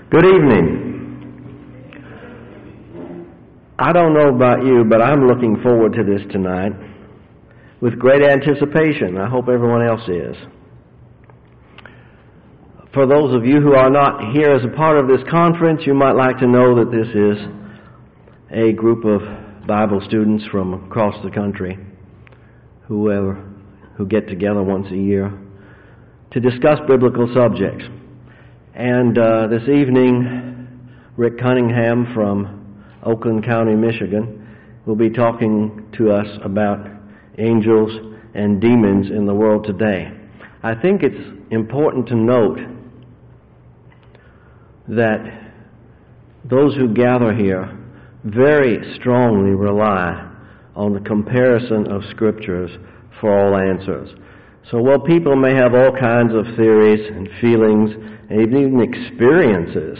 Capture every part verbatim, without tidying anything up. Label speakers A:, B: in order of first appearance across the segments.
A: Good evening. I don't know about you, but I'm looking forward to this tonight with great anticipation. I hope everyone else is. For those of you who are not here as a part of this conference, you might like to know that this is a group of Bible students from across the country who, uh, who get together once a year to discuss biblical subjects. And uh, this evening, Rick Cunningham from Oakland County, Michigan, will be talking to us about angels and demons in the world today. I think it's important to note that those who gather here very strongly rely on the comparison of scriptures for all answers. So while people may have all kinds of theories and feelings and even experiences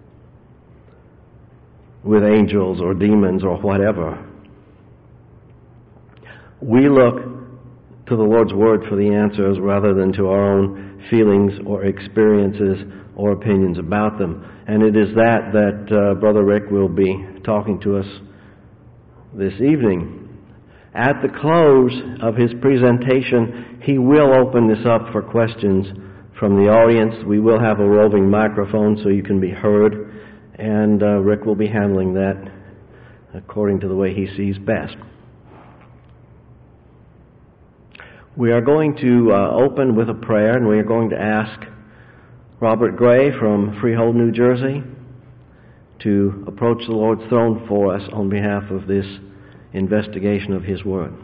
A: with angels or demons or whatever, we look to the Lord's Word for the answers rather than to our own feelings or experiences or opinions about them. And it is that that uh, Brother Rick will be talking to us this evening. At the close of his presentation, he will open this up for questions from the audience. We will have a roving microphone so you can be heard, and uh, Rick will be handling that according to the way he sees best. We are going to uh, open with a prayer, and we are going to ask Robert Gray from Freehold, New Jersey, to approach the Lord's throne for us on behalf of this investigation of His Word.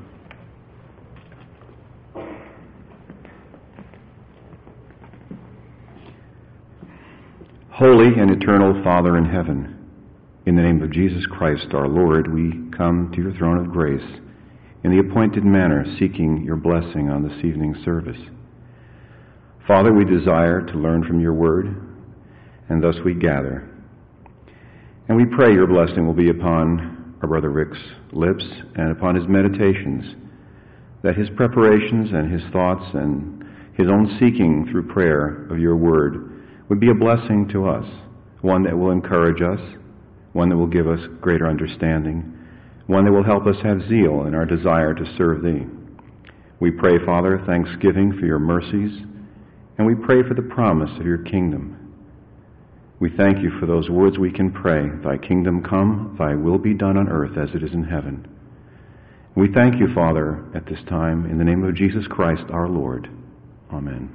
B: Holy and eternal Father in heaven, in the name of Jesus Christ our Lord, we come to your throne of grace in the appointed manner, seeking your blessing on this evening's service. Father, we desire to learn from your word, and thus we gather. And we pray your blessing will be upon our brother Rick's lips and upon his meditations, that his preparations and his thoughts and his own seeking through prayer of your word would be a blessing to us, one that will encourage us, one that will give us greater understanding, one that will help us have zeal in our desire to serve thee. We pray, Father, thanksgiving for your mercies, and we pray for the promise of your kingdom. We thank you for those words we can pray, thy kingdom come, thy will be done on earth as it is in heaven. We thank you, Father, at this time, in the name of Jesus Christ our Lord. Amen.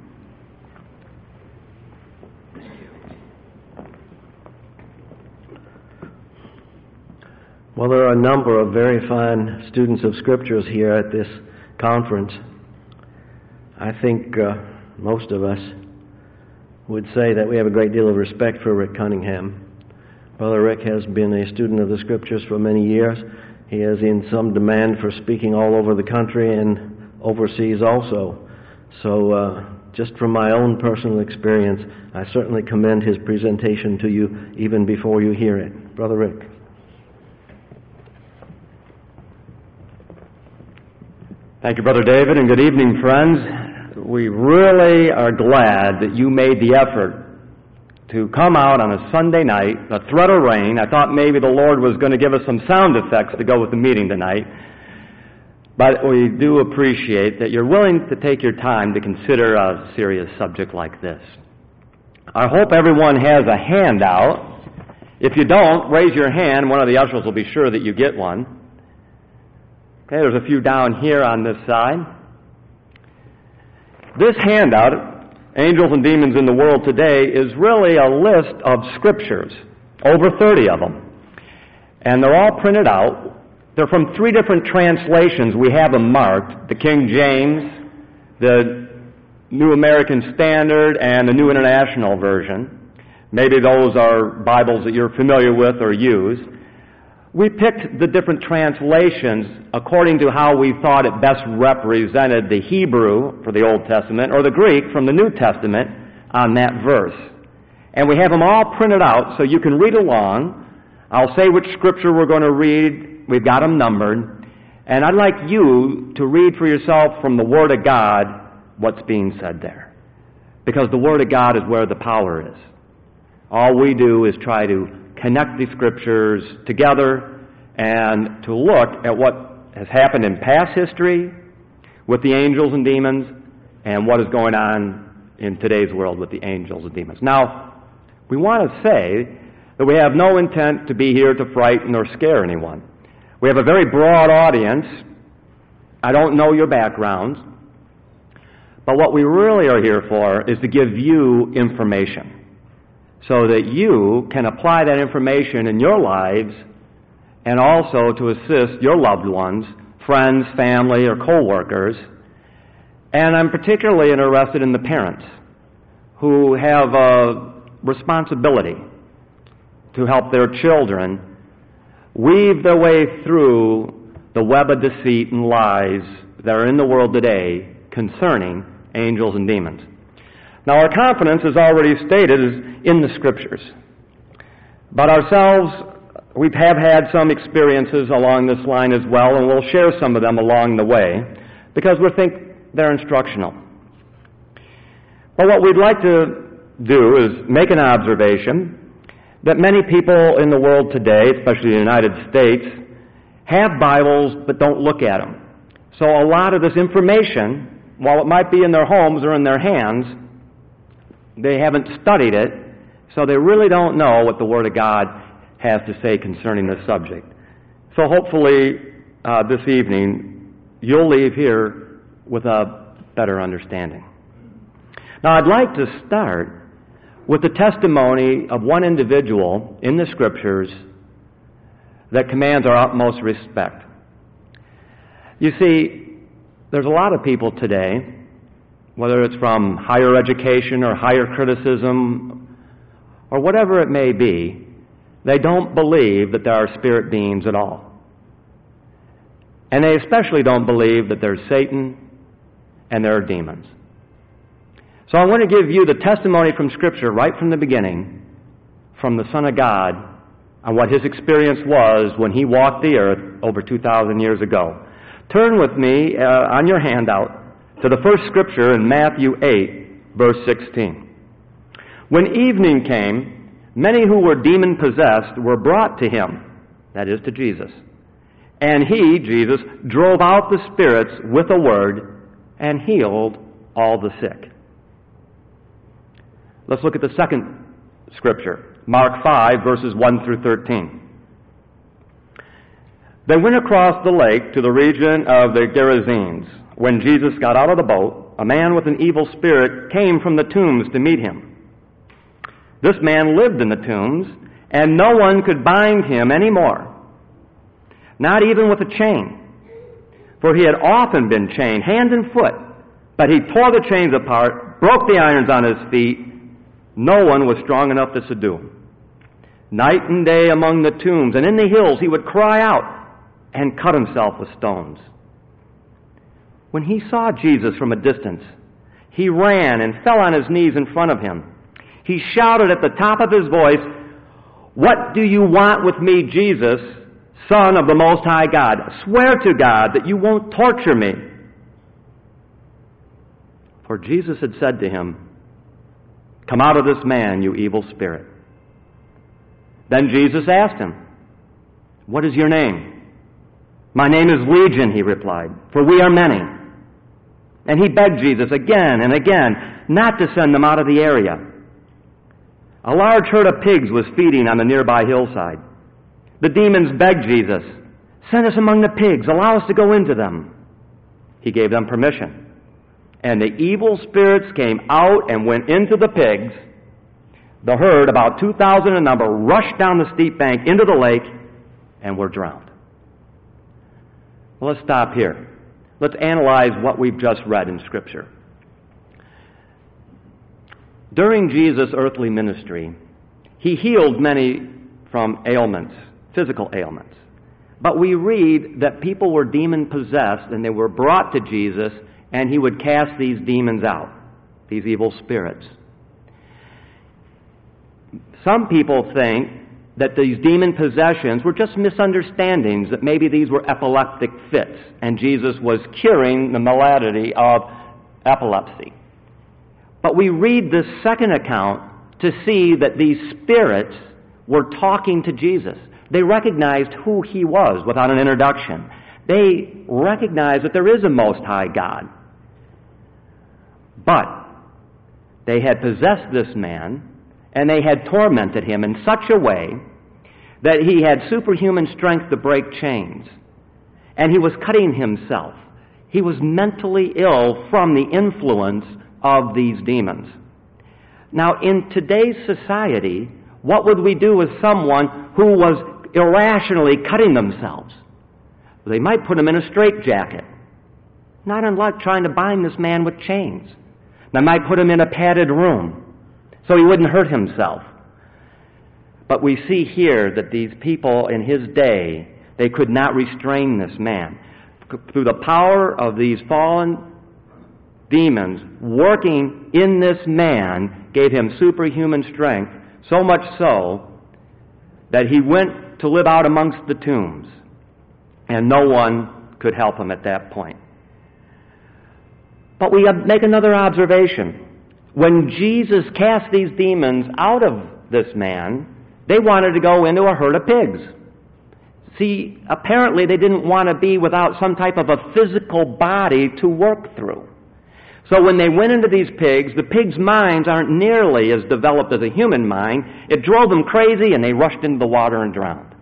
A: Well, there are a number of very fine students of scriptures here at this conference. I think uh, most of us would say that we have a great deal of respect for Rick Cunningham. Brother Rick has been a student of the scriptures for many years. He is in some demand for speaking all over the country and overseas also. So uh, just from my own personal experience, I certainly commend his presentation to you even before you hear it. Brother Rick.
C: Thank you, Brother David, and good evening, friends. We really are glad that you made the effort to come out on a Sunday night, a threat of rain. I thought maybe the Lord was going to give us some sound effects to go with the meeting tonight. But we do appreciate that you're willing to take your time to consider a serious subject like this. I hope everyone has a handout. If you don't, raise your hand. One of the ushers will be sure that you get one. Okay, there's a few down here on this side. This handout, Angels and Demons in the World Today, is really a list of scriptures, over thirty of them. And they're all printed out. They're from three different translations. We have them marked: the King James, the New American Standard, and the New International Version. Maybe those are Bibles that you're familiar with or use. We picked the different translations according to how we thought it best represented the Hebrew for the Old Testament or the Greek from the New Testament on that verse. And we have them all printed out so you can read along. I'll say which scripture we're going to read. We've got them numbered. And I'd like you to read for yourself from the Word of God what's being said there. Because the Word of God is where the power is. All we do is try to connect the Scriptures together and to look at what has happened in past history with the angels and demons and what is going on in today's world with the angels and demons. Now, we want to say that we have no intent to be here to frighten or scare anyone. We have a very broad audience. I don't know your backgrounds, but what we really are here for is to give you information so that you can apply that information in your lives and also to assist your loved ones, friends, family, or co-workers. And I'm particularly interested in the parents who have a responsibility to help their children weave their way through the web of deceit and lies that are in the world today concerning angels and demons. Now, our confidence, as already stated, is in the Scriptures. But ourselves, we have had some experiences along this line as well, and we'll share some of them along the way because we think they're instructional. But what we'd like to do is make an observation that many people in the world today, especially the United States, have Bibles but don't look at them. So a lot of this information, while it might be in their homes or in their hands, they haven't studied it, so they really don't know what the Word of God has to say concerning this subject. So hopefully uh, this evening you'll leave here with a better understanding. Now I'd like to start with the testimony of one individual in the Scriptures that commands our utmost respect. You see, there's a lot of people today, whether it's from higher education or higher criticism or whatever it may be, they don't believe that there are spirit beings at all. And they especially don't believe that there's Satan and there are demons. So I want to give you the testimony from Scripture right from the beginning, from the Son of God, on what his experience was when he walked the earth over two thousand years ago. Turn with me uh, on your handout to the first Scripture in Matthew eight, verse sixteen. When evening came, many who were demon-possessed were brought to him, that is, to Jesus. And he, Jesus, drove out the spirits with a word and healed all the sick. Let's look at the second Scripture, Mark five, verses one through thirteen. They went across the lake to the region of the Gerasenes. When Jesus got out of the boat, a man with an evil spirit came from the tombs to meet him. This man lived in the tombs, and no one could bind him anymore, not even with a chain. For he had often been chained, hand and foot, but he tore the chains apart, broke the irons on his feet. No one was strong enough to subdue him. Night and day among the tombs and in the hills he would cry out and cut himself with stones. When he saw Jesus from a distance, he ran and fell on his knees in front of him. He shouted at the top of his voice, "What do you want with me, Jesus, Son of the Most High God? Swear to God that you won't torture me." For Jesus had said to him, "Come out of this man, you evil spirit." Then Jesus asked him, "What is your name?" "My name is Legion," he replied, "for we are many." And he begged Jesus again and again not to send them out of the area. A large herd of pigs was feeding on the nearby hillside. The demons begged Jesus, "Send us among the pigs, allow us to go into them." He gave them permission. And the evil spirits came out and went into the pigs. The herd, about two thousand in number, rushed down the steep bank into the lake and were drowned. Well, let's stop here. Let's analyze what we've just read in Scripture. During Jesus' earthly ministry, he healed many from ailments, physical ailments. But we read that people were demon-possessed and they were brought to Jesus, and he would cast these demons out, these evil spirits. Some people think that these demon possessions were just misunderstandings, that maybe these were epileptic fits, and Jesus was curing the malady of epilepsy. But we read this second account to see that these spirits were talking to Jesus. They recognized who he was without an introduction. They recognized that there is a Most High God. But they had possessed this man, and they had tormented him in such a way that he had superhuman strength to break chains. And he was cutting himself. He was mentally ill from the influence of these demons. Now, in today's society, what would we do with someone who was irrationally cutting themselves? They might put him in a straitjacket. Not unlike trying to bind this man with chains. They might put him in a padded room so he wouldn't hurt himself. But we see here that these people in his day, they could not restrain this man. Through the power of these fallen demons working in this man gave him superhuman strength, so much so that he went to live out amongst the tombs, and no one could help him at that point. But we make another observation. When Jesus cast these demons out of this man, they wanted to go into a herd of pigs. See, apparently they didn't want to be without some type of a physical body to work through. So when they went into these pigs, the pigs' minds aren't nearly as developed as a human mind. It drove them crazy, and they rushed into the water and drowned.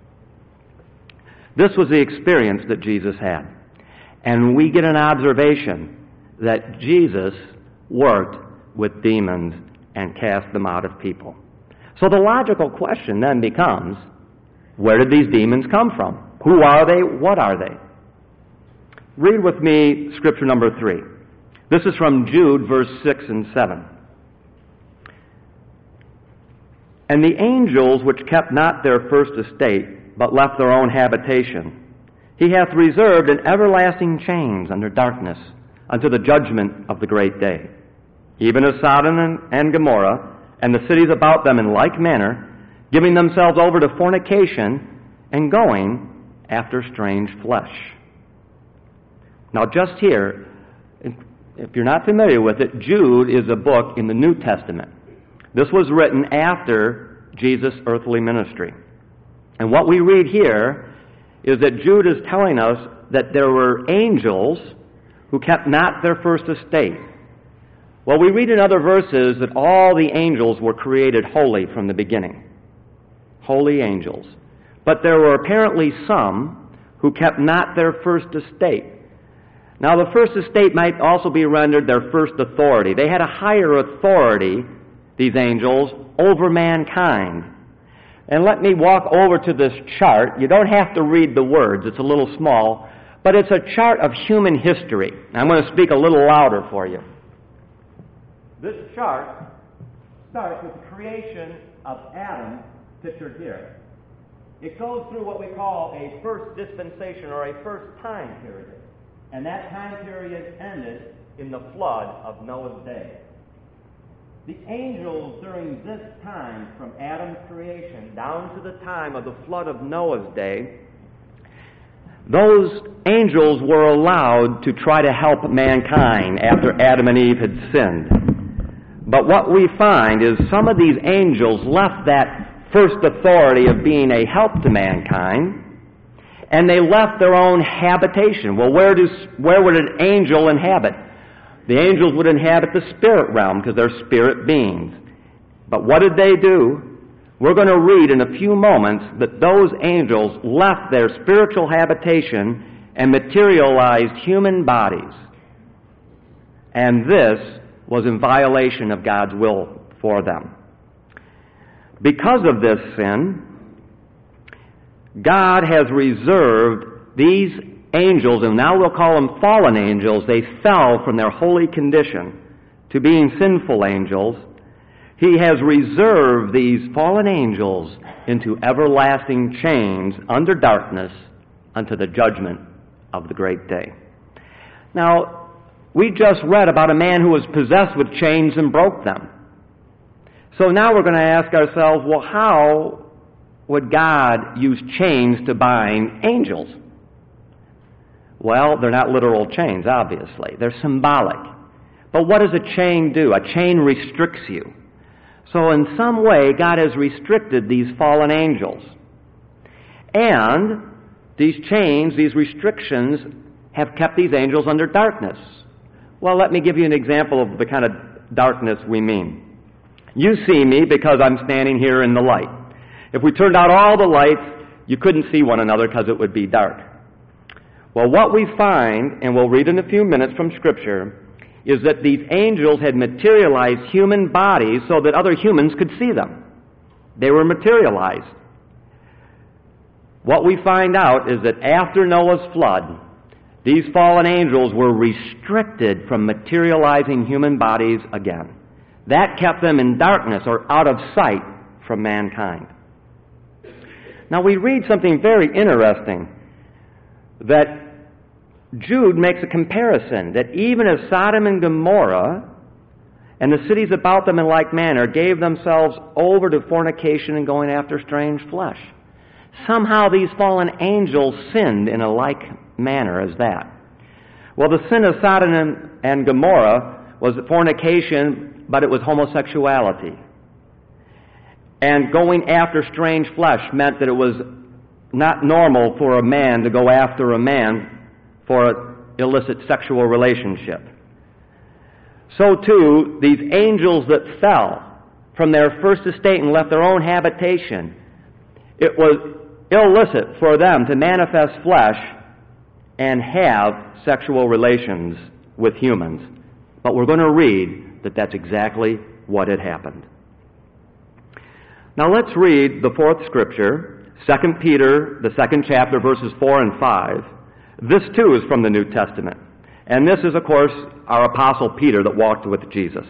C: This was the experience that Jesus had. And we get an observation that Jesus worked with demons and cast them out of people. So the logical question then becomes, where did these demons come from? Who are they? What are they? Read with me scripture number three. This is from Jude, verse six and seven. And the angels which kept not their first estate, but left their own habitation, he hath reserved in everlasting chains under darkness, unto the judgment of the great day. Even as Sodom and Gomorrah, and the cities about them in like manner, giving themselves over to fornication, and going after strange flesh. Now just here, if you're not familiar with it, Jude is a book in the New Testament. This was written after Jesus' earthly ministry. And what we read here is that Jude is telling us that there were angels who kept not their first estate. Well, we read in other verses that all the angels were created holy from the beginning. Holy angels. But there were apparently some who kept not their first estate. Now, the first estate might also be rendered their first authority. They had a higher authority, these angels, over mankind. And let me walk over to this chart. You don't have to read the words. It's a little small. But it's a chart of human history. I'm going to speak a little louder for you. This chart starts with the creation of Adam, pictured here. It goes through what we call a first dispensation or a first time period. And that time period ended in the flood of Noah's day. The angels during this time, from Adam's creation down to the time of the flood of Noah's day, those angels were allowed to try to help mankind after Adam and Eve had sinned. But what we find is some of these angels left that first authority of being a help to mankind, and they left their own habitation. Well, where does where would an angel inhabit? The angels would inhabit the spirit realm because they're spirit beings. But what did they do? We're going to read in a few moments that those angels left their spiritual habitation and materialized human bodies. And this was in violation of God's will for them. Because of this sin, God has reserved these angels, and now we'll call them fallen angels. They fell from their holy condition to being sinful angels. He has reserved these fallen angels into everlasting chains under darkness unto the judgment of the great day. Now, we just read about a man who was possessed with chains and broke them. So now we're going to ask ourselves, well, how would God use chains to bind angels? Well, they're not literal chains, obviously. They're symbolic. But what does a chain do? A chain restricts you. So in some way, God has restricted these fallen angels. And these chains, these restrictions, have kept these angels under darkness. Well, let me give you an example of the kind of darkness we mean. You see me because I'm standing here in the light. If we turned out all the lights, you couldn't see one another because it would be dark. Well, what we find, and we'll read in a few minutes from Scripture, is that these angels had materialized human bodies so that other humans could see them. They were materialized. What we find out is that after Noah's flood, these fallen angels were restricted from materializing human bodies again. That kept them in darkness or out of sight from mankind. Now we read something very interesting, that Jude makes a comparison that even as Sodom and Gomorrah and the cities about them in like manner gave themselves over to fornication and going after strange flesh, somehow these fallen angels sinned in a like manner as that. Well, the sin of Sodom and Gomorrah was fornication, but it was homosexuality. And going after strange flesh meant that it was not normal for a man to go after a man for an illicit sexual relationship. So too, these angels that fell from their first estate and left their own habitation, it was illicit for them to manifest flesh and have sexual relations with humans. But we're going to read that that's exactly what had happened. Now let's read the fourth Scripture, Second Peter, the second chapter, verses four and five. This too is from the New Testament. And this is, of course, our Apostle Peter that walked with Jesus.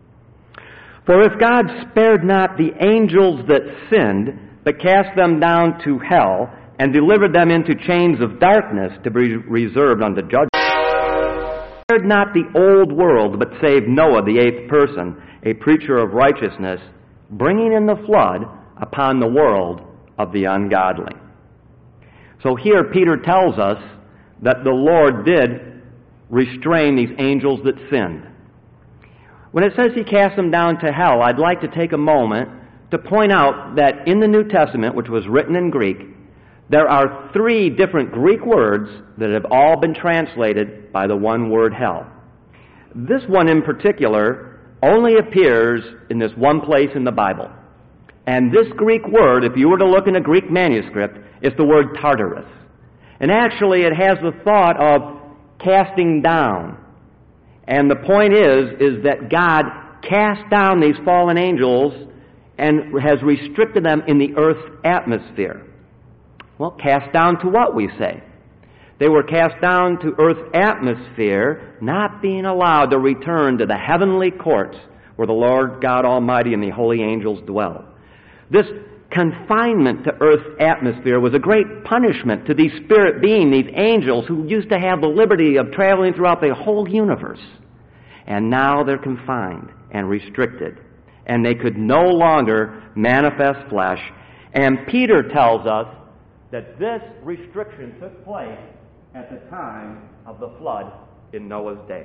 C: For if God spared not the angels that sinned, but cast them down to hell, and delivered them into chains of darkness to be reserved unto judgment, spared not the old world, but saved Noah, the eighth person, a preacher of righteousness, bringing in the flood upon the world of the ungodly. So here Peter tells us that the Lord did restrain these angels that sinned. When it says he cast them down to hell, I'd like to take a moment to point out that in the New Testament, which was written in Greek, there are three different Greek words that have all been translated by the one word hell. This one in particular only appears in this one place in the Bible. And this Greek word, if you were to look in a Greek manuscript, is the word Tartarus. And actually it has the thought of casting down. And the point is, is that God cast down these fallen angels and has restricted them in the earth's atmosphere. Well, cast down to what, we say? They were cast down to earth's atmosphere, not being allowed to return to the heavenly courts where the Lord God Almighty and the holy angels dwell. This confinement to earth's atmosphere was a great punishment to these spirit beings, these angels who used to have the liberty of traveling throughout the whole universe. And now they're confined and restricted, and they could no longer manifest flesh. And Peter tells us that this restriction took place at the time of the flood in Noah's day.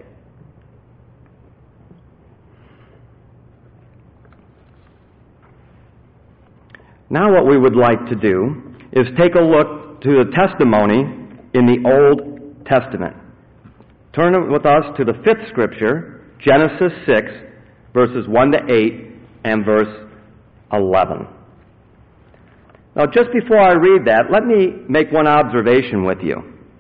C: Now what we would like to do is take a look to the testimony in the Old Testament. Turn with us to the fifth Scripture, Genesis six, verses one to eight and verse eleven. Now just before I read that, let me make one observation with you.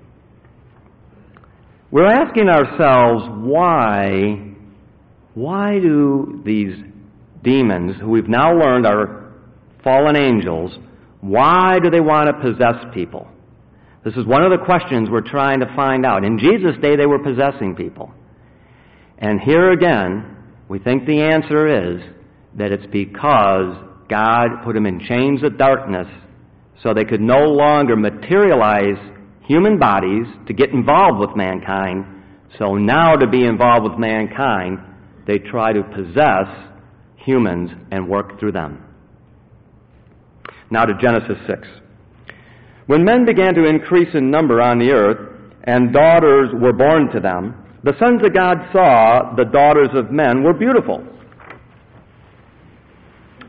C: We're asking ourselves why, why do these demons, who we've now learned are fallen angels, why do they want to possess people? This is one of the questions we're trying to find out. In Jesus' day, they were possessing people. And here again, we think the answer is that it's because God put them in chains of darkness so they could no longer materialize human bodies to get involved with mankind. So now to be involved with mankind, they try to possess humans and work through them. Now to Genesis six. When men began to increase in number on the earth, and daughters were born to them, the sons of God saw the daughters of men were beautiful,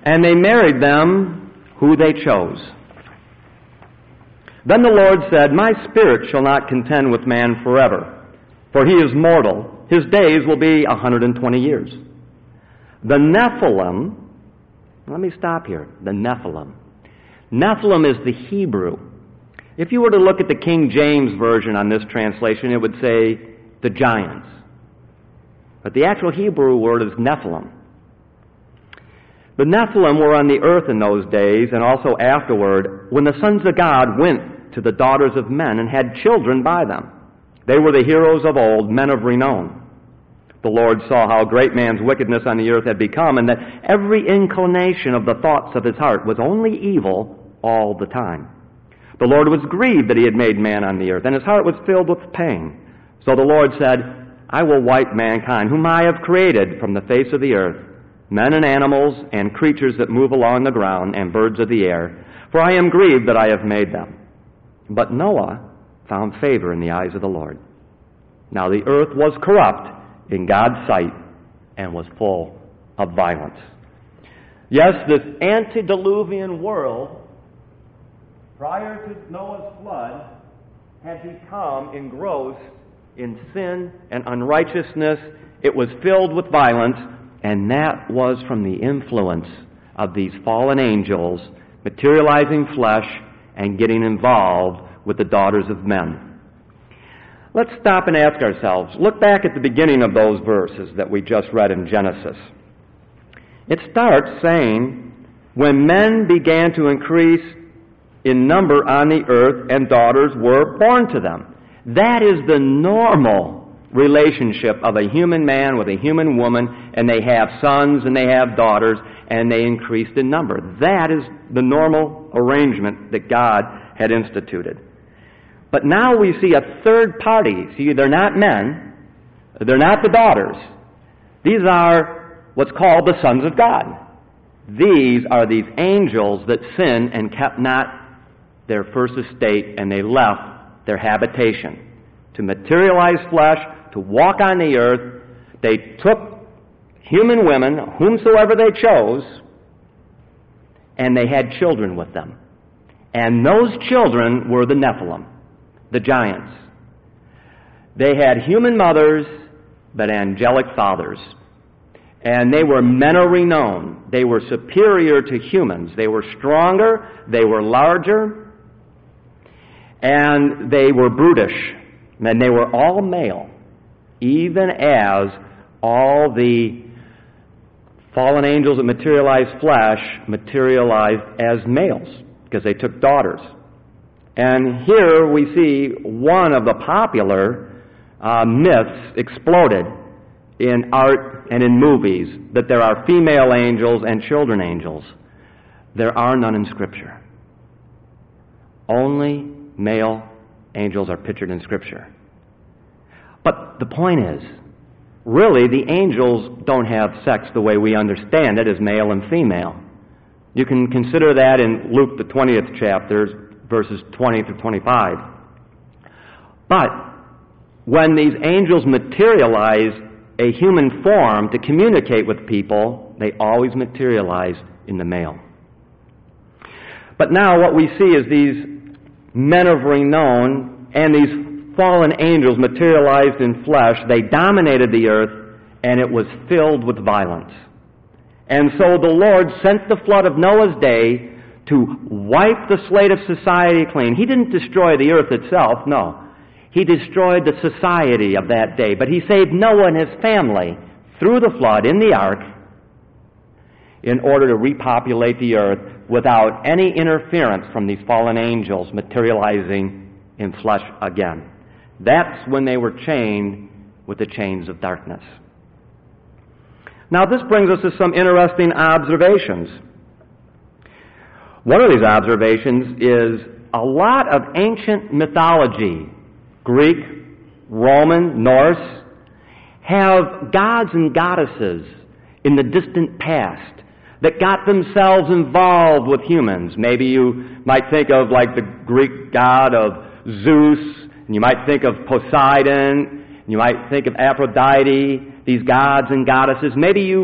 C: and they married them who they chose. Then the Lord said, My spirit shall not contend with man forever, for he is mortal. His days will be a hundred and twenty years. The Nephilim, let me stop here, the Nephilim. Nephilim is the Hebrew. If you were to look at the King James Version on this translation, it would say the giants. But the actual Hebrew word is Nephilim. The Nephilim were on the earth in those days, and also afterward, when the sons of God went to the daughters of men and had children by them. They were the heroes of old, men of renown. The Lord saw how great man's wickedness on the earth had become, and that every inclination of the thoughts of his heart was only evil all the time. The Lord was grieved that he had made man on the earth, and his heart was filled with pain. So the Lord said, I will wipe mankind, whom I have created from the face of the earth, men and animals and creatures that move along the ground and birds of the air, for I am grieved that I have made them. But Noah found favor in the eyes of the Lord. Now the earth was corrupt in God's sight and was full of violence. Yes, this antediluvian world, prior to Noah's flood, had become engrossed in sin and unrighteousness. It was filled with violence, and that was from the influence of these fallen angels materializing flesh and getting involved with the daughters of men. Let's stop and ask ourselves, look back at the beginning of those verses that we just read in Genesis. It starts saying, when men began to increase in number on the earth and daughters were born to them. That is the normal relationship of a human man with a human woman, and they have sons and they have daughters, and they increased in number. That is the normal arrangement that God had instituted. But now we see a third party. See, they're not men. They're not the daughters. These are what's called the sons of God. These are these angels that sinned and kept not their first estate, and they left their habitation to materialize flesh, to walk on the earth. They took human women, whomsoever they chose, and they had children with them. And those children were the Nephilim, the giants. They had human mothers, but angelic fathers. And they were men of renown. They were superior to humans. They were stronger, they were larger, and they were brutish. And they were all male, even as all the fallen angels that materialized flesh materialized as males, because they took daughters. And here we see one of the popular uh, myths exploded in art and in movies, that there are female angels and children angels. There are none in Scripture. Only male angels are pictured in Scripture. But the point is, really, the angels don't have sex the way we understand it as male and female. You can consider that in Luke, the twentieth chapter, verses twenty through twenty-five. But when these angels materialize a human form to communicate with people, they always materialize in the male. But now what we see is these men of renown and these fallen angels materialized in flesh. They dominated the earth, and it was filled with violence. And so the Lord sent the flood of Noah's day to wipe the slate of society clean. He didn't destroy the earth itself, no. He destroyed the society of that day. But he saved Noah and his family through the flood in the ark in order to repopulate the earth without any interference from these fallen angels materializing in flesh again. That's when they were chained with the chains of darkness. Now this brings us to some interesting observations. One of these observations is a lot of ancient mythology, Greek, Roman, Norse, have gods and goddesses in the distant past that got themselves involved with humans. Maybe you might think of like the Greek god of Zeus, and you might think of Poseidon, and you might think of Aphrodite, these gods and goddesses. Maybe you've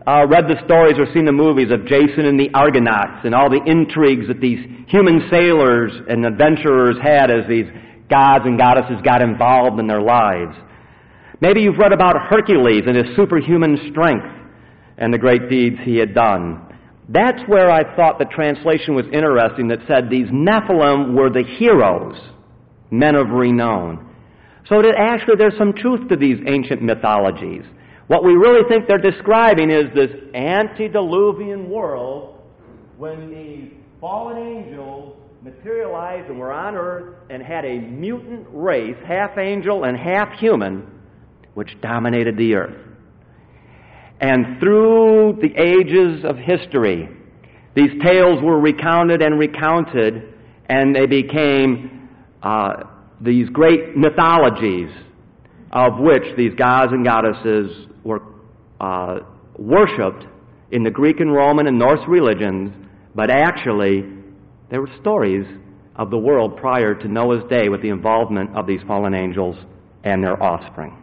C: uh, read the stories or seen the movies of Jason and the Argonauts and all the intrigues that these human sailors and adventurers had as these gods and goddesses got involved in their lives. Maybe you've read about Hercules and his superhuman strength and the great deeds he had done. That's where I thought the translation was interesting that said these Nephilim were the heroes, men of renown. So that actually there's some truth to these ancient mythologies. What we really think they're describing is this antediluvian world when these fallen angels materialized and were on earth and had a mutant race, half angel and half human, which dominated the earth. And through the ages of history, these tales were recounted and recounted, and they became uh, these great mythologies of which these gods and goddesses were uh, worshipped in the Greek and Roman and Norse religions, but actually they were stories of the world prior to Noah's day with the involvement of these fallen angels and their offspring.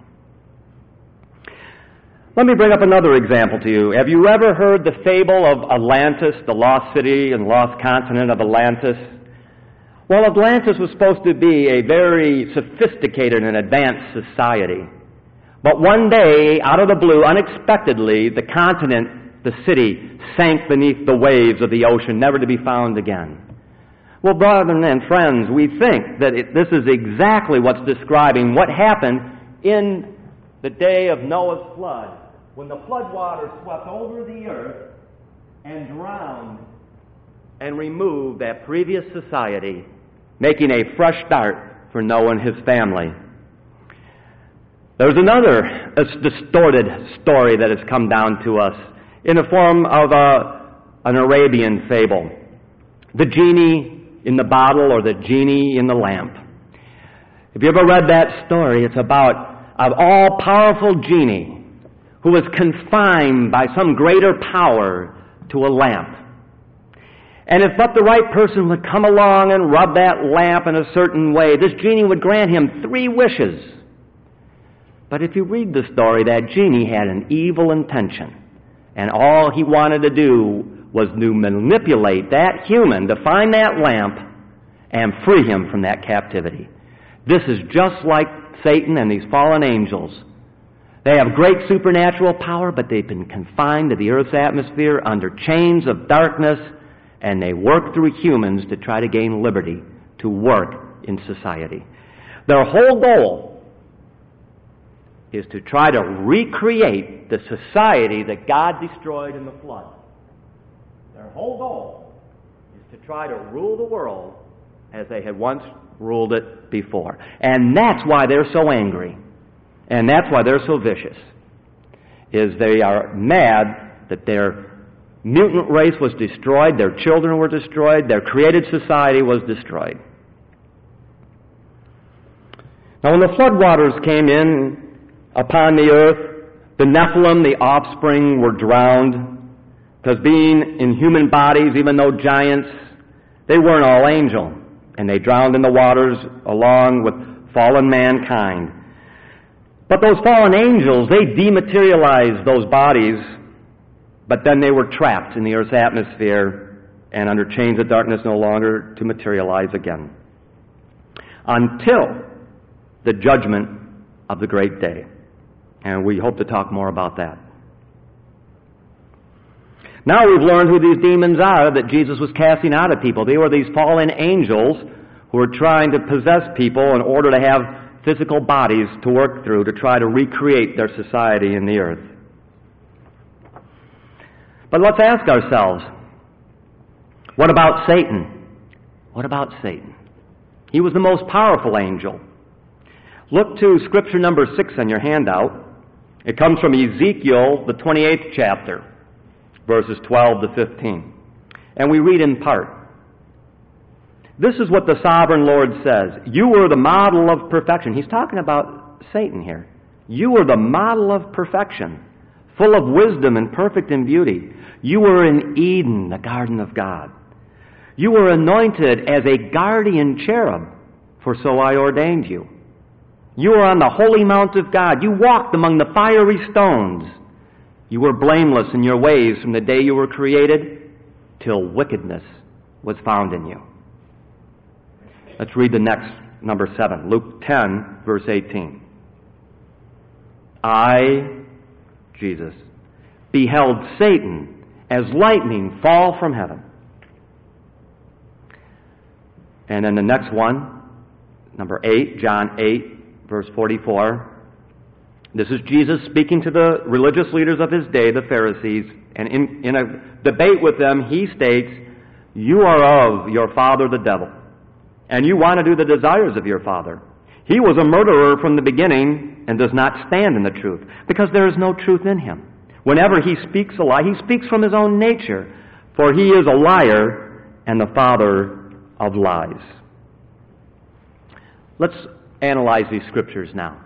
C: Let me bring up another example to you. Have you ever heard the fable of Atlantis, the lost city and lost continent of Atlantis? Well, Atlantis was supposed to be a very sophisticated and advanced society. But one day, out of the blue, unexpectedly, the continent, the city, sank beneath the waves of the ocean, never to be found again. Well, brethren and friends, we think that it, this is exactly what's describing what happened in the day of Noah's flood, when the floodwaters swept over the earth and drowned and removed that previous society, making a fresh start for Noah and his family. There's another a distorted story that has come down to us in the form of a, an Arabian fable. The genie in the bottle or the genie in the lamp. If you ever read that story, it's about an all-powerful genie who was confined by some greater power to a lamp. And if but the right person would come along and rub that lamp in a certain way, this genie would grant him three wishes. But if you read the story, that genie had an evil intention. And all he wanted to do was to manipulate that human to find that lamp and free him from that captivity. This is just like Satan and these fallen angels. They have great supernatural power, but they've been confined to the earth's atmosphere under chains of darkness, and they work through humans to try to gain liberty to work in society. Their whole goal is to try to recreate the society that God destroyed in the flood. Their whole goal is to try to rule the world as they had once ruled it before. And that's why they're so angry. And that's why they're so vicious. Is they are mad that their mutant race was destroyed, their children were destroyed, their created society was destroyed. Now when the floodwaters came in upon the earth, the Nephilim, the offspring, were drowned, because being in human bodies, even though giants, they weren't all angel. And they drowned in the waters along with fallen mankind. But those fallen angels, they dematerialized those bodies, but then they were trapped in the earth's atmosphere and under chains of darkness no longer to materialize again. Until the judgment of the great day. And we hope to talk more about that. Now we've learned who these demons are that Jesus was casting out of people. They were these fallen angels who were trying to possess people in order to have physical bodies to work through to try to recreate their society in the earth. But let's ask ourselves, what about Satan? What about Satan? He was the most powerful angel. Look to scripture number six on your handout. It comes from Ezekiel, the twenty-eighth chapter, verses twelve to fifteen. And we read in part, "This is what the sovereign Lord says. You were the model of perfection." He's talking about Satan here. "You were the model of perfection, full of wisdom and perfect in beauty. You were in Eden, the garden of God. You were anointed as a guardian cherub, for so I ordained you. You were on the holy mount of God. You walked among the fiery stones. You were blameless in your ways from the day you were created till wickedness was found in you. Let's read the next, number seven, Luke ten, verse eighteen. I, Jesus, beheld Satan as lightning fall from heaven. And then the next one, number eight, John eight, verse forty-four. This is Jesus speaking to the religious leaders of his day, the Pharisees, and in, in a debate with them, he states, you are of your father the devil, and you want to do the desires of your father. He was a murderer from the beginning and does not stand in the truth, because there is no truth in him. Whenever he speaks a lie, he speaks from his own nature, for he is a liar and the father of lies. Let's analyze these scriptures now.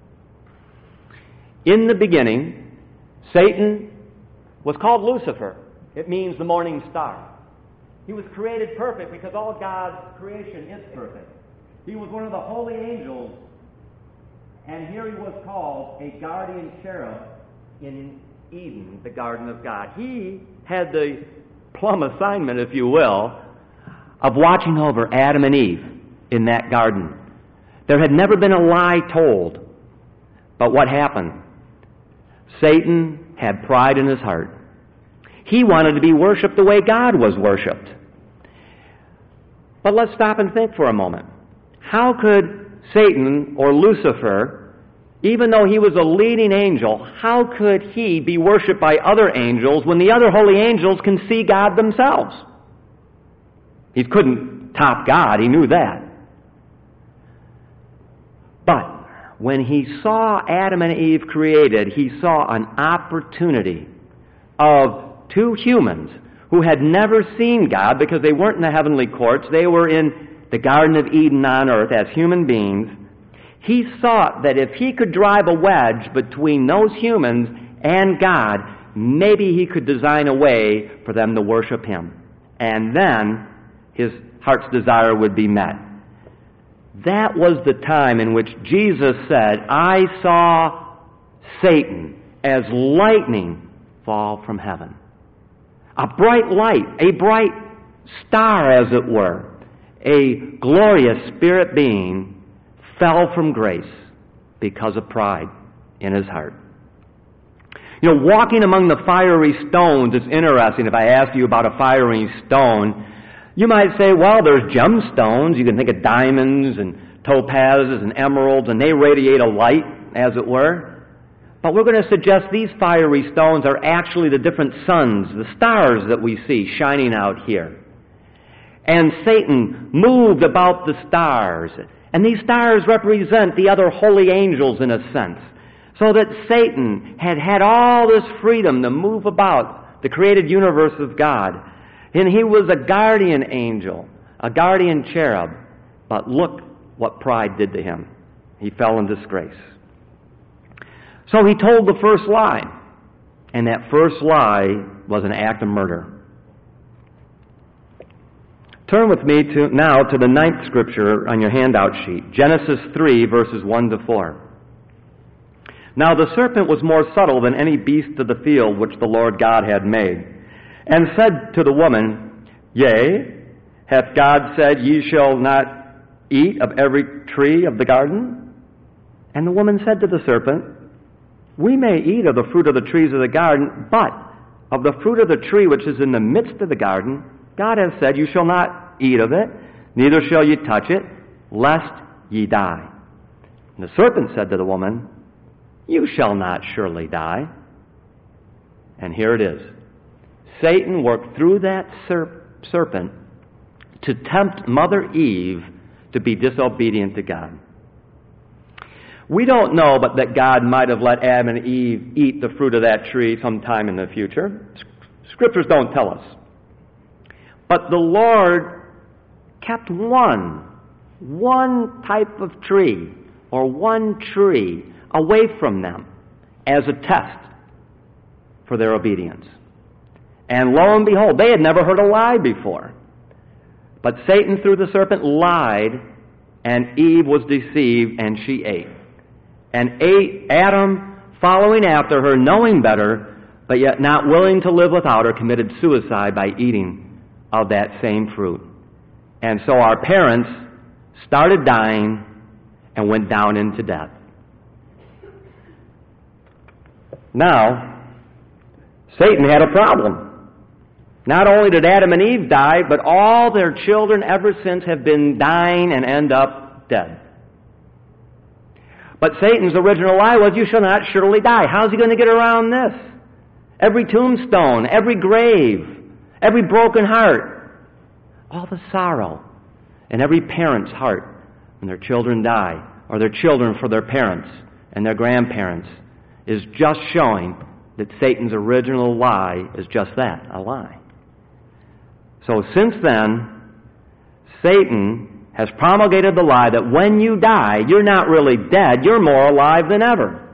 C: In the beginning, Satan was called Lucifer. It means the morning star. He was created perfect because all God's creation is perfect. He was one of the holy angels, and here he was called a guardian cherub in Eden, the garden of God. He had the plum assignment, if you will, of watching over Adam and Eve in that garden. There had never been a lie told. But what happened? Satan had pride in his heart. He wanted to be worshipped the way God was worshipped. But let's stop and think for a moment. How could Satan, or Lucifer, even though he was a leading angel, how could he be worshipped by other angels when the other holy angels can see God themselves? He couldn't top God, he knew that. But when he saw Adam and Eve created, he saw an opportunity of two humans who had never seen God because they weren't in the heavenly courts. They were in the Garden of Eden on earth as human beings. He thought that if he could drive a wedge between those humans and God, maybe he could design a way for them to worship him. And then his heart's desire would be met. That was the time in which Jesus said, I saw Satan as lightning fall from heaven. A bright light, a bright star, as it were, a glorious spirit being fell from grace because of pride in his heart. You know, walking among the fiery stones is interesting. If I ask you about a fiery stone, you might say, well, there's gemstones. You can think of diamonds and topazes and emeralds, and they radiate a light, as it were. But we're going to suggest these fiery stones are actually the different suns, the stars that we see shining out here. And Satan moved about the stars, and these stars represent the other holy angels in a sense, so that Satan had had all this freedom to move about the created universe of God. And he was a guardian angel, a guardian cherub. But look what pride did to him. He fell in disgrace. So he told the first lie. And that first lie was an act of murder. Turn with me to now to the ninth scripture on your handout sheet. Genesis three, verses one to four. Now the serpent was more subtle than any beast of the field which the Lord God had made, and said to the woman, Yea, hath God said, Ye shall not eat of every tree of the garden? And the woman said to the serpent, We may eat of the fruit of the trees of the garden, but of the fruit of the tree which is in the midst of the garden, God has said, You shall not eat of it, neither shall ye touch it, lest ye die. And the serpent said to the woman, You shall not surely die. And here it is. Satan worked through that serp- serpent to tempt Mother Eve to be disobedient to God. We don't know but that God might have let Adam and Eve eat the fruit of that tree sometime in the future. Scriptures don't tell us. But the Lord kept one, one type of tree, or one tree, away from them as a test for their obedience. And lo and behold, they had never heard a lie before. But Satan, through the serpent, lied, and Eve was deceived, and she ate. And ate Adam, following after her, knowing better, but yet not willing to live without her, committed suicide by eating of that same fruit. And so our parents started dying and went down into death. Now, Satan had a problem. Not only did Adam and Eve die, but all their children ever since have been dying and end up dead. But Satan's original lie was, you shall not surely die. How's he going to get around this? Every tombstone, every grave, every broken heart, all the sorrow in every parent's heart when their children die, or their children for their parents and their grandparents, is just showing that Satan's original lie is just that, a lie. So since then, Satan has promulgated the lie that when you die, you're not really dead, you're more alive than ever.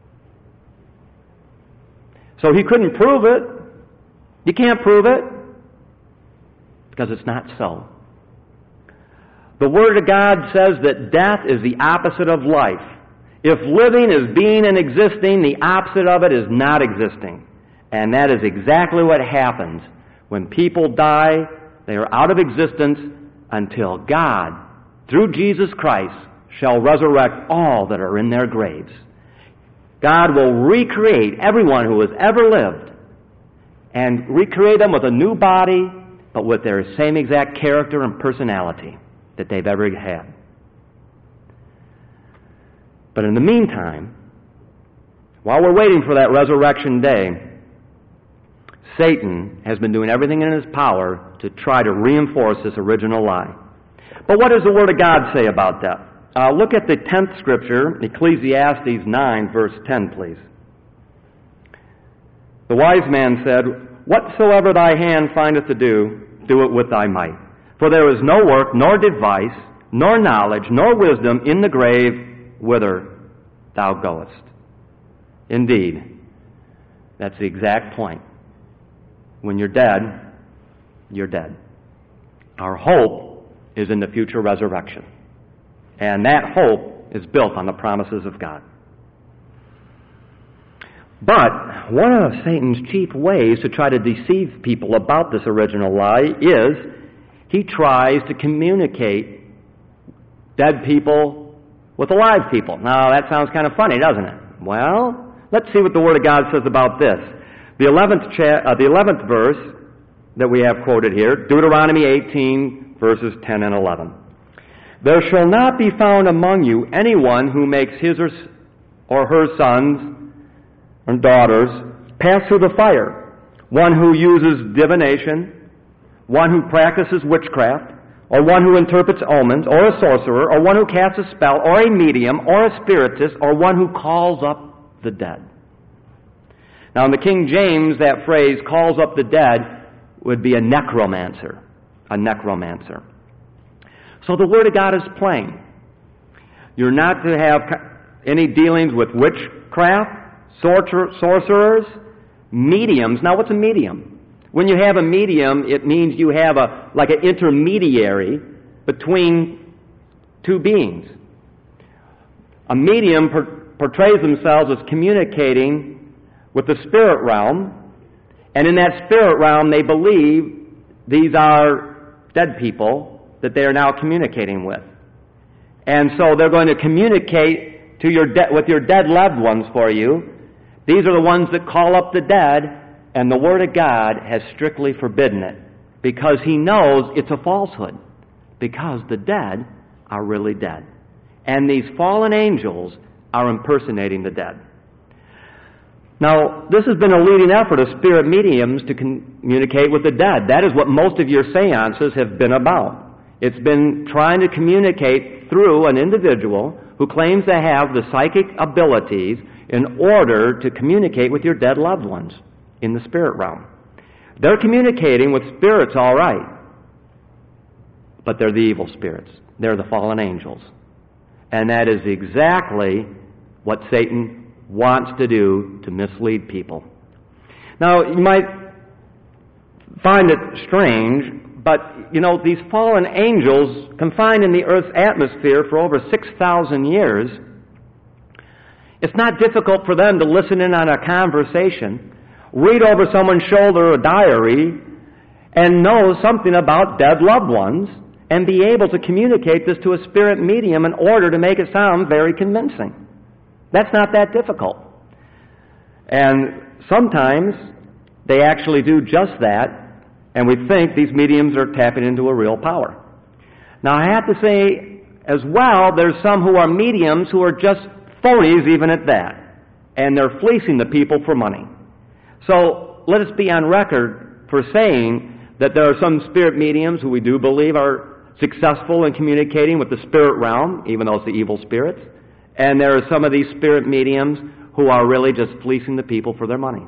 C: So he couldn't prove it. You can't prove it because it's not so. The Word of God says that death is the opposite of life. If living is being and existing, the opposite of it is not existing. And that is exactly what happens. When people die, they are out of existence until God, through Jesus Christ, shall resurrect all that are in their graves. God will recreate everyone who has ever lived and recreate them with a new body, but with their same exact character and personality that they've ever had. But in the meantime, while we're waiting for that resurrection day, Satan has been doing everything in his power to try to reinforce this original lie. But what does the Word of God say about that? Uh, look at the tenth scripture, Ecclesiastes nine, verse ten, please. The wise man said, whatsoever thy hand findeth to do, do it with thy might. For there is no work, nor device, nor knowledge, nor wisdom in the grave whither thou goest. Indeed, that's the exact point. When you're dead, you're dead. Our hope is in the future resurrection. And that hope is built on the promises of God. But one of Satan's chief ways to try to deceive people about this original lie is he tries to communicate dead people with alive people. Now, that sounds kind of funny, doesn't it? Well, let's see what the Word of God says about this. The eleventh, cha- uh, the eleventh verse that we have quoted here, Deuteronomy eighteen, verses ten and eleven. There shall not be found among you anyone who makes his or, or her sons and daughters pass through the fire, one who uses divination, one who practices witchcraft, or one who interprets omens, or a sorcerer, or one who casts a spell, or a medium, or a spiritist, or one who calls up the dead. Now in the King James, that phrase, calls up the dead, would be a necromancer. A necromancer. So the Word of God is plain. You're not to have any dealings with witchcraft, sorcerers, mediums. Now what's a medium? When you have a medium, it means you have a like an intermediary between two beings. A medium per, portrays themselves as communicating with the spirit realm, and in that spirit realm they believe these are dead people that they are now communicating with. And so they're going to communicate to your de- with your dead loved ones for you. These are the ones that call up the dead, and the Word of God has strictly forbidden it because He knows it's a falsehood, because the dead are really dead. And these fallen angels are impersonating the dead. Now, this has been a leading effort of spirit mediums to communicate with the dead. That is what most of your seances have been about. It's been trying to communicate through an individual who claims to have the psychic abilities in order to communicate with your dead loved ones in the spirit realm. They're communicating with spirits, all right, but they're the evil spirits. They're the fallen angels. And that is exactly what Satan wants to do to mislead people. Now, you might find it strange, but, you know, these fallen angels, confined in the earth's atmosphere for over six thousand years, it's not difficult for them to listen in on a conversation read over someone's shoulder a diary and know something about dead loved ones and be able to communicate this to a spirit medium in order to make it sound very convincing. That's not that difficult. And sometimes they actually do just that, and we think these mediums are tapping into a real power. Now, I have to say as well, there's some who are mediums who are just phonies even at that, and they're fleecing the people for money. So let us be on record for saying that there are some spirit mediums who we do believe are successful in communicating with the spirit realm, even though it's the evil spirits, and there are some of these spirit mediums who are really just fleecing the people for their money.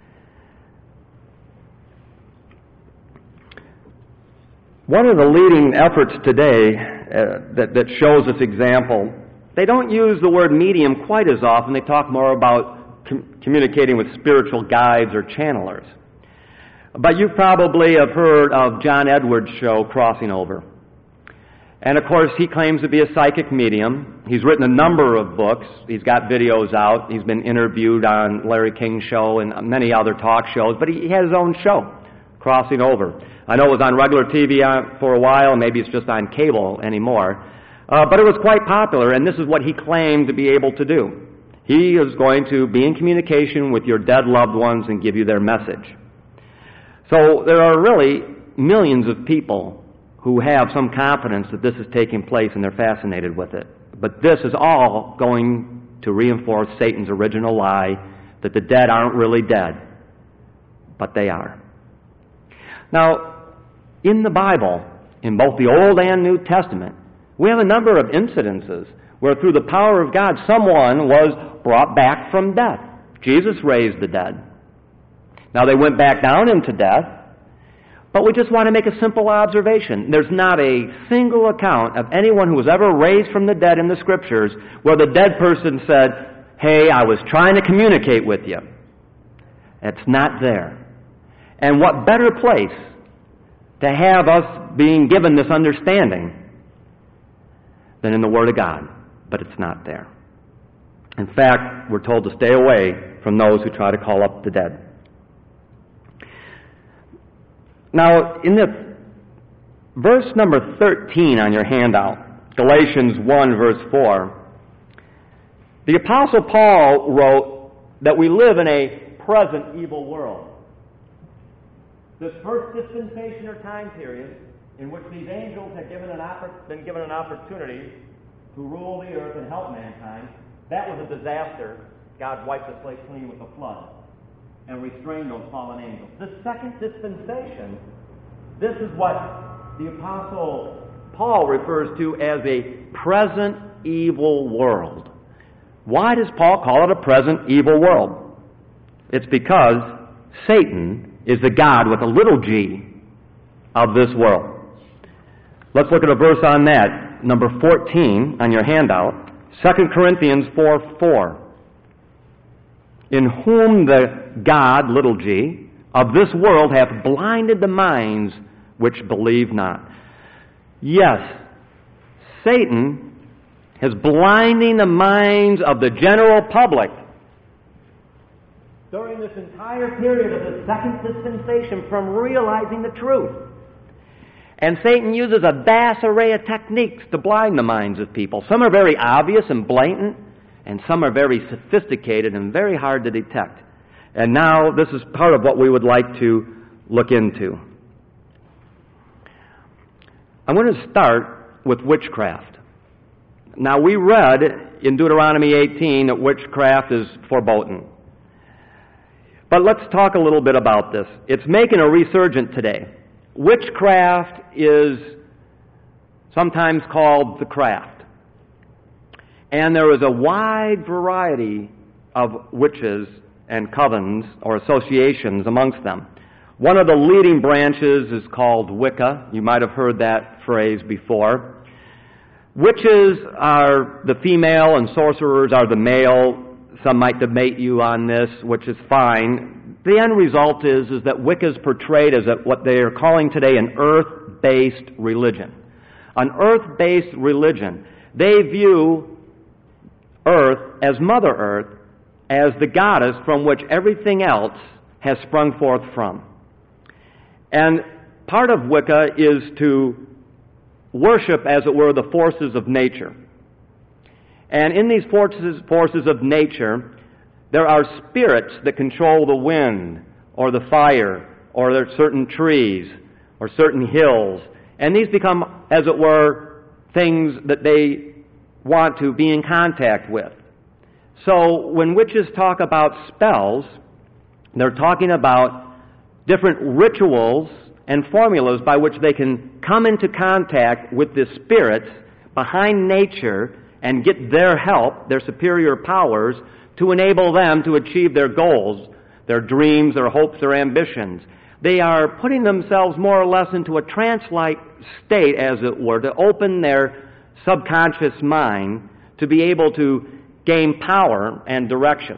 C: One of the leading efforts today uh, that, that shows this example, they don't use the word medium quite as often. They talk more about com- communicating with spiritual guides or channelers. But you probably have heard of John Edwards' show, Crossing Over. And of course, he claims to be a psychic medium. He's written a number of books. He's got videos out. He's been interviewed on Larry King's show and many other talk shows. But he had his own show, Crossing Over. I know it was on regular T V for a while. Maybe it's just on cable anymore. Uh, but it was quite popular, and this is what he claimed to be able to do. He is going to be in communication with your dead loved ones and give you their message. So there are really millions of people who have some confidence that this is taking place, and they're fascinated with it. But this is all going to reinforce Satan's original lie that the dead aren't really dead, but they are. Now, in the Bible, in both the Old and New Testament, we have a number of incidences where through the power of God, someone was brought back from death. Jesus raised the dead. Now, they went back down into death, but we just want to make a simple observation. There's not a single account of anyone who was ever raised from the dead in the Scriptures where the dead person said, "Hey, I was trying to communicate with you." It's not there. And what better place to have us being given this understanding than in the Word of God? But it's not there. In fact, we're told to stay away from those who try to call up the dead. Now, in the verse number thirteen on your handout, Galatians one, verse four, the Apostle Paul wrote that we live in a present evil world. This first dispensation or time period in which these angels had given an oppor- been given an opportunity to rule the earth and help mankind, that was a disaster. God wiped the slate clean with a flood and restrained those fallen angels. The second dispensation, this is what the Apostle Paul refers to as a present evil world. Why does Paul call it a present evil world? It's because Satan is the God with a little g of this world. Let's look at a verse on that, number fourteen on your handout, Second Corinthians four four. In whom the God, little g, of this world hath blinded the minds which believe not. Yes, Satan is blinding the minds of the general public during this entire period of the second dispensation from realizing the truth. And Satan uses a vast array of techniques to blind the minds of people. Some are very obvious and blatant, and some are very sophisticated and very hard to detect. And now this is part of what we would like to look into. I'm going to start with witchcraft. Now, we read in Deuteronomy eighteen that witchcraft is forbidden. But let's talk a little bit about this. It's making a resurgence today. Witchcraft is sometimes called the craft. And there is a wide variety of witches and covens or associations amongst them. One of the leading branches is called Wicca. You might have heard that phrase before. Witches are the female and sorcerers are the male. Some might debate you on this, which is fine. The end result is, is that Wicca is portrayed as a, what they are calling today an earth-based religion. An earth-based religion. They view Earth as Mother Earth, as the goddess from which everything else has sprung forth from. And part of Wicca is to worship, as it were, the forces of nature. And in these forces, forces of nature, there are spirits that control the wind, or the fire, or there are certain trees, or certain hills. And these become, as it were, things that they want to be in contact with. So when witches talk about spells, they're talking about different rituals and formulas by which they can come into contact with the spirits behind nature and get their help, their superior powers, to enable them to achieve their goals, their dreams, their hopes, their ambitions. They are putting themselves more or less into a trance-like state, as it were, to open their subconscious mind to be able to gain power and direction.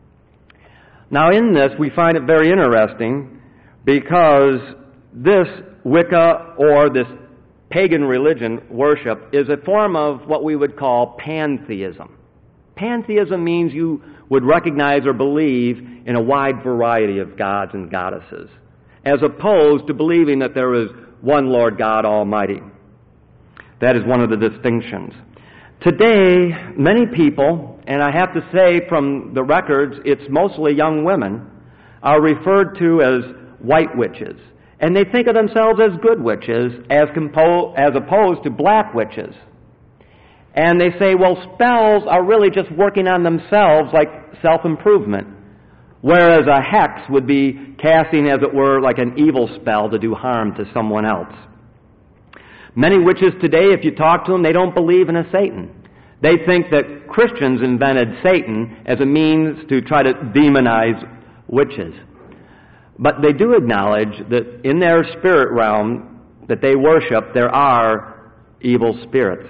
C: Now in this, we find it very interesting because this Wicca, or this pagan religion worship, is a form of what we would call pantheism. Pantheism means you would recognize or believe in a wide variety of gods and goddesses, as opposed to believing that there is one Lord God Almighty. That is one of the distinctions. Today, many people, and I have to say from the records, it's mostly young women, are referred to as white witches. And they think of themselves as good witches as, compo- as opposed to black witches. And they say, well, spells are really just working on themselves like self-improvement, whereas a hex would be casting, as it were, like an evil spell to do harm to someone else. Many witches today, if you talk to them, they don't believe in a Satan. They think that Christians invented Satan as a means to try to demonize witches. But they do acknowledge that in their spirit realm that they worship, there are evil spirits.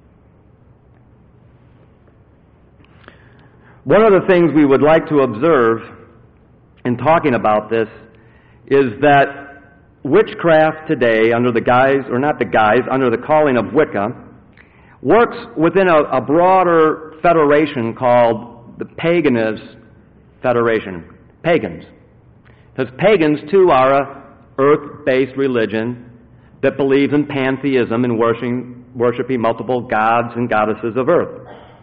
C: One of the things we would like to observe in talking about this is that witchcraft today, under the guise, or not the guise, under the calling of Wicca, works within a, a broader federation called the Paganist Federation. Pagans. Because pagans, too, are a earth-based religion that believes in pantheism and worshiping, worshiping multiple gods and goddesses of earth.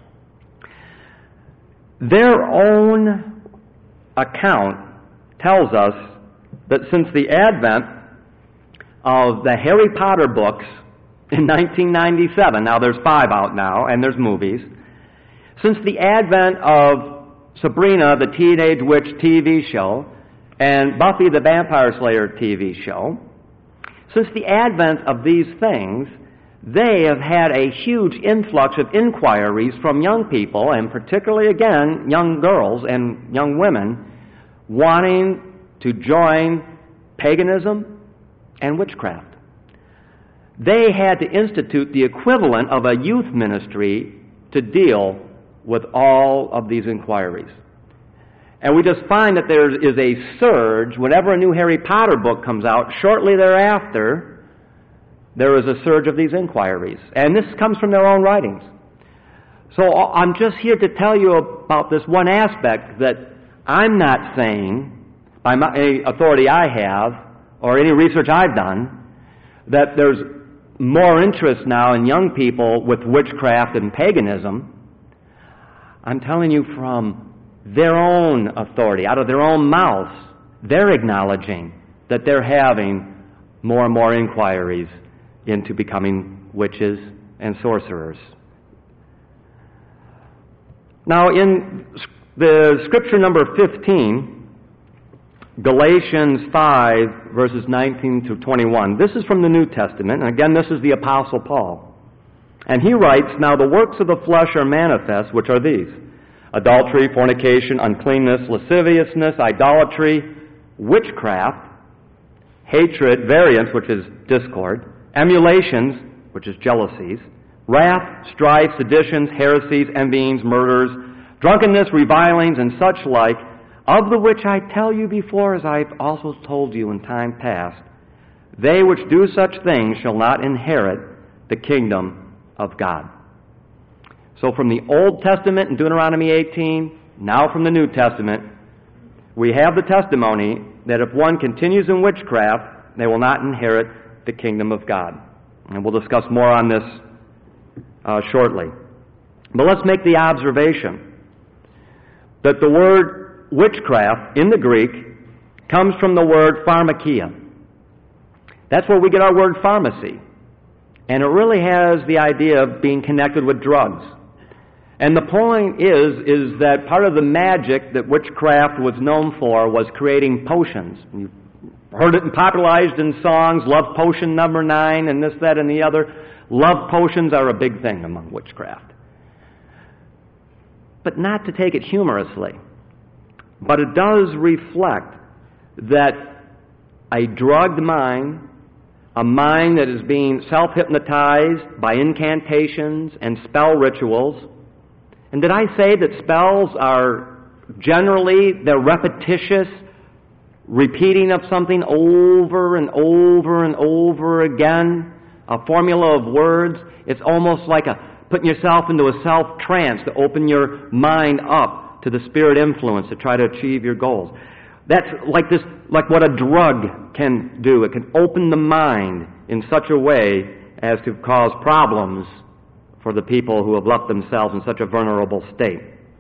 C: Their own account tells us that since the advent of the Harry Potter books in nineteen ninety-seven, now there's five out now, and there's movies, since the advent of Sabrina, the Teenage Witch T V show, and Buffy the Vampire Slayer T V show, since the advent of these things, they have had a huge influx of inquiries from young people, and particularly, again, young girls and young women, wanting to join paganism and witchcraft. They had to institute the equivalent of a youth ministry to deal with all of these inquiries. And we just find that there is a surge. Whenever a new Harry Potter book comes out, shortly thereafter, there is a surge of these inquiries. And this comes from their own writings. So I'm just here to tell you about this one aspect that I'm not saying, by my, any authority I have, or any research I've done, that there's more interest now in young people with witchcraft and paganism. I'm telling you from their own authority, out of their own mouths, they're acknowledging that they're having more and more inquiries into becoming witches and sorcerers. Now, in the scripture number fifteen, Galatians five, verses nineteen through twenty-one, this is from the New Testament, and again, this is the Apostle Paul. And he writes, "Now the works of the flesh are manifest, which are these: adultery, fornication, uncleanness, lasciviousness, idolatry, witchcraft, hatred, variance, which is discord, emulations, which is jealousies, wrath, strife, seditions, heresies, envyings, murders, drunkenness, revilings, and such like, of the which I tell you before, as I have also told you in time past, they which do such things shall not inherit the kingdom of God." So from the Old Testament in Deuteronomy eighteen, now from the New Testament, we have the testimony that if one continues in witchcraft, they will not inherit the kingdom of God. And we'll discuss more on this uh, shortly. But let's make the observation that the word witchcraft in the Greek comes from the word pharmakia. That's where we get our word pharmacy. And it really has the idea of being connected with drugs. And the point is, is that part of the magic that witchcraft was known for was creating potions. You've heard it popularized in songs, love potion number nine, and this, that, and the other. Love potions are a big thing among witchcraft. But not to take it humorously. But it does reflect that a drugged mind, a mind that is being self-hypnotized by incantations and spell rituals. And did I say that spells are generally, they're repetitious, repeating of something over and over and over again, a formula of words? It's almost like a putting yourself into a self-trance to open your mind up to the spirit influence to try to achieve your goals. That's like this, like what a drug can do. It can open the mind in such a way as to cause problems for the people who have left themselves in such a vulnerable state.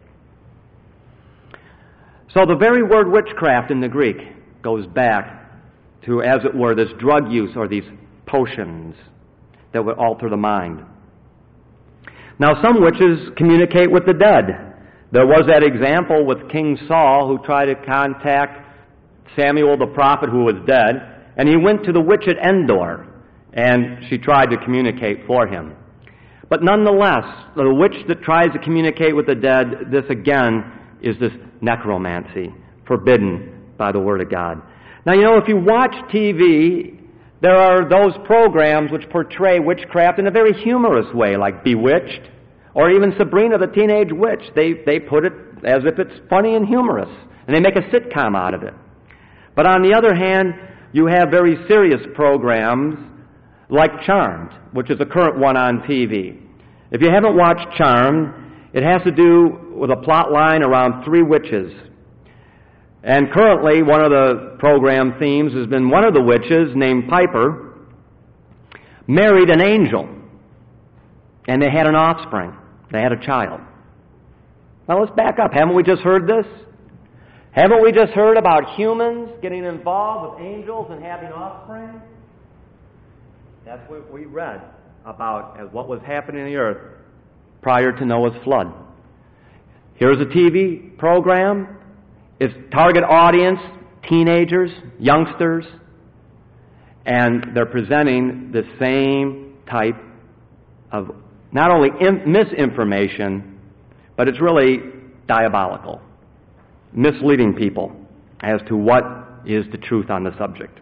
C: So the very word witchcraft in the Greek goes back to, as it were, this drug use or these potions that would alter the mind. Now, some witches communicate with the dead. There was that example with King Saul who tried to contact Samuel the prophet who was dead, and he went to the witch at Endor, and she tried to communicate for him. But nonetheless, the witch that tries to communicate with the dead, this again is this necromancy, forbidden by the Word of God. Now, you know, if you watch T V, there are those programs which portray witchcraft in a very humorous way, like Bewitched, or even Sabrina the Teenage Witch. They, they put it as if it's funny and humorous, and they make a sitcom out of it. But on the other hand, you have very serious programs like Charmed, which is a current one on T V. If you haven't watched Charmed, it has to do with a plot line around three witches. And currently, one of the program themes has been one of the witches, named Piper, married an angel. And they had an offspring. They had a child. Now let's back up. Haven't we just heard this? Haven't we just heard about humans getting involved with angels and having offspring? That's what we read about as what was happening on the earth prior to Noah's flood. Here's a T V program. Its target audience, teenagers, youngsters, and they're presenting the same type of not only in- misinformation, but it's really diabolical, misleading people as to what is the truth on the subject.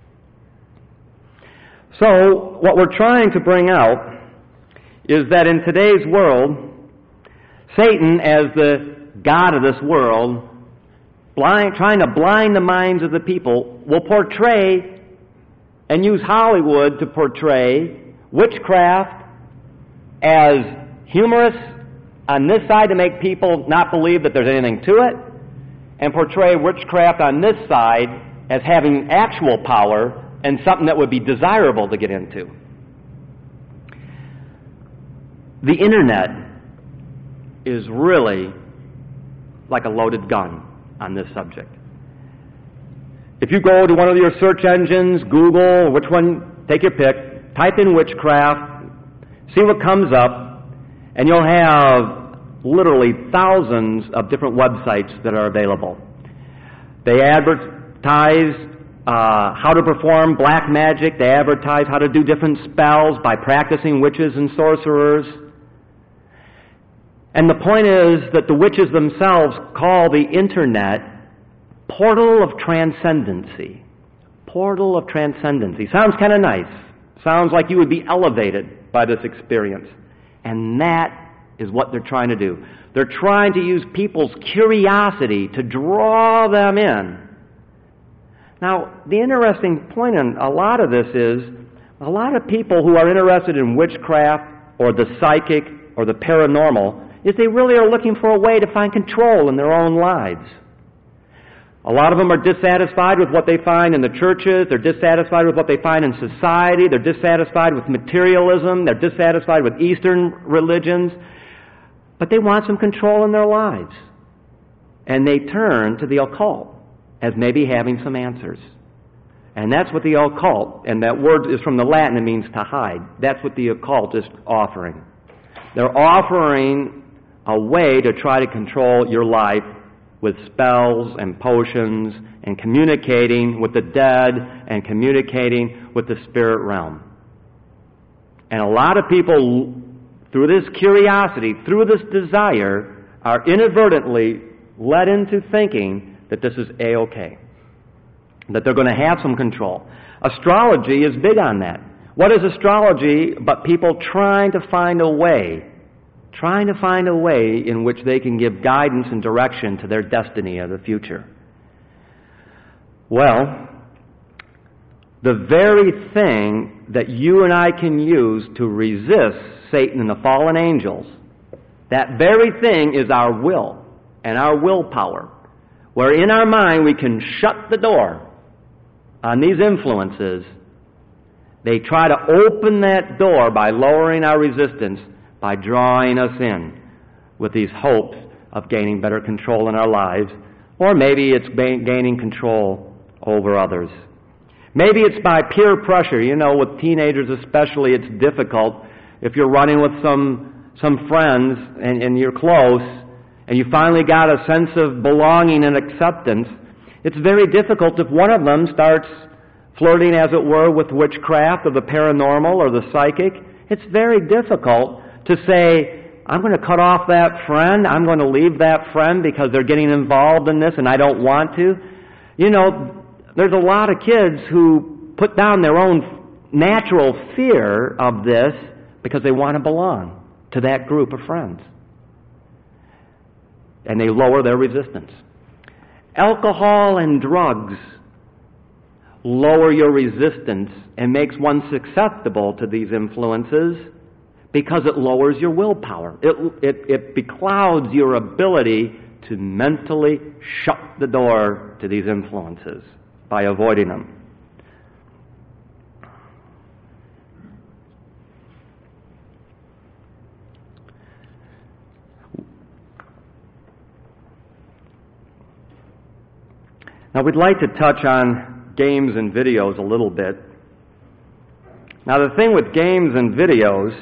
C: So, what we're trying to bring out is that in today's world, Satan, as the god of this world, blind, trying to blind the minds of the people, will portray and use Hollywood to portray witchcraft as humorous on this side to make people not believe that there's anything to it, and portray witchcraft on this side as having actual power and something that would be desirable to get into. The internet is really like a loaded gun on this subject. If you go to one of your search engines, Google, which one, take your pick, type in witchcraft, see what comes up, and you'll have literally thousands of different websites that are available. They advertise uh, how to perform black magic. They advertise how to do different spells by practicing witches and sorcerers. And the point is that the witches themselves call the internet portal of transcendency. Portal of transcendency. Sounds kind of nice. Sounds like you would be elevated by this experience. And that is what they're trying to do. They're trying to use people's curiosity to draw them in. Now, the interesting point in a lot of this is, a lot of people who are interested in witchcraft or the psychic or the paranormal is they really are looking for a way to find control in their own lives. A lot of them are dissatisfied with what they find in the churches. They're dissatisfied with what they find in society. They're dissatisfied with materialism. They're dissatisfied with Eastern religions. But they want some control in their lives. And they turn to the occult as maybe having some answers. And that's what the occult, and that word is from the Latin, it means to hide. That's what the occult is offering. They're offering a way to try to control your life with spells and potions and communicating with the dead and communicating with the spirit realm. And a lot of people, through this curiosity, through this desire, are inadvertently led into thinking that this is A-okay, that they're going to have some control. Astrology is big on that. What is astrology but people trying to find a way trying to find a way in which they can give guidance and direction to their destiny of the future? Well, the very thing that you and I can use to resist Satan and the fallen angels, that very thing is our will and our willpower, where in our mind we can shut the door on these influences. They try to open that door by lowering our resistance, by drawing us in with these hopes of gaining better control in our lives, or maybe it's gaining control over others. Maybe it's by peer pressure. You know, with teenagers especially, it's difficult. If you're running with some some friends and, and you're close, and you finally got a sense of belonging and acceptance, it's very difficult if one of them starts flirting, as it were, with witchcraft or the paranormal or the psychic. It's very difficult to say, I'm going to cut off that friend, I'm going to leave that friend because they're getting involved in this and I don't want to. You know, there's a lot of kids who put down their own natural fear of this because they want to belong to that group of friends. And they lower their resistance. Alcohol and drugs lower your resistance and makes one susceptible to these influences, because it lowers your willpower. It, it, it beclouds your ability to mentally shut the door to these influences by avoiding them. Now, we'd like to touch on games and videos a little bit. Now, the thing with games and videos,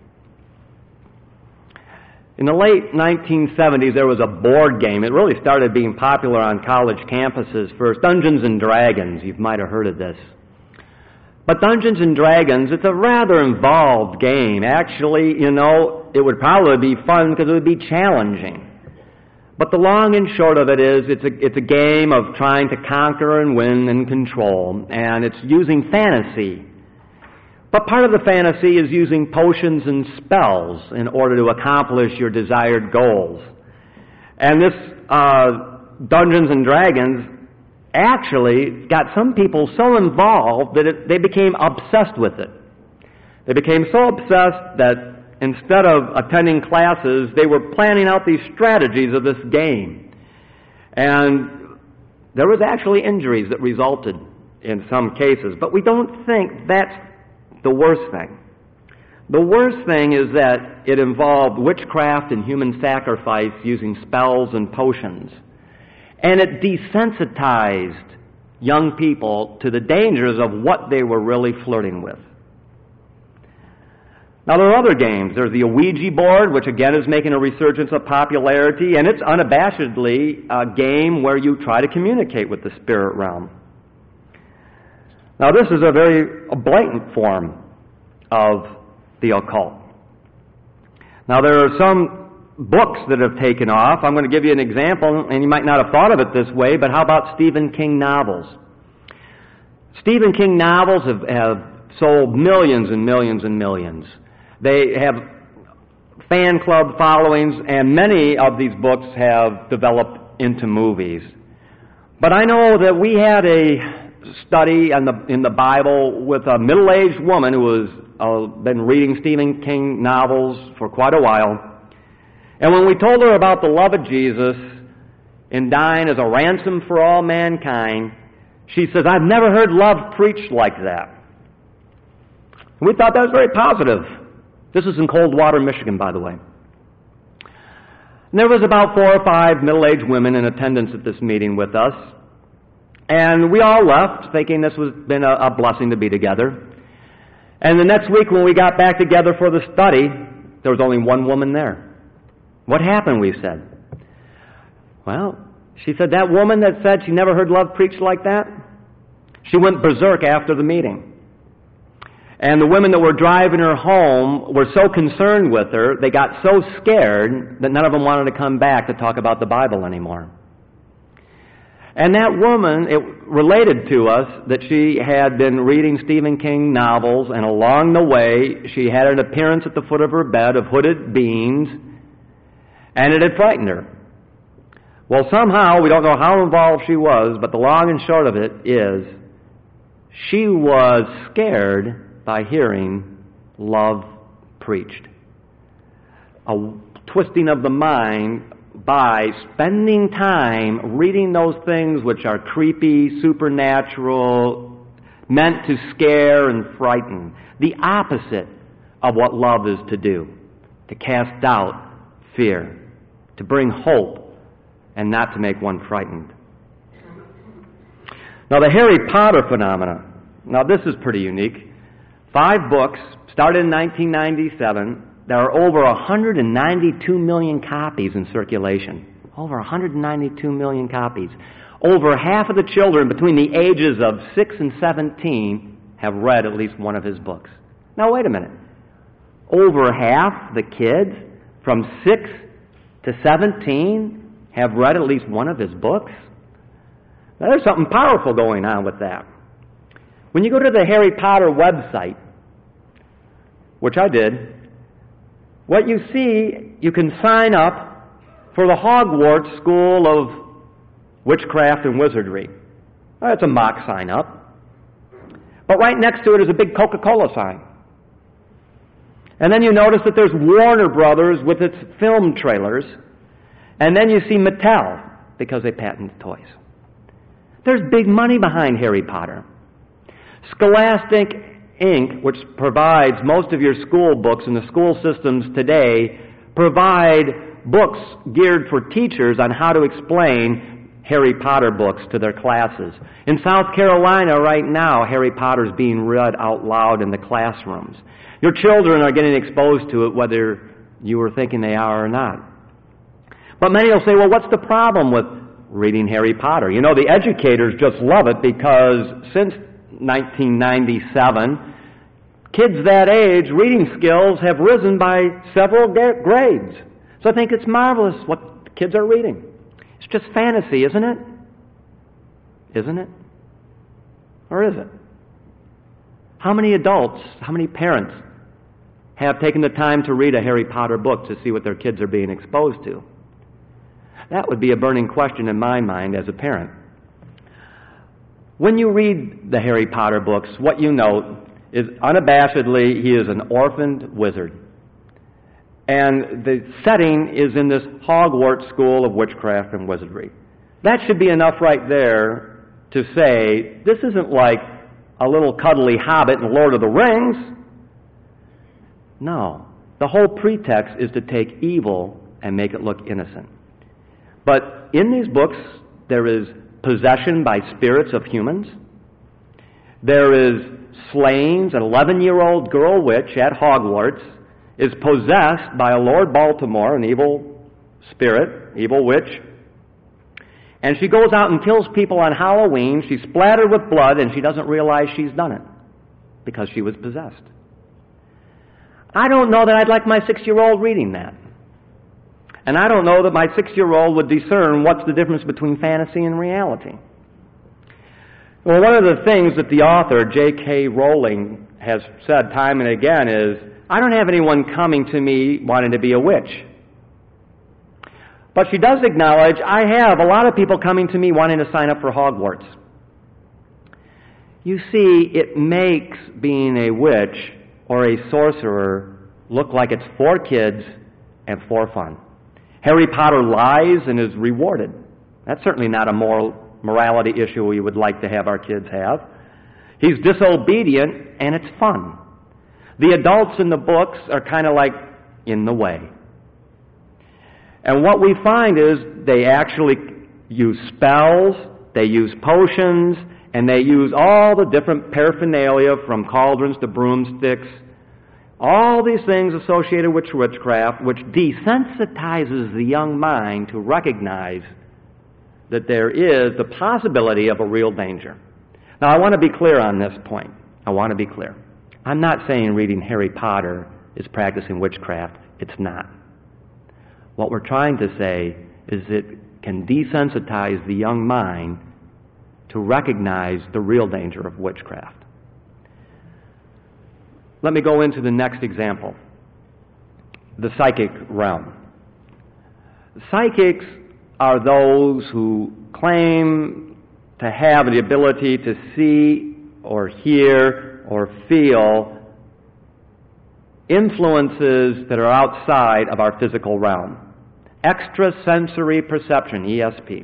C: in the late nineteen seventies, there was a board game. It really started being popular on college campuses first. Dungeons and Dragons, you might have heard of this. But Dungeons and Dragons, it's a rather involved game. Actually, you know, it would probably be fun because it would be challenging. But the long and short of it is, it's a, it's a game of trying to conquer and win and control, and it's using fantasy. But part of the fantasy is using potions and spells in order to accomplish your desired goals. And this uh, Dungeons and Dragons actually got some people so involved that it, they became obsessed with it. They became so obsessed that instead of attending classes, they were planning out these strategies of this game. And there was actually injuries that resulted in some cases. But we don't think that's the worst thing. The worst thing is that it involved witchcraft and human sacrifice using spells and potions. And it desensitized young people to the dangers of what they were really flirting with. Now, there are other games. There's the Ouija board, which again is making a resurgence of popularity, and it's unabashedly a game where you try to communicate with the spirit realm. Now, this is a very a blatant form of the occult. Now, there are some books that have taken off. I'm going to give you an example, and you might not have thought of it this way, but how about Stephen King novels? Stephen King novels have, have sold millions and millions and millions. They have fan club followings, and many of these books have developed into movies. But I know that we had a study in the, in the Bible with a middle-aged woman who has uh, been reading Stephen King novels for quite a while. And when we told her about the love of Jesus, in dying as a ransom for all mankind, she says, I've never heard love preached like that. We thought that was very positive. This is in Coldwater, Michigan, by the way. And there was about four or five middle-aged women in attendance at this meeting with us. And we all left thinking this was been a, a blessing to be together. And the next week when we got back together for the study, there was only one woman there. What happened, we said. Well, she said that woman that said she never heard love preached like that, she went berserk after the meeting. And the women that were driving her home were so concerned with her, they got so scared that none of them wanted to come back to talk about the Bible anymore. And that woman, it related to us that she had been reading Stephen King novels, and along the way she had an appearance at the foot of her bed of hooded beings, and it had frightened her. Well, somehow, we don't know how involved she was, but the long and short of it is, she was scared by hearing love preached. A twisting of the mind by spending time reading those things which are creepy, supernatural, meant to scare and frighten. The opposite of what love is to do. To cast out fear. To bring hope and not to make one frightened. Now the Harry Potter phenomena. Now this is pretty unique. Five books, started in nineteen ninety-seven. There are over one hundred ninety-two million copies in circulation. Over one hundred ninety-two million copies. Over half of the children between the ages of six and seventeen have read at least one of his books. Now wait a minute. Over half the kids from six to seventeen have read at least one of his books? Now, there's something powerful going on with that. When you go to the Harry Potter website, which I did, what you see, you can sign up for the Hogwarts School of Witchcraft and Wizardry. Well, that's a mock sign up. But right next to it is a big Coca-Cola sign. And then you notice that there's Warner Brothers with its film trailers. And then you see Mattel, because they patent toys. There's big money behind Harry Potter. Scholastic Incorporated, which provides most of your school books in the school systems today, provide books geared for teachers on how to explain Harry Potter books to their classes. In South Carolina right now, Harry Potter is being read out loud in the classrooms. Your children are getting exposed to it whether you were thinking they are or not. But many will say, well, what's the problem with reading Harry Potter? You know, the educators just love it because since nineteen ninety-seven, kids that age, reading skills have risen by several grades. So I think it's marvelous what kids are reading. It's just fantasy, isn't it? Isn't it? Or is it? How many adults, how many parents have taken the time to read a Harry Potter book to see what their kids are being exposed to? That would be a burning question in my mind as a parent. When you read the Harry Potter books, what you note is unabashedly he is an orphaned wizard. And the setting is in this Hogwarts School of Witchcraft and Wizardry. That should be enough right there to say, this isn't like a little cuddly hobbit in Lord of the Rings. No. The whole pretext is to take evil and make it look innocent. But in these books, there is possession by spirits of humans. There is slayings. An eleven-year-old girl witch at Hogwarts is possessed by a Lord Baltimore, an evil spirit, evil witch. And she goes out and kills people on Halloween. She's splattered with blood, and she doesn't realize she's done it because she was possessed. I don't know that I'd like my six-year-old reading that. And I don't know that my six-year-old would discern what's the difference between fantasy and reality. Well, one of the things that the author, J K Rowling, has said time and again is, I don't have anyone coming to me wanting to be a witch. But she does acknowledge, I have a lot of people coming to me wanting to sign up for Hogwarts. You see, it makes being a witch or a sorcerer look like it's for kids and for fun. Harry Potter lies and is rewarded. That's certainly not a moral morality issue we would like to have our kids have. He's disobedient, and it's fun. The adults in the books are kind of like in the way. And what we find is they actually use spells, they use potions, and they use all the different paraphernalia from cauldrons to broomsticks, all these things associated with witchcraft, which desensitizes the young mind to recognize that there is the possibility of a real danger. Now, I want to be clear on this point. I want to be clear. I'm not saying reading Harry Potter is practicing witchcraft. It's not. What we're trying to say is it can desensitize the young mind to recognize the real danger of witchcraft. Let me go into the next example, the psychic realm. Psychics are those who claim to have the ability to see or hear or feel influences that are outside of our physical realm. Extrasensory perception, E S P.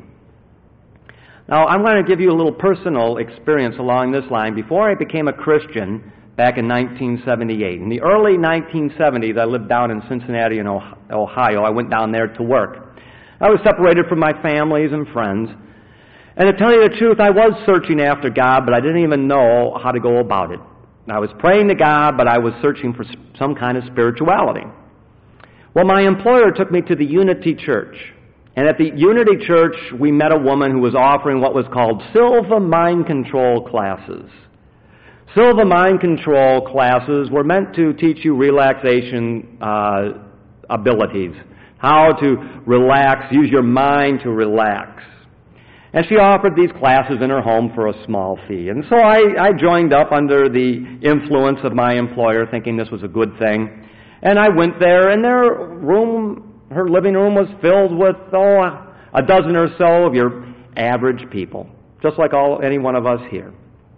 C: Now, I'm going to give you a little personal experience along this line. Before I became a Christian back in nineteen seventy-eight, in the early nineteen seventies, I lived down in Cincinnati in Ohio. I went down there to work. I was separated from my families and friends. And to tell you the truth, I was searching after God, but I didn't even know how to go about it. I was praying to God, but I was searching for some kind of spirituality. Well, my employer took me to the Unity Church. And at the Unity Church, we met a woman who was offering what was called Silva Mind Control classes. Silva Mind Control classes were meant to teach you relaxation uh, abilities, how to relax, use your mind to relax. And she offered these classes in her home for a small fee. And so I, I joined up under the influence of my employer, thinking this was a good thing. And I went there, and their room, her living room was filled with, oh, a dozen or so of your average people, just like all any one of us here.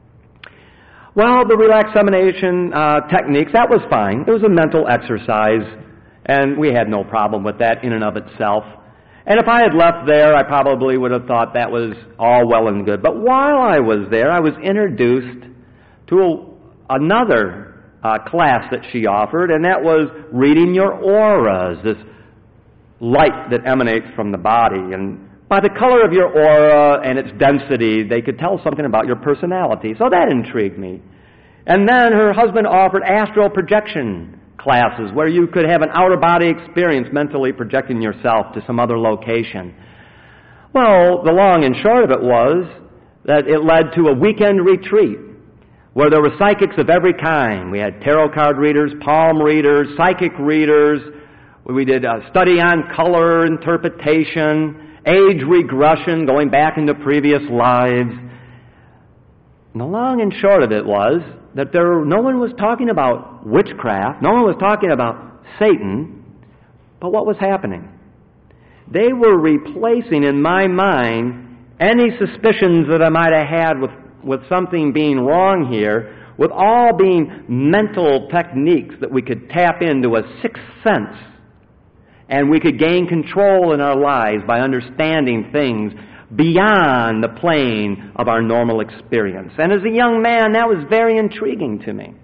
C: Well, the relaxation uh, techniques, that was fine. It was a mental exercise, and we had no problem with that in and of itself. And if I had left there, I probably would have thought that was all well and good. But while I was there, I was introduced to a, another uh, class that she offered, and that was reading your auras, this light that emanates from the body. And by the color of your aura and its density, they could tell something about your personality. So that intrigued me. And then her husband offered astral projection classes where you could have an outer-body experience mentally projecting yourself to some other location. Well, the long and short of it was that it led to a weekend retreat where there were psychics of every kind. We had tarot card readers, palm readers, psychic readers. We did a study on color interpretation, age regression, going back into previous lives. And the long and short of it was that there, no one was talking about witchcraft, no one was talking about Satan, but what was happening? They were replacing in my mind any suspicions that I might have had with, with something being wrong here, with all being mental techniques that we could tap into a sixth sense, and we could gain control in our lives by understanding things beyond the plane of our normal experience. And as a young man, that was very intriguing to me.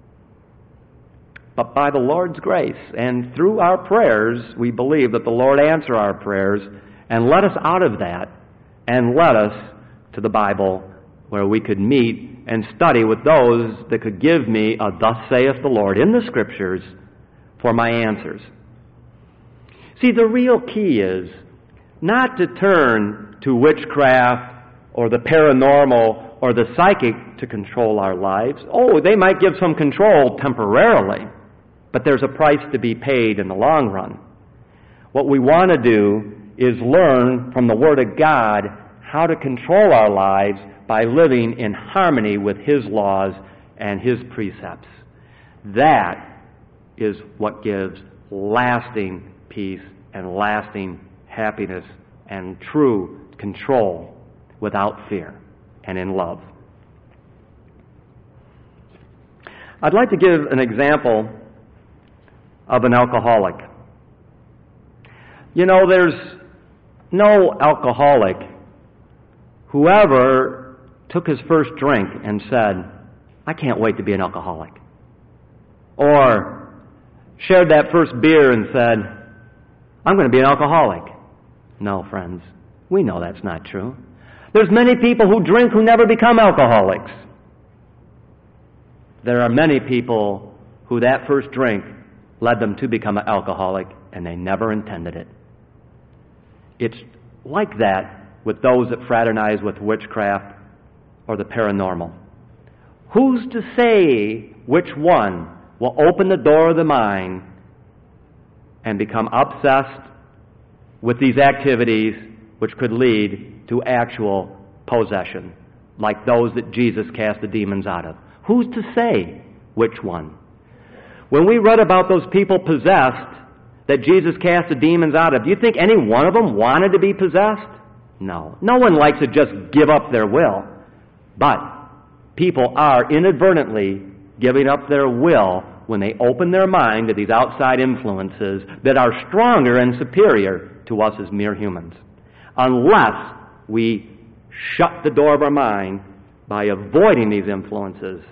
C: But by the Lord's grace and through our prayers, we believe that the Lord answered our prayers and led us out of that and led us to the Bible where we could meet and study with those that could give me a thus saith the Lord in the Scriptures for my answers. See, the real key is not to turn to witchcraft or the paranormal or the psychic to control our lives. Oh, they might give some control temporarily, but there's a price to be paid in the long run. What we want to do is learn from the Word of God how to control our lives by living in harmony with His laws and His precepts. That is what gives lasting peace and lasting happiness and true control without fear and in love. I'd like to give an example of an alcoholic. You know, there's no alcoholic who ever took his first drink and said, I can't wait to be an alcoholic. Or shared that first beer and said, I'm going to be an alcoholic. No, friends, we know that's not true. There's many people who drink who never become alcoholics. There are many people who that first drink led them to become an alcoholic, and they never intended it. It's like that with those that fraternize with witchcraft or the paranormal. Who's to say which one will open the door of the mind and become obsessed with these activities which could lead to actual possession, like those that Jesus cast the demons out of? Who's to say which one? When we read about those people possessed that Jesus cast the demons out of, do you think any one of them wanted to be possessed? No. No one likes to just give up their will. But people are inadvertently giving up their will when they open their mind to these outside influences that are stronger and superior to us as mere humans. Unless we shut the door of our mind by avoiding these influences.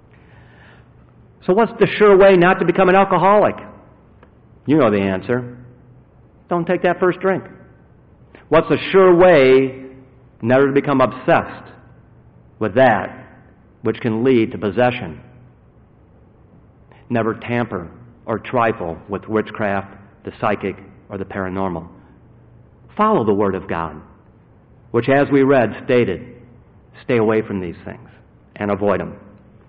C: So what's the sure way not to become an alcoholic? You know the answer. Don't take that first drink. What's the sure way never to become obsessed with that which can lead to possession? Never tamper or trifle with witchcraft, the psychic, or the paranormal. Follow the Word of God, which, as we read, stated, stay away from these things and avoid them.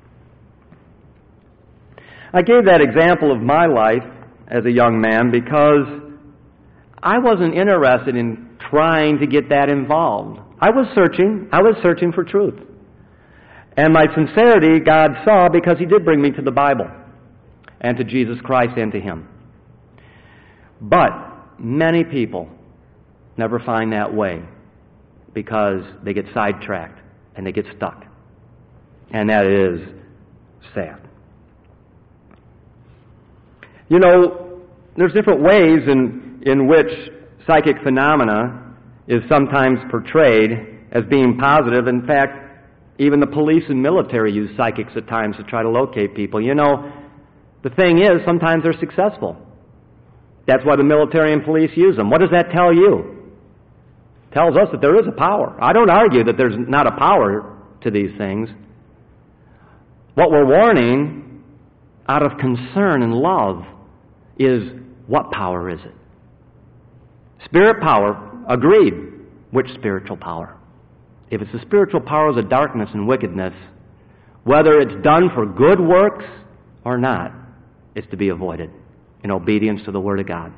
C: I gave that example of my life as a young man because I wasn't interested in trying to get that involved. I was searching. I was searching for truth. And my sincerity God saw because He did bring me to the Bible and to Jesus Christ and to Him. But many people never find that way because they get sidetracked and they get stuck. And that is sad. You know, there's different ways in, in which psychic phenomena is sometimes portrayed as being positive. In fact, even the police and military use psychics at times to try to locate people. You know, the thing is, sometimes they're successful. That's why the military and police use them. What does that tell you? It tells us that there is a power. I don't argue that there's not a power to these things. What we're warning out of concern and love is, what power is it? Spirit power, agreed. Which spiritual power? If it's the spiritual powers of darkness and wickedness, whether it's done for good works or not, it's to be avoided in obedience to the Word of God.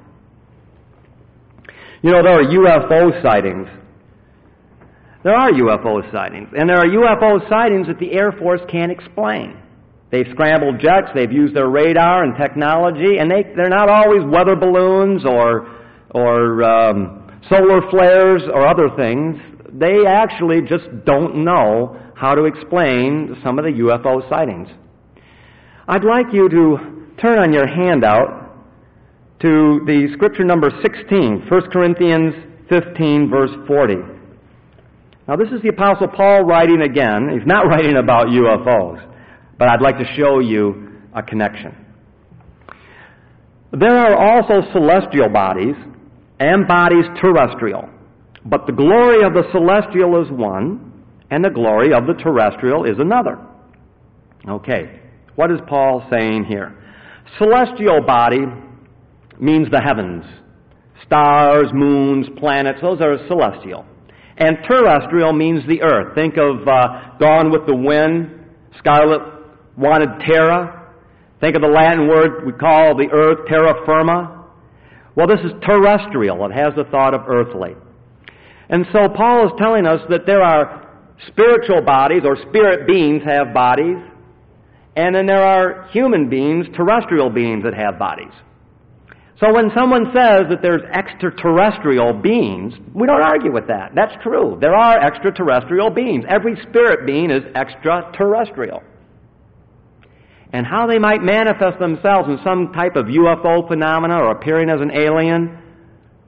C: You know, there are U F O sightings. There are U F O sightings. And there are U F O sightings that the Air Force can't explain. They've scrambled jets, they've used their radar and technology, and they, they're not always weather balloons or, or um, solar flares or other things. They actually just don't know how to explain some of the U F O sightings. I'd like you to turn on your handout to the scripture number sixteen, First Corinthians fifteen, verse forty. Now, this is the Apostle Paul writing again. He's not writing about U F Os, but I'd like to show you a connection. There are also celestial bodies and bodies terrestrial, but the glory of the celestial is one, and the glory of the terrestrial is another. Okay, what is Paul saying here? Celestial body means the heavens. Stars, moons, planets, those are celestial. And terrestrial means the earth. Think of uh, Gone with the Wind, Scarlett wanted terra. Think of the Latin word we call the earth terra firma. Well, this is terrestrial. It has the thought of earthly. And so Paul is telling us that there are spiritual bodies, or spirit beings have bodies, and then there are human beings, terrestrial beings that have bodies. So when someone says that there's extraterrestrial beings, we don't argue with that. That's true. There are extraterrestrial beings. Every spirit being is extraterrestrial. And how they might manifest themselves in some type of U F O phenomena or appearing as an alien,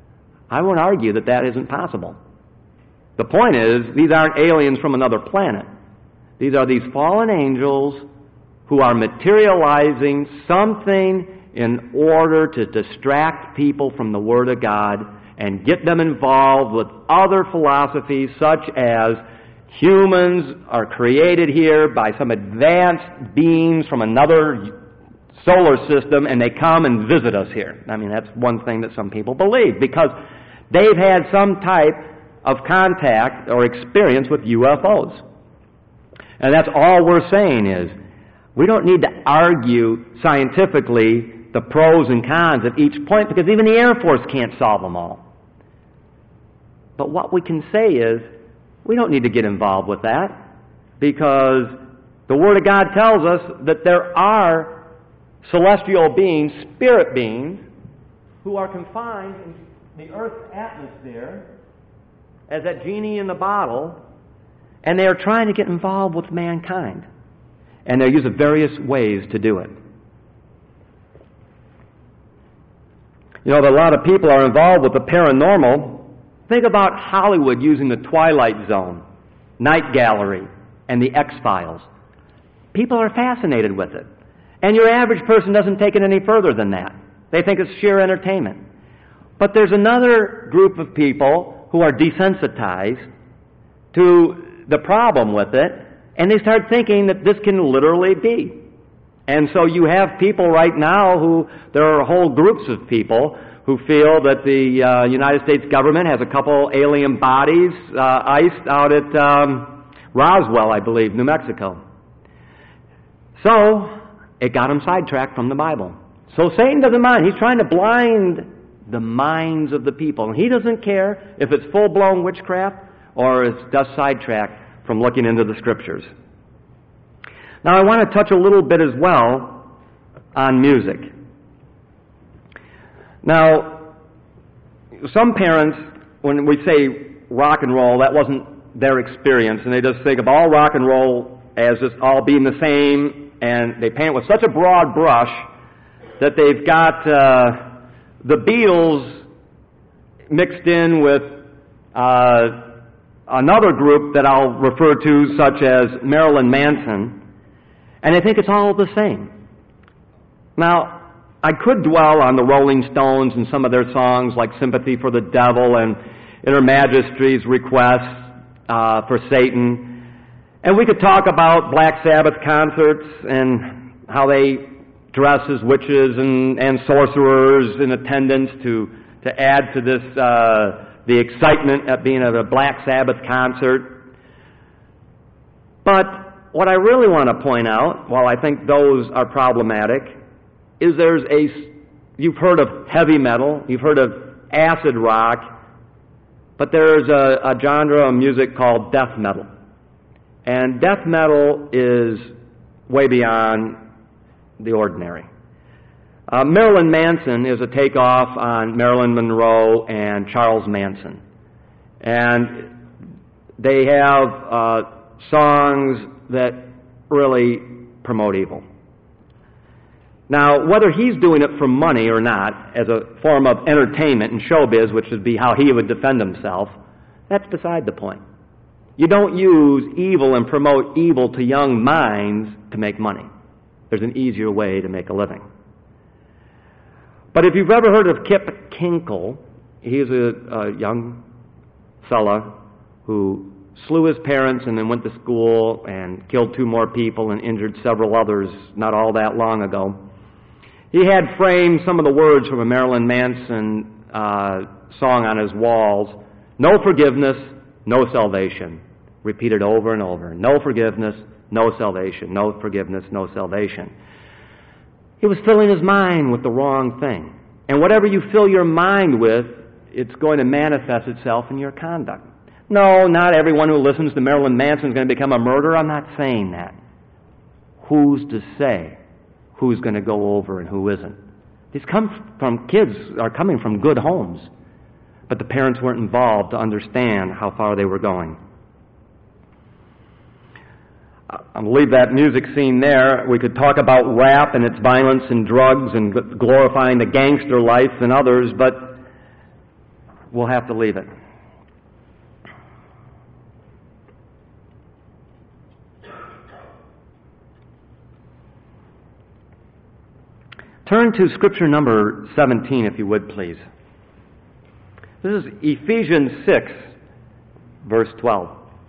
C: I won't argue that that isn't possible. The point is, these aren't aliens from another planet. These are these fallen angels who are materializing something in order to distract people from the Word of God and get them involved with other philosophies such as humans are created here by some advanced beings from another solar system and they come and visit us here. I mean, that's one thing that some people believe because they've had some type of contact or experience with U F Os. And that's all we're saying is we don't need to argue scientifically the pros and cons of each point because even the Air Force can't solve them all. But what we can say is we don't need to get involved with that because the Word of God tells us that there are celestial beings, spirit beings, who are confined in the Earth's atmosphere as that genie in the bottle, and they are trying to get involved with mankind. And they use various ways to do it. You know, a lot of people are involved with the paranormal. Think about Hollywood using the Twilight Zone, Night Gallery, and the X-Files. People are fascinated with it. And your average person doesn't take it any further than that. They think it's sheer entertainment. But there's another group of people who are desensitized to the problem with it, and they start thinking that this can literally be. And so you have people right now who, there are whole groups of people who feel that the uh, United States government has a couple alien bodies uh, iced out at um, Roswell, I believe, New Mexico. So it got them sidetracked from the Bible. So Satan doesn't mind. He's trying to blind the minds of the people. And he doesn't care if it's full-blown witchcraft or it's just sidetracked from looking into the Scriptures. Now I want to touch a little bit as well on music. Now, some parents, when we say rock and roll, that wasn't their experience, and they just think of all rock and roll as just all being the same, and they paint with such a broad brush that they've got uh, the Beatles mixed in with uh, another group that I'll refer to, such as Marilyn Manson, and they think it's all the same. Now, I could dwell on the Rolling Stones and some of their songs like Sympathy for the Devil and In Her Majesty's Request uh, for Satan. And we could talk about Black Sabbath concerts and how they dress as witches and, and sorcerers in attendance to, to add to this, uh, the excitement at being at a Black Sabbath concert. But what I really want to point out, while I think those are problematic, is there's a, you've heard of heavy metal, you've heard of acid rock, but there's a, a genre of music called death metal. And death metal is way beyond the ordinary. Uh, Marilyn Manson is a takeoff on Marilyn Monroe and Charles Manson. And they have uh, songs that really promote evil. Now, whether he's doing it for money or not, as a form of entertainment and showbiz, which would be how he would defend himself, that's beside the point. You don't use evil and promote evil to young minds to make money. There's an easier way to make a living. But if you've ever heard of Kip Kinkle, he's a, a young fella who slew his parents and then went to school and killed two more people and injured several others not all that long ago. He had framed some of the words from a Marilyn Manson uh, song on his walls. No forgiveness, no salvation. Repeated over and over. No forgiveness, no salvation. No forgiveness, no salvation. He was filling his mind with the wrong thing. And whatever you fill your mind with, it's going to manifest itself in your conduct. No, not everyone who listens to Marilyn Manson is going to become a murderer. I'm not saying that. Who's to say who's going to go over and who isn't? These come from kids are coming from good homes, but the parents weren't involved to understand how far they were going. I'll leave that music scene there. We could talk about rap and its violence and drugs and glorifying the gangster life and others, but we'll have to leave it. Turn to Scripture number seventeen, if you would, please. This is Ephesians six, verse twelve.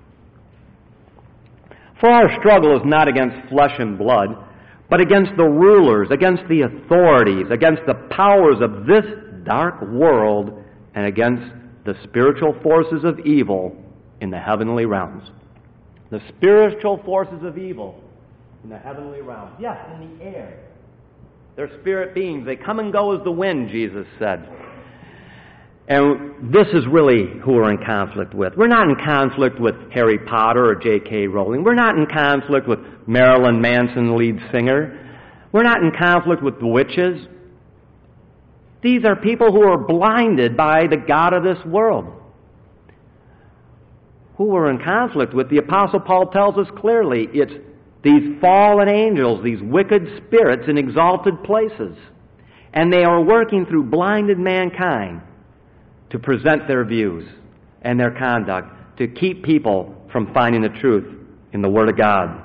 C: For our struggle is not against flesh and blood, but against the rulers, against the authorities, against the powers of this dark world, and against the spiritual forces of evil in the heavenly realms. The spiritual forces of evil in the heavenly realms. Yes, in the air. They're spirit beings. They come and go as the wind, Jesus said. And this is really who we're in conflict with. We're not in conflict with Harry Potter or J K Rowling. We're not in conflict with Marilyn Manson, lead singer. We're not in conflict with the witches. These are people who are blinded by the god of this world. Who we're in conflict with, the Apostle Paul tells us clearly, it's these fallen angels, these wicked spirits in exalted places. And they are working through blinded mankind to present their views and their conduct to keep people from finding the truth in the Word of God.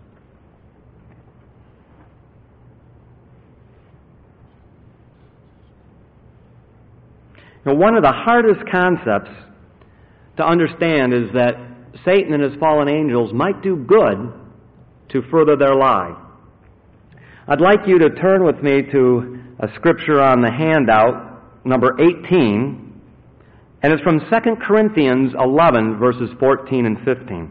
C: Now, one of the hardest concepts to understand is that Satan and his fallen angels might do good to further their lie. I'd like you to turn with me to a scripture on the handout, number eighteen, and it's from Second Corinthians eleven, verses fourteen and fifteen.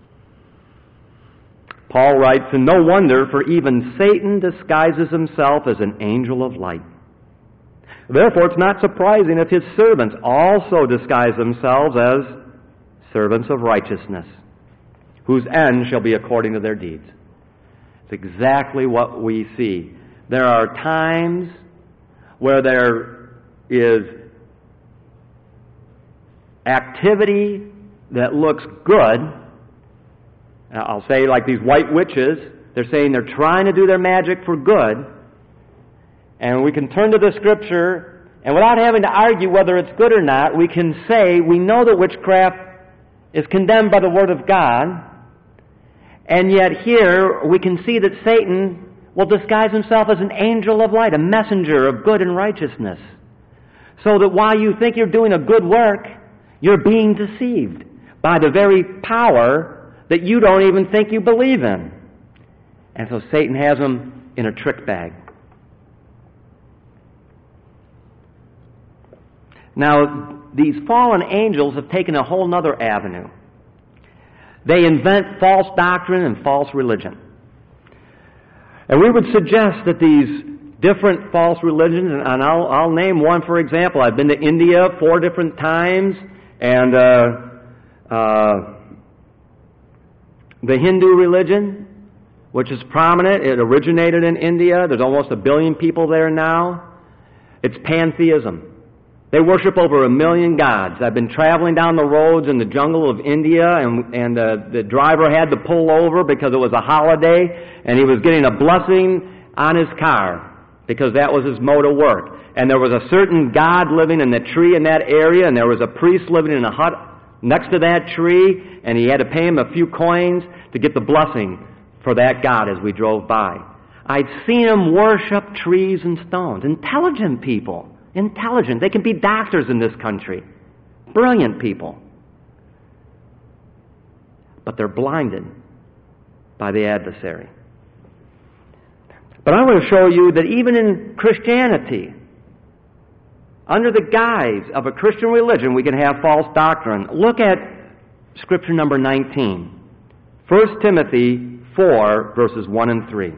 C: Paul writes, "And no wonder, for even Satan disguises himself as an angel of light. Therefore it's not surprising if his servants also disguise themselves as servants of righteousness, whose end shall be according to their deeds." It's exactly what we see. There are times where there is activity that looks good. I'll say like these white witches, they're saying they're trying to do their magic for good. And we can turn to the Scripture, and without having to argue whether it's good or not, we can say we know that witchcraft is condemned by the Word of God, and yet here we can see that Satan will disguise himself as an angel of light, a messenger of good and righteousness, so that while you think you're doing a good work, you're being deceived by the very power that you don't even think you believe in. And so Satan has them in a trick bag. Now, these fallen angels have taken a whole other avenue. They invent false doctrine and false religion. And we would suggest that these different false religions, and I'll, I'll name one for example. I've been to India four different times, and uh, uh, the Hindu religion, which is prominent, it originated in India. There's almost a billion people there now. It's pantheism. They worship over a million gods. I've been traveling down the roads in the jungle of India, and, and uh, the driver had to pull over because it was a holiday, and he was getting a blessing on his car because that was his mode of work. And there was a certain god living in the tree in that area, and there was a priest living in a hut next to that tree, and he had to pay him a few coins to get the blessing for that god as we drove by. I'd seen him worship trees and stones. Intelligent people. Intelligent. They can be doctors in this country. Brilliant people. But they're blinded by the adversary. But I want to show you that even in Christianity, under the guise of a Christian religion, we can have false doctrine. Look at Scripture number nineteen. First Timothy four, verses one and three.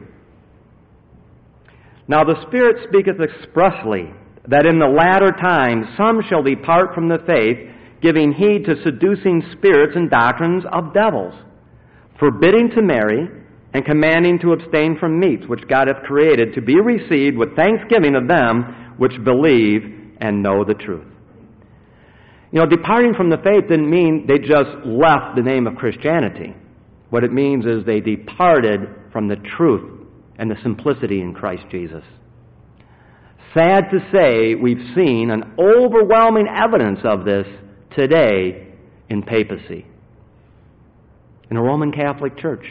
C: "Now the Spirit speaketh expressly, that in the latter times some shall depart from the faith, giving heed to seducing spirits and doctrines of devils, forbidding to marry, and commanding to abstain from meats, which God hath created, to be received with thanksgiving of them which believe and know the truth." You know, departing from the faith didn't mean they just left the name of Christianity. What it means is they departed from the truth and the simplicity in Christ Jesus. sad to say, we've seen an overwhelming evidence of this today in papacy, in a Roman Catholic Church.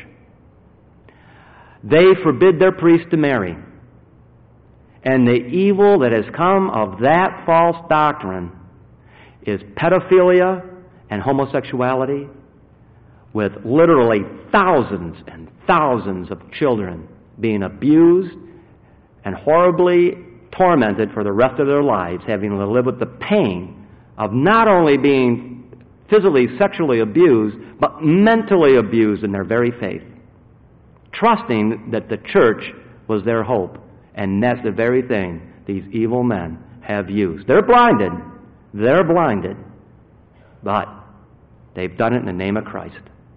C: They forbid their priests to marry. And the evil that has come of that false doctrine is pedophilia and homosexuality, with literally thousands and thousands of children being abused and horribly tormented for the rest of their lives, having to live with the pain of not only being physically, sexually abused, but mentally abused in their very faith, trusting that the church was their hope. And that's the very thing these evil men have used. They're blinded. They're blinded. But they've done it in the name of Christ.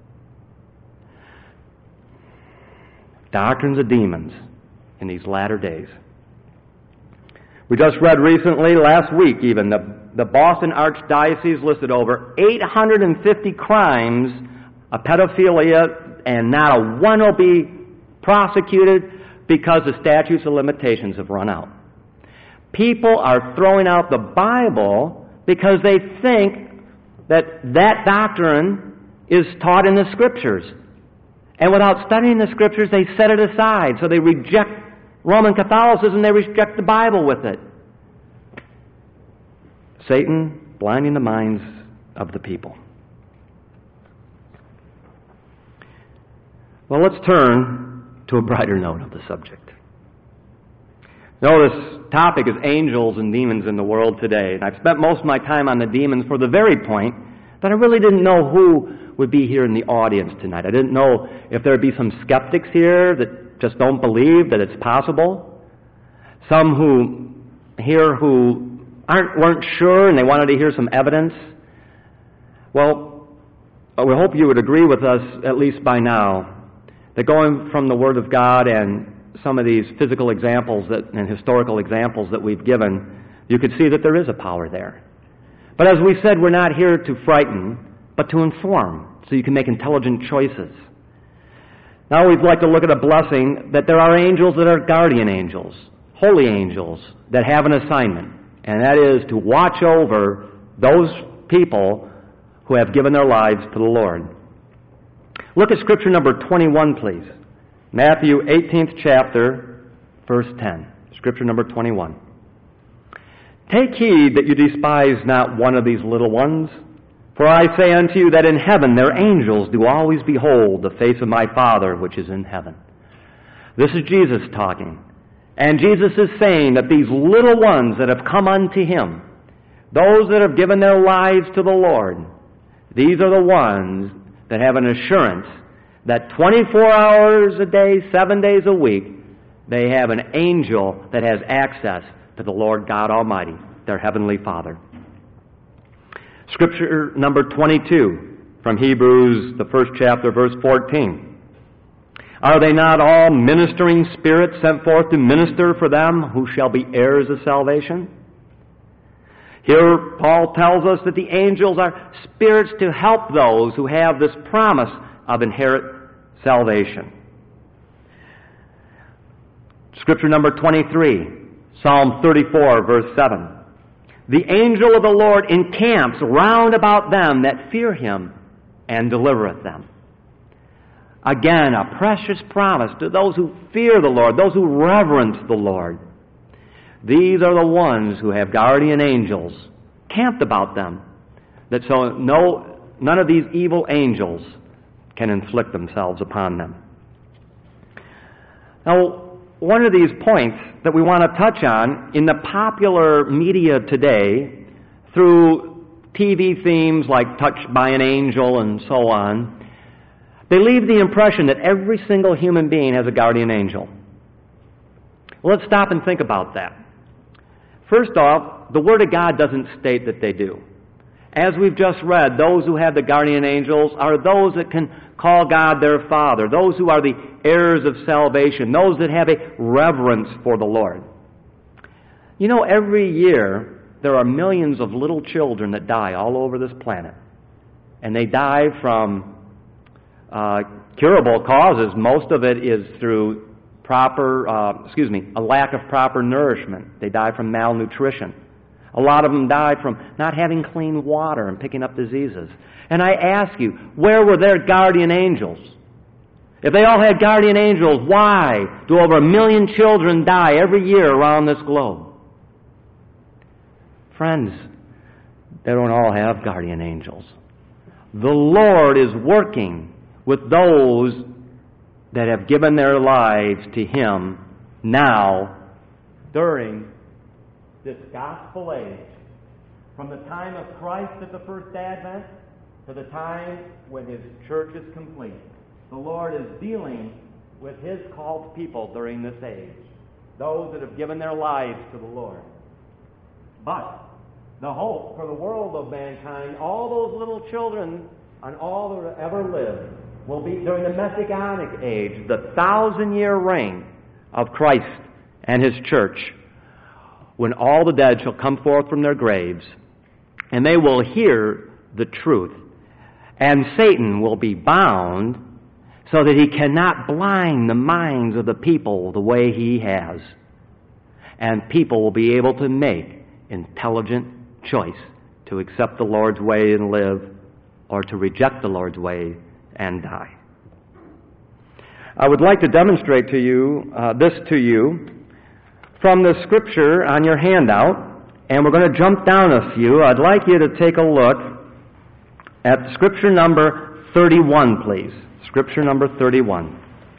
C: Doctrines of demons in these latter days. We just read recently, last week even, the, the Boston Archdiocese listed over eight hundred fifty crimes of pedophilia, and not a one will be prosecuted because the statutes of limitations have run out. People are throwing out the Bible because they think that that doctrine is taught in the Scriptures. And without studying the Scriptures, they set it aside. So they reject Roman Catholicism, they reject the Bible with it. Satan blinding the minds of the people. Well, let's turn to a brighter note of the subject. Now, this topic is angels and demons in the world today. And I've spent most of my time on the demons for the very point that I really didn't know who would be here in the audience tonight. I didn't know if there would be some skeptics here that just don't believe that it's possible. Some who here who aren't weren't sure and they wanted to hear some evidence. Well, we hope you would agree with us, at least by now, that going from the Word of God and some of these physical examples that, and historical examples that we've given, you could see that there is a power there. But as we said, we're not here to frighten, but to inform, so you can make intelligent choices. Now we'd like to look at a blessing that there are angels that are guardian angels, holy angels, that have an assignment, and that is to watch over those people who have given their lives to the Lord. Look at Scripture number twenty-one, please. Matthew eighteenth chapter, verse ten. Scripture number twenty-one. Take heed that you despise not one of these little ones, for I say unto you that in heaven their angels do always behold the face of my Father which is in heaven. This is Jesus talking. And Jesus is saying that these little ones that have come unto Him, those that have given their lives to the Lord, these are the ones that have an assurance that twenty-four hours a day, seven days a week, they have an angel that has access to the Lord God Almighty, their Heavenly Father. Scripture number twenty-two from Hebrews, the first chapter, verse fourteen. Are they not all ministering spirits sent forth to minister for them who shall be heirs of salvation? Here Paul tells us that the angels are spirits to help those who have this promise of inherit salvation. Scripture number twenty-three, Psalm thirty-four, verse seven. The angel of the Lord encamps round about them that fear Him and delivereth them. Again, a precious promise to those who fear the Lord, those who reverence the Lord. These are the ones who have guardian angels camped about them, that so no none of these evil angels can inflict themselves upon them. Now, one of these points that we want to touch on in the popular media today, through T V themes like Touched by an Angel and so on, they leave the impression that every single human being has a guardian angel. Well, let's stop and think about that. First off, the Word of God doesn't state that they do. As we've just read, those who have the guardian angels are those that can call God their Father, those who are the heirs of salvation, those that have a reverence for the Lord. You know, every year there are millions of little children that die all over this planet. And they die from uh, curable causes. Most of it is through proper, uh, excuse me, a lack of proper nourishment. They die from malnutrition. A lot of them died from not having clean water and picking up diseases. And I ask you, where were their guardian angels? If they all had guardian angels, why do over a million children die every year around this globe? Friends, they don't all have guardian angels. The Lord is working with those that have given their lives to Him now during this gospel age, from the time of Christ at the first advent to the time when His church is complete. The Lord is dealing with His called people during this age, those that have given their lives to the Lord. But the hope for the world of mankind, all those little children and all that ever lived, will be during the Messianic age, the thousand-year reign of Christ and His church, when all the dead shall come forth from their graves, and they will hear the truth. And Satan will be bound so that he cannot blind the minds of the people the way he has. And people will be able to make intelligent choice to accept the Lord's way and live, or to reject the Lord's way and die. I would like to demonstrate to you uh, this to you from the scripture on your handout, and we're going to jump down a few. I'd like you to take a look at scripture number thirty-one, please. Scripture number thirty-one.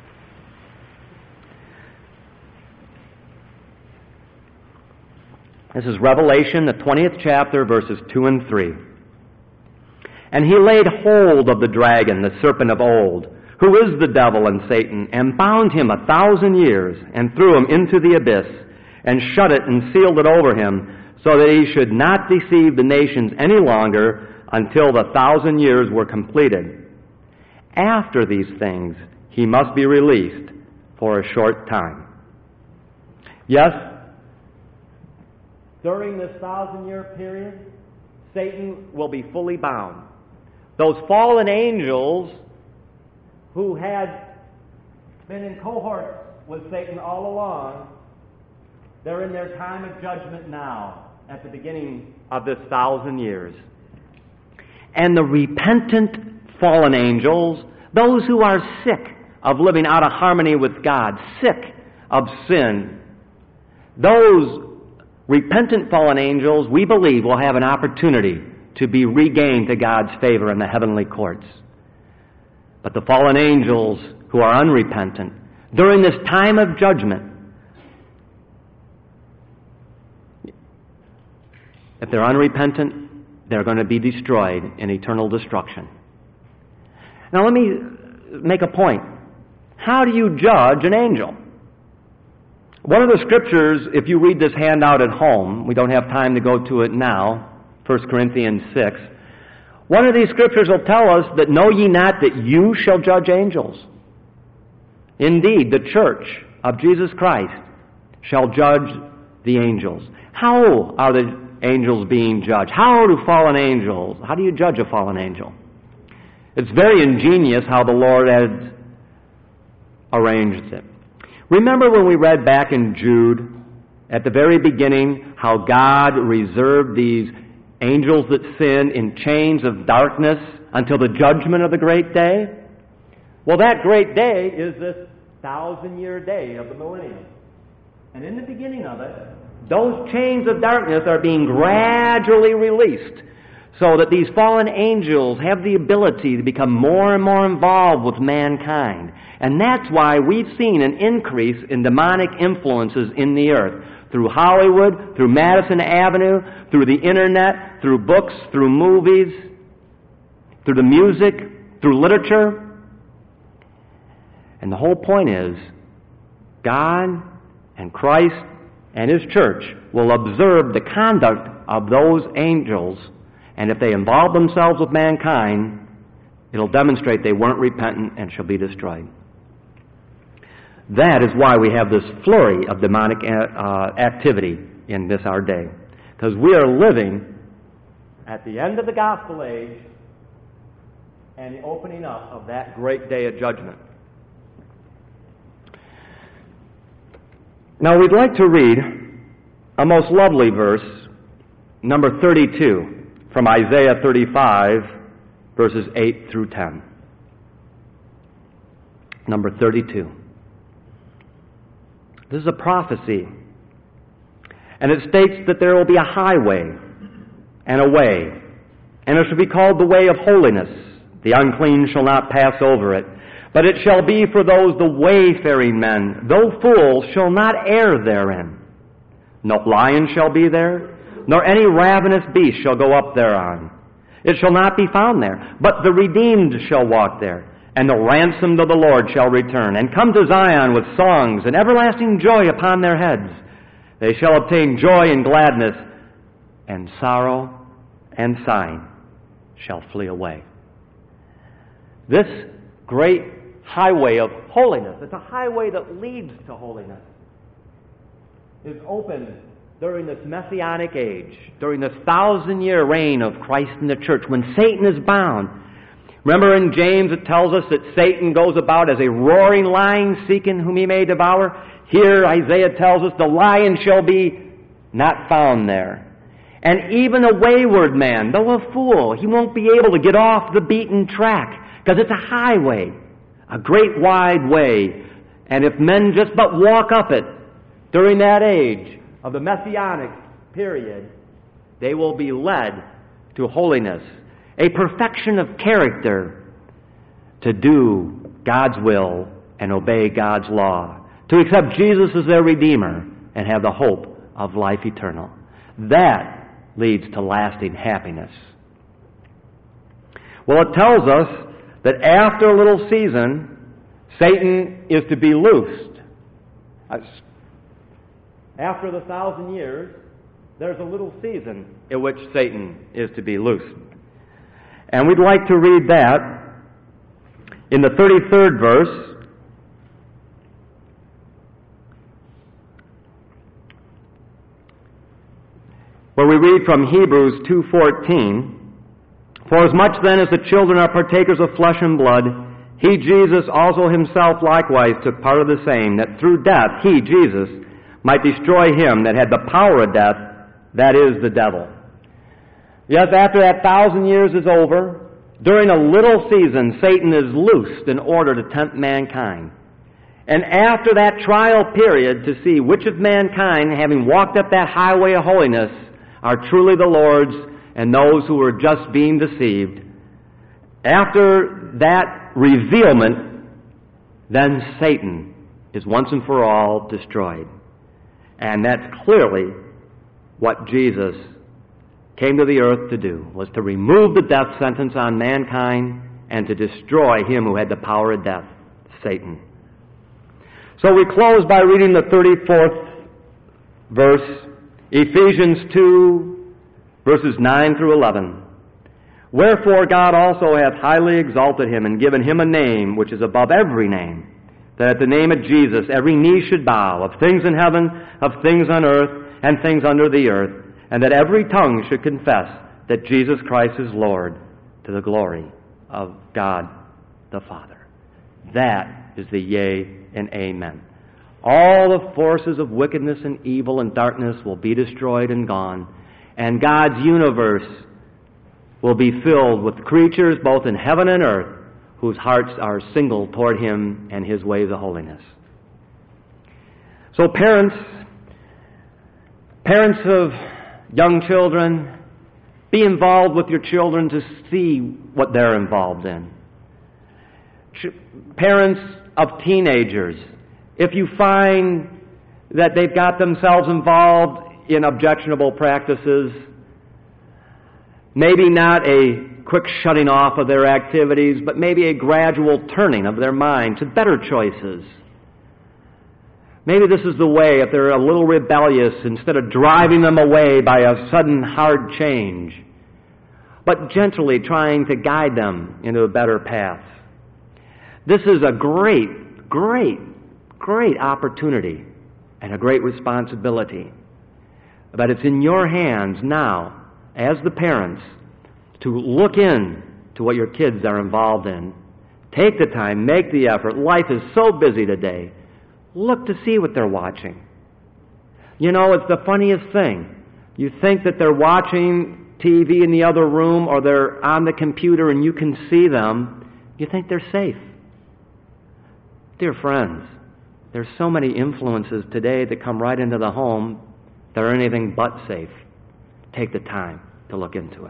C: This is Revelation, the twentieth chapter, verses two and three. And he laid hold of the dragon, the serpent of old, who is the devil and Satan, and bound him a thousand years, and threw him into the abyss, and shut it and sealed it over him, so that he should not deceive the nations any longer until the thousand years were completed. After these things, he must be released for a short time. Yes, during this thousand-year period, Satan will be fully bound. Those fallen angels who had been in cohorts with Satan all along, they're in their time of judgment now, at the beginning of this thousand years. And the repentant fallen angels, those who are sick of living out of harmony with God, sick of sin, those repentant fallen angels, we believe, will have an opportunity to be regained to God's favor in the heavenly courts. But the fallen angels who are unrepentant, during this time of judgment, if they're unrepentant, they're going to be destroyed in eternal destruction. Now let me make a point. How do you judge an angel? One of the scriptures, if you read this handout at home, we don't have time to go to it now, First Corinthians six, one of these scriptures will tell us that know ye not that you shall judge angels. Indeed, the church of Jesus Christ shall judge the angels. How are the angels being judged? How do fallen angels, how do you judge a fallen angel? It's very ingenious how the Lord has arranged it. Remember when we read back in Jude, at the very beginning, how God reserved these angels that sin in chains of darkness until the judgment of the great day? Well, that great day is this thousand-year day of the millennium. And in the beginning of it, those chains of darkness are being gradually released so that these fallen angels have the ability to become more and more involved with mankind. And that's why we've seen an increase in demonic influences in the earth. Through Hollywood, through Madison Avenue, through the internet, through books, through movies, through the music, through literature. And the whole point is, God and Christ and His church will observe the conduct of those angels, and if they involve themselves with mankind, it'll demonstrate they weren't repentant and shall be destroyed. That is why we have this flurry of demonic uh, activity in this our day. Because we are living at the end of the gospel age and the opening up of that great day of judgment. Now we'd like to read a most lovely verse, number thirty-two, from Isaiah thirty-five, verses eight through ten. Number thirty-two. This is a prophecy, and it states that there will be a highway and a way, and it shall be called the way of holiness. The unclean shall not pass over it, but it shall be for those the wayfaring men. Though fools shall not err therein. No lion shall be there, nor any ravenous beast shall go up thereon. It shall not be found there, but the redeemed shall walk there, and the ransomed of the Lord shall return, and come to Zion with songs and everlasting joy upon their heads. They shall obtain joy and gladness, and sorrow and sighing shall flee away. This great highway of holiness, it's a highway that leads to holiness, is opened during this messianic age, during this thousand-year reign of Christ in the church, when Satan is bound. Remember in James it tells us that Satan goes about as a roaring lion seeking whom he may devour. Here Isaiah tells us the lion shall be not found there. And even a wayward man, though a fool, he won't be able to get off the beaten track, because it's a highway, a great wide way. And if men just but walk up it during that age of the messianic period, they will be led to holiness, a perfection of character, to do God's will and obey God's law, to accept Jesus as their Redeemer and have the hope of life eternal. That leads to lasting happiness. Well, it tells us that after a little season, Satan is to be loosed. After the thousand years, there's a little season in which Satan is to be loosed. And we'd like to read that in the thirty-third verse. Where we read from Hebrews two fourteen, "For as much then as the children are partakers of flesh and blood, he, Jesus, also himself likewise took part of the same, that through death he, Jesus, might destroy him that had the power of death, that is, the devil." Yes, after that thousand years is over, during a little season, Satan is loosed in order to tempt mankind. And after that trial period to see which of mankind, having walked up that highway of holiness, are truly the Lord's, and those who are just being deceived. After that revealment, then Satan is once and for all destroyed. And that's clearly what Jesus came to the earth to do, was to remove the death sentence on mankind and to destroy him who had the power of death, Satan. So we close by reading the thirty-fourth verse, Ephesians two, verses nine through eleven. "Wherefore God also hath highly exalted him, and given him a name which is above every name, that at the name of Jesus every knee should bow, of things in heaven, of things on earth, and things under the earth, and that every tongue should confess that Jesus Christ is Lord, to the glory of God the Father." That is the yea and amen. All the forces of wickedness and evil and darkness will be destroyed and gone, and God's universe will be filled with creatures both in heaven and earth whose hearts are single toward Him and His ways of holiness. So parents, parents of young children, be involved with your children to see what they're involved in. Ch- parents of teenagers, if you find that they've got themselves involved in objectionable practices, maybe not a quick shutting off of their activities, but maybe a gradual turning of their mind to better choices. Maybe this is the way, if they're a little rebellious, instead of driving them away by a sudden hard change, but gently trying to guide them into a better path. This is a great, great, great opportunity and a great responsibility. But it's in your hands now, as the parents, to look in to what your kids are involved in. Take the time, make the effort. Life is so busy today. Look to see what they're watching. You know, it's the funniest thing. You think that they're watching T V in the other room or they're on the computer and you can see them. You think they're safe. Dear friends, there's so many influences today that come right into the home that are anything but safe. Take the time to look into it.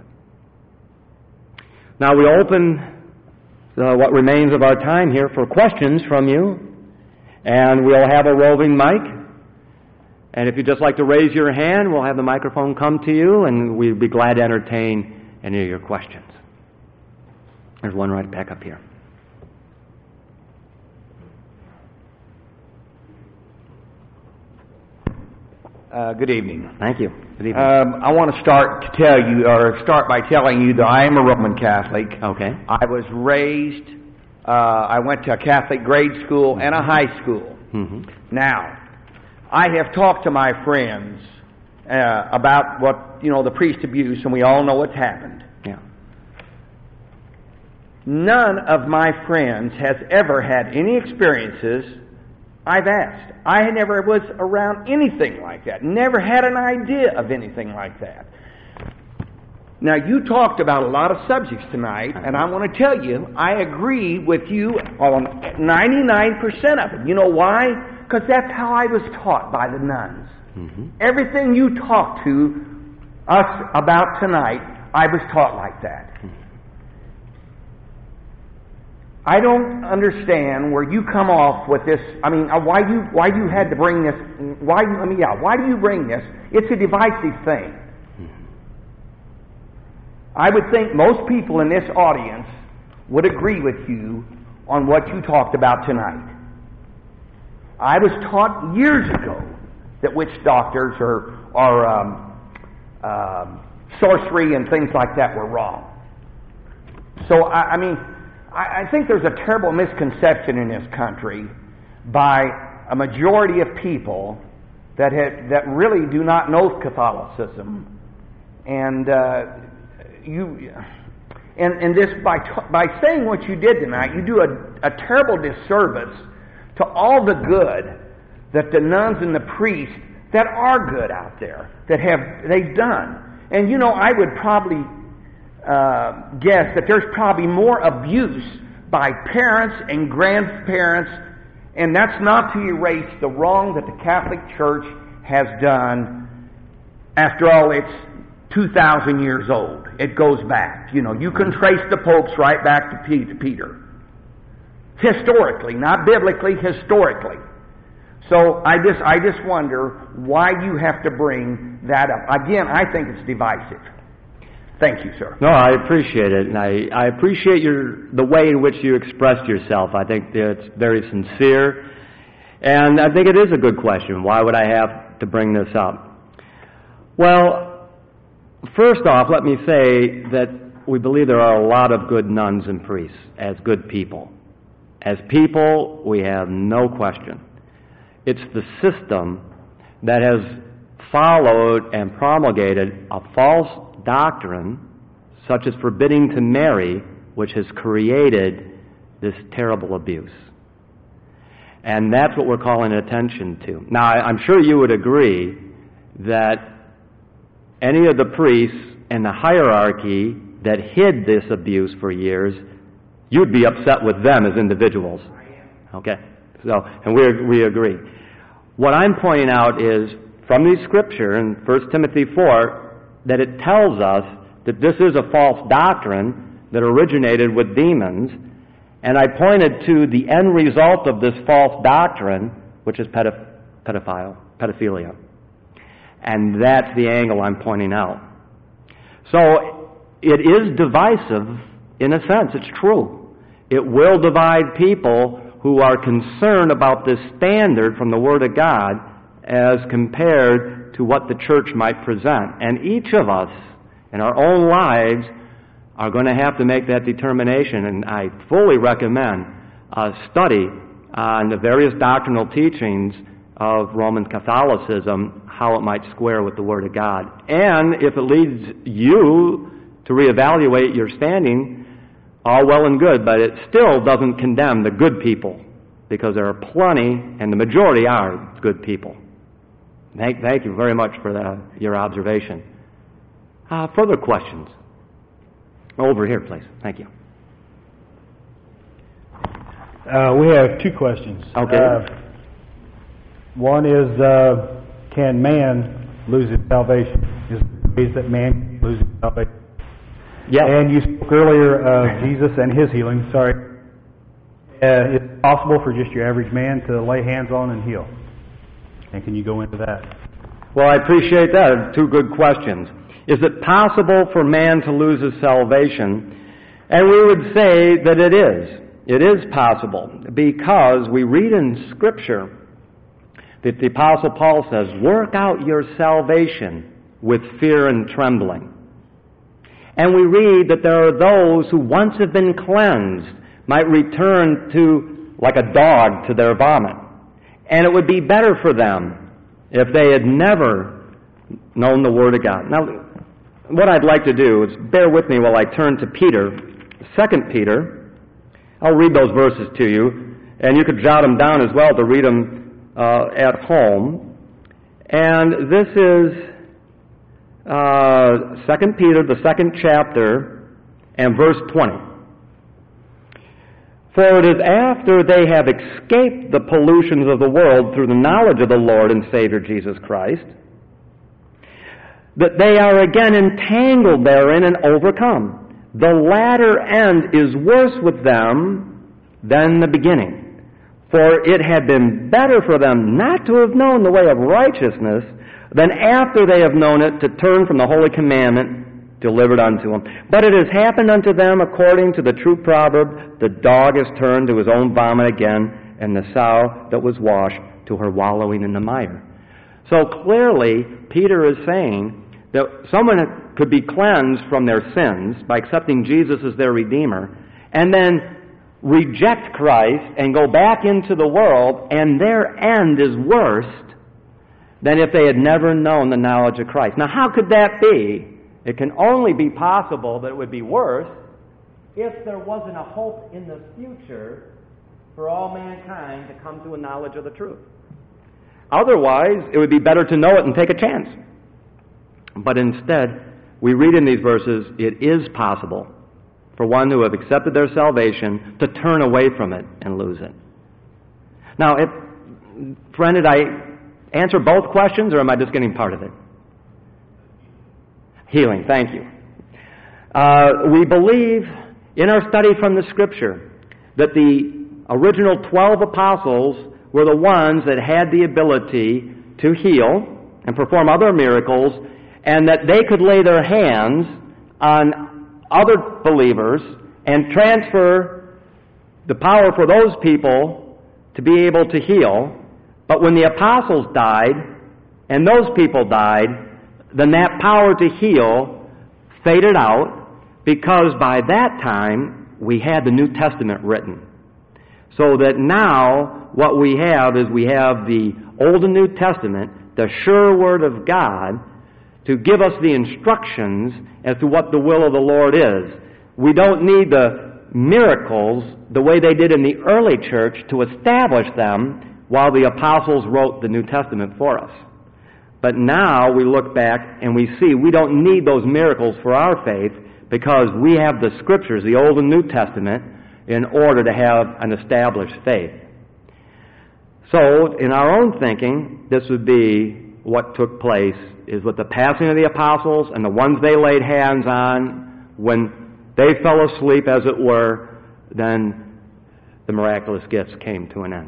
C: Now we open uh, what remains of our time here for questions from you, and we'll have a roving mic. And if you'd just like to raise your hand, we'll have the microphone come to you, and we'd be glad to entertain any of your questions. There's one right back up here.
D: Uh, good evening.
C: Thank you. Good evening.
D: Um, I want to start to tell you, or start by telling you that I am a Roman Catholic.
C: Okay.
D: I was raised, uh, I went to a Catholic grade school and a high school.
C: Mm-hmm.
D: Now, I have talked to my friends uh, about what, you know, the priest abuse, and we all know what's happened.
C: Yeah.
D: None of my friends has ever had any experiences I've asked. I never was around anything like that. Never had an idea of anything like that. Now, you talked about a lot of subjects tonight, and I want to tell you, I agree with you on ninety-nine percent of it. You know why? Because that's how I was taught by the nuns.
C: Mm-hmm.
D: Everything you talked to us about tonight, I was taught like that. I don't understand where you come off with this. I mean, uh, why you why you had to bring this? Why? I mean, yeah. Why do you bring this? It's a divisive thing. I would think most people in this audience would agree with you on what you talked about tonight. I was taught years ago that witch doctors or or um, um, sorcery and things like that were wrong. So I, I mean. I think there's a terrible misconception in this country by a majority of people that have, that really do not know Catholicism, and uh, you and and this by by saying what you did tonight, you do a, a terrible disservice to all the good that the nuns and the priests that are good out there that have they've done. And you know, I would probably. Uh, guess that there's probably more abuse by parents and grandparents, and that's not to erase the wrong that the Catholic Church has done. After all, it's two thousand years old. It goes back. You know, you can trace the popes right back to Peter. Historically, not biblically, historically. So I just, I just wonder why you have to bring that up. Again, I think it's divisive. Thank you, sir.
C: No, I appreciate it, and I, I appreciate your the way in which you expressed yourself. I think that it's very sincere, and I think it is a good question. Why would I have to bring this up? Well, first off, let me say that we believe there are a lot of good nuns and priests as good people. As people, we have no question. It's the system that has followed and promulgated a false doctrine, such as forbidding to marry, which has created this terrible abuse. And that's what we're calling attention to. Now, I'm sure you would agree that any of the priests and the hierarchy that hid this abuse for years, you'd be upset with them as individuals. Okay? So, and we we agree. What I'm pointing out is, from the Scripture in First Timothy four, that it tells us that this is a false doctrine that originated with demons, and I pointed to the end result of this false doctrine, which is pedoph- pedophile, pedophilia. And that's the angle I'm pointing out. So it is divisive in a sense. It's true. It will divide people who are concerned about this standard from the Word of God as compared to what the church might present. And each of us, in our own lives, are going to have to make that determination. And I fully recommend a study on the various doctrinal teachings of Roman Catholicism, how it might square with the Word of God. And if it leads you to reevaluate your standing, all well and good, but it still doesn't condemn the good people, because there are plenty, and the majority are good people. Thank, thank you very much for the, your observation. Uh, further questions? Over here, please. Thank you.
E: Uh, we have two questions.
C: Okay.
E: Uh, one is, uh, can man lose his salvation? Is there ways that man can lose his salvation?
C: Yes.
E: And you spoke earlier of Jesus and his healing. Sorry. Uh, is it possible for just your average man to lay hands on and heal? And can you go into that?
C: Well, I appreciate that. Two good questions. Is it possible for man to lose his salvation? And we would say that it is. It is possible because we read in Scripture that the Apostle Paul says, work out your salvation with fear and trembling. And we read that there are those who once have been cleansed might return to, like a dog, to their vomit. And it would be better for them if they had never known the Word of God. Now, what I'd like to do is bear with me while I turn to Peter, Second Peter. I'll read those verses to you, and you could jot them down as well to read them uh, at home. And this is uh, Second Peter, the second chapter, and verse twenty. For it is after they have escaped the pollutions of the world through the knowledge of the Lord and Savior Jesus Christ, that they are again entangled therein and overcome. The latter end is worse with them than the beginning. For it had been better for them not to have known the way of righteousness than after they have known it to turn from the holy commandment delivered unto them. But it has happened unto them according to the true proverb, the dog is turned to his own vomit again, and the sow that was washed to her wallowing in the mire. So clearly, Peter is saying that someone could be cleansed from their sins by accepting Jesus as their Redeemer, and then reject Christ and go back into the world, and their end is worse than if they had never known the knowledge of Christ. Now, how could that be? It can only be possible that it would be worse if there wasn't a hope in the future for all mankind to come to a knowledge of the truth. Otherwise, it would be better to know it and take a chance. But instead, we read in these verses, it is possible for one who have accepted their salvation to turn away from it and lose it. Now, if, friend, did I answer both questions, or am I just getting part of it? Healing, thank you. Uh, we believe in our study from the Scripture that the original twelve apostles were the ones that had the ability to heal and perform other miracles, and that they could lay their hands on other believers and transfer the power for those people to be able to heal. But when the apostles died and those people died, then that power to heal faded out, because by that time we had the New Testament written. So that now what we have is we have the Old and New Testament, the sure Word of God, to give us the instructions as to what the will of the Lord is. We don't need the miracles the way they did in the early church to establish them while the apostles wrote the New Testament for us. But now we look back and we see we don't need those miracles for our faith, because we have the Scriptures, the Old and New Testament, in order to have an established faith. So, in our own thinking, this would be what took place, is with the passing of the apostles and the ones they laid hands on, when they fell asleep, as it were, then the miraculous gifts came to an end.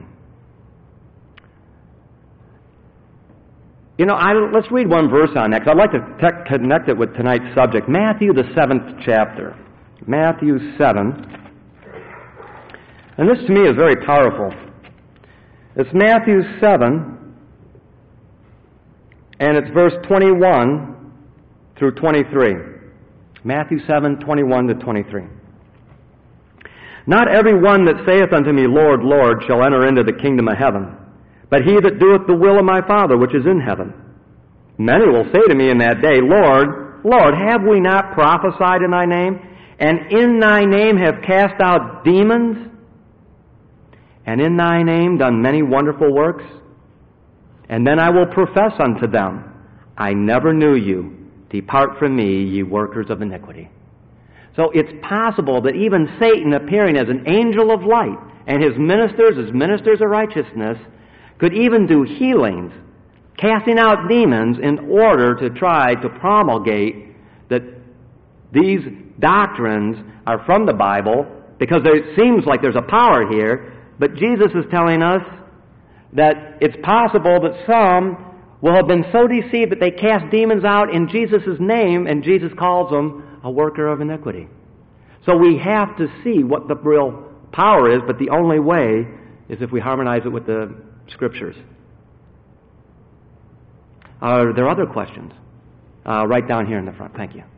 C: You know, I, let's read one verse on that, because I'd like to te- connect it with tonight's subject. Matthew, the seventh chapter. Matthew seven. And this to me is very powerful. It's Matthew seven, and it's verse twenty-one through twenty-three. Matthew seven, twenty-one to twenty-three. Not every one that saith unto me, Lord, Lord, shall enter into the kingdom of heaven, but he that doeth the will of my Father which is in heaven. Many will say to me in that day, Lord, Lord, have we not prophesied in thy name, and in thy name have cast out demons, and in thy name done many wonderful works? And then I will profess unto them, I never knew you. Depart from me, ye workers of iniquity. So it's possible that even Satan, appearing as an angel of light, and his ministers as ministers of righteousness, could even do healings, casting out demons, in order to try to promulgate that these doctrines are from the Bible, because it seems like there's a power here, but Jesus is telling us that it's possible that some will have been so deceived that they cast demons out in Jesus' name, and Jesus calls them a worker of iniquity. So we have to see what the real power is, but the only way is if we harmonize it with the Scriptures. Are there other questions? Uh, right down here in the front. Thank you.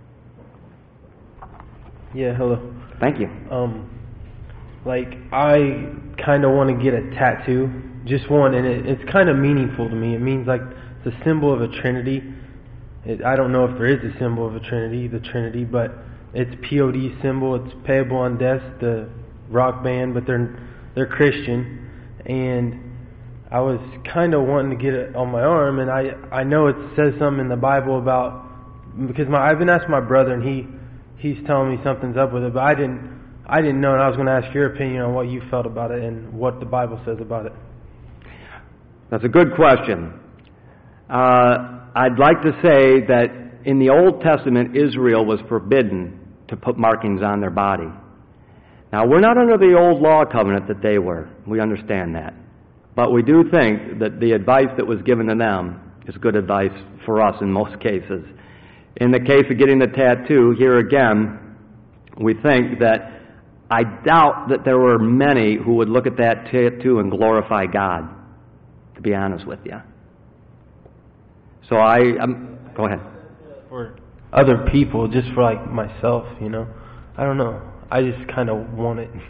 F: Yeah, hello.
C: Thank you.
F: Um, like, I kind of want to get a tattoo, just one, and it, it's kind of meaningful to me. It means, like, it's a symbol of a Trinity. It, I don't know if there is a symbol of a Trinity, the Trinity, but it's P O D symbol. It's Payable on Death, the rock band, but they're they're Christian, and I was kind of wanting to get it on my arm, and I I know it says something in the Bible about, because my I've been asking my brother, and he he's telling me something's up with it, but I didn't I didn't know, and I was going to ask your opinion on what you felt about it and what the Bible says about it.
C: That's a good question. Uh, I'd like to say that in the Old Testament, Israel was forbidden to put markings on their body. Now, we're not under the old law covenant that they were. We understand that. But we do think that the advice that was given to them is good advice for us in most cases. In the case of getting the tattoo, here again, we think that I doubt that there were many who would look at that tattoo and glorify God, to be honest with you. So I, um, go ahead.
F: For other people, just for like myself, you know. I don't know. I just kind of want it.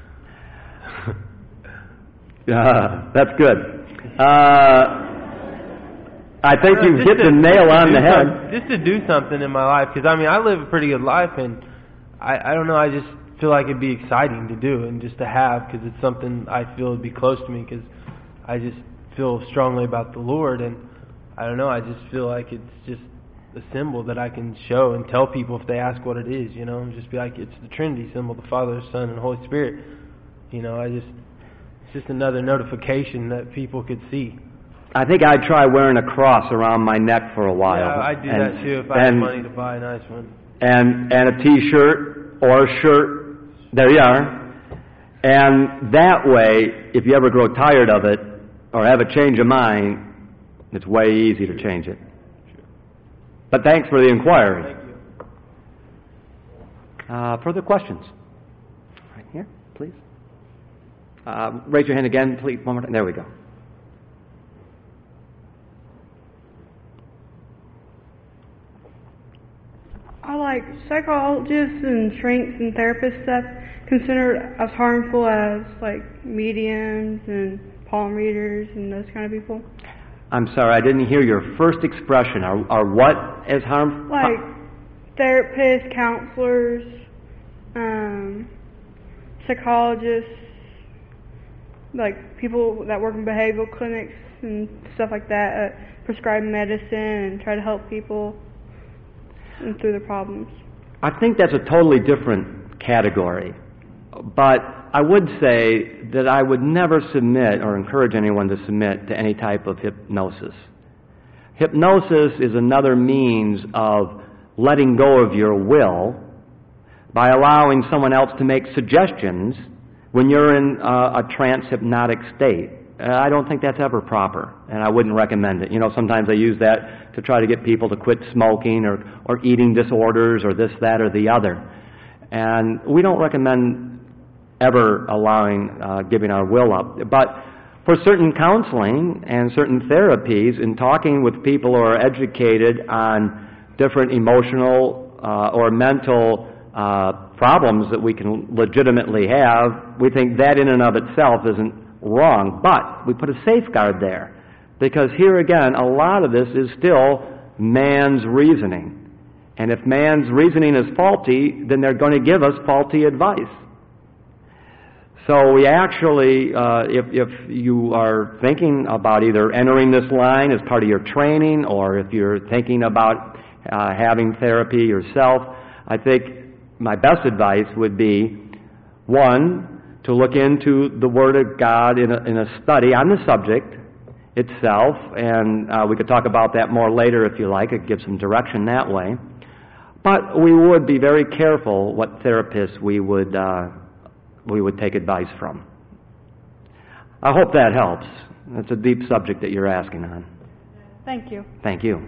C: uh, that's good. Uh, I think
F: uh,
C: you've hit
F: to,
C: the nail on the head.
F: Some, just to do something in my life, because I mean, I live a pretty good life, and I, I don't know, I just feel like it'd be exciting to do and just to have, because it's something I feel would be close to me, because I just feel strongly about the Lord, and I don't know, I just feel like it's just a symbol that I can show and tell people if they ask what it is, you know, and just be like, it's the Trinity symbol, the Father, Son, and Holy Spirit. You know, I just, it's just another notification that people could see.
C: I think I'd try wearing a cross around my neck for a while.
F: Yeah, I'd do
C: and,
F: that too if I had money to buy a nice one.
C: And, and a T-shirt or a shirt, there you are. And that way, if you ever grow tired of it or have a change of mind, it's way easy to change it. But thanks for the inquiry.
F: Thank you.
C: Uh, further questions? Right here, please. Uh, raise your hand again, please. One more time. There we go.
G: I like psychologists and shrinks and therapists stuff considered as harmful as like mediums and palm readers and those kind of people.
C: I'm sorry, I didn't hear your first expression. Are, are what as harmful?
G: Like therapists, counselors, um, psychologists, like people that work in behavioral clinics and stuff like that, uh, prescribe medicine and try to help people and through their problems.
C: I think that's a totally different category. But I would say that I would never submit or encourage anyone to submit to any type of hypnosis. Hypnosis is another means of letting go of your will by allowing someone else to make suggestions when you're in uh, a trance hypnotic state. Uh, I don't think that's ever proper, and I wouldn't recommend it. You know, sometimes they use that to try to get people to quit smoking or, or eating disorders or this, that, or the other. And we don't recommend ever allowing, uh, giving our will up. But for certain counseling and certain therapies, in talking with people who are educated on different emotional uh, or mental uh, problems that we can legitimately have, we think that in and of itself isn't wrong. But we put a safeguard there, because here again, a lot of this is still man's reasoning. And if man's reasoning is faulty, then they're going to give us faulty advice. So we actually, uh, if, if you are thinking about either entering this line as part of your training, or if you're thinking about uh, having therapy yourself, I think my best advice would be, one, to look into the Word of God in a, in a study on the subject itself, and uh, we could talk about that more later if you like. It gives some direction that way. But we would be very careful what therapists we would uh, we would take advice from. I hope that helps. That's a deep subject that you're asking on.
G: Thank you.
C: Thank you.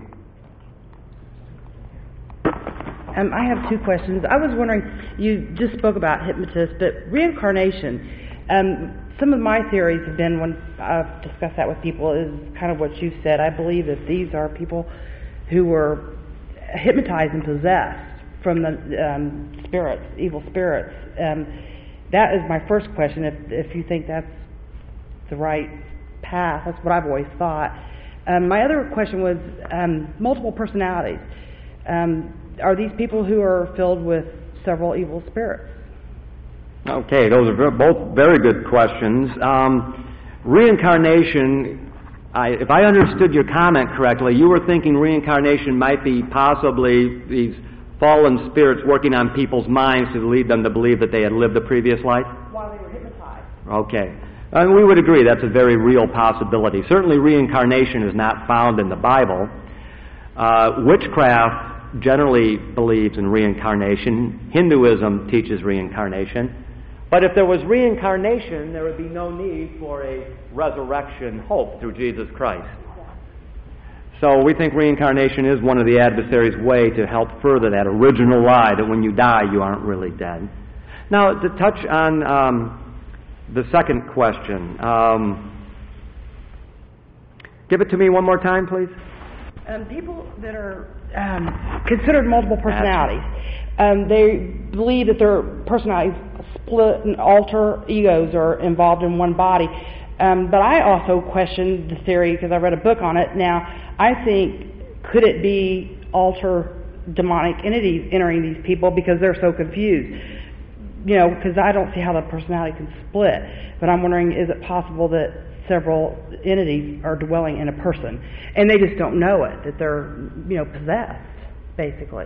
H: Um, I have two questions. I was wondering, you just spoke about hypnotists, but reincarnation. Um, some of my theories have been, when I've discussed that with people, is kind of what you said. I believe that these are people who were hypnotized and possessed from the um, spirits, evil spirits. Um, that is my first question, if, if you think that's the right path. That's what I've always thought. Um, my other question was um, multiple personalities. Um, are these people who are filled with several evil spirits?
C: Okay, those are both very good questions. Um, reincarnation, I, if I understood your comment correctly, you were thinking reincarnation might be possibly these fallen spirits working on people's minds to lead them to believe that they had lived a previous life?
H: While they were hypnotized.
C: Okay. And we would agree that's a very real possibility. Certainly reincarnation is not found in the Bible. Uh, witchcraft generally believes in reincarnation. Hinduism teaches reincarnation. But if there was reincarnation, there would be no need for a resurrection hope through Jesus Christ. So we think reincarnation is one of the adversary's way to help further that original lie that when you die you aren't really dead. Now, to touch on um, the second question, um, give it to me one more time, please.
H: Um, people that are um, considered multiple personalities, um, they believe that their personalities split and alter egos are involved in one body. Um, but I also question the theory because I read a book on it. Now, I think, could it be alter demonic entities entering these people because they're so confused? You know, because I don't see how the personality can split. But I'm wondering, is it possible that several entities are dwelling in a person and they just don't know it, that they're, you know, possessed, basically?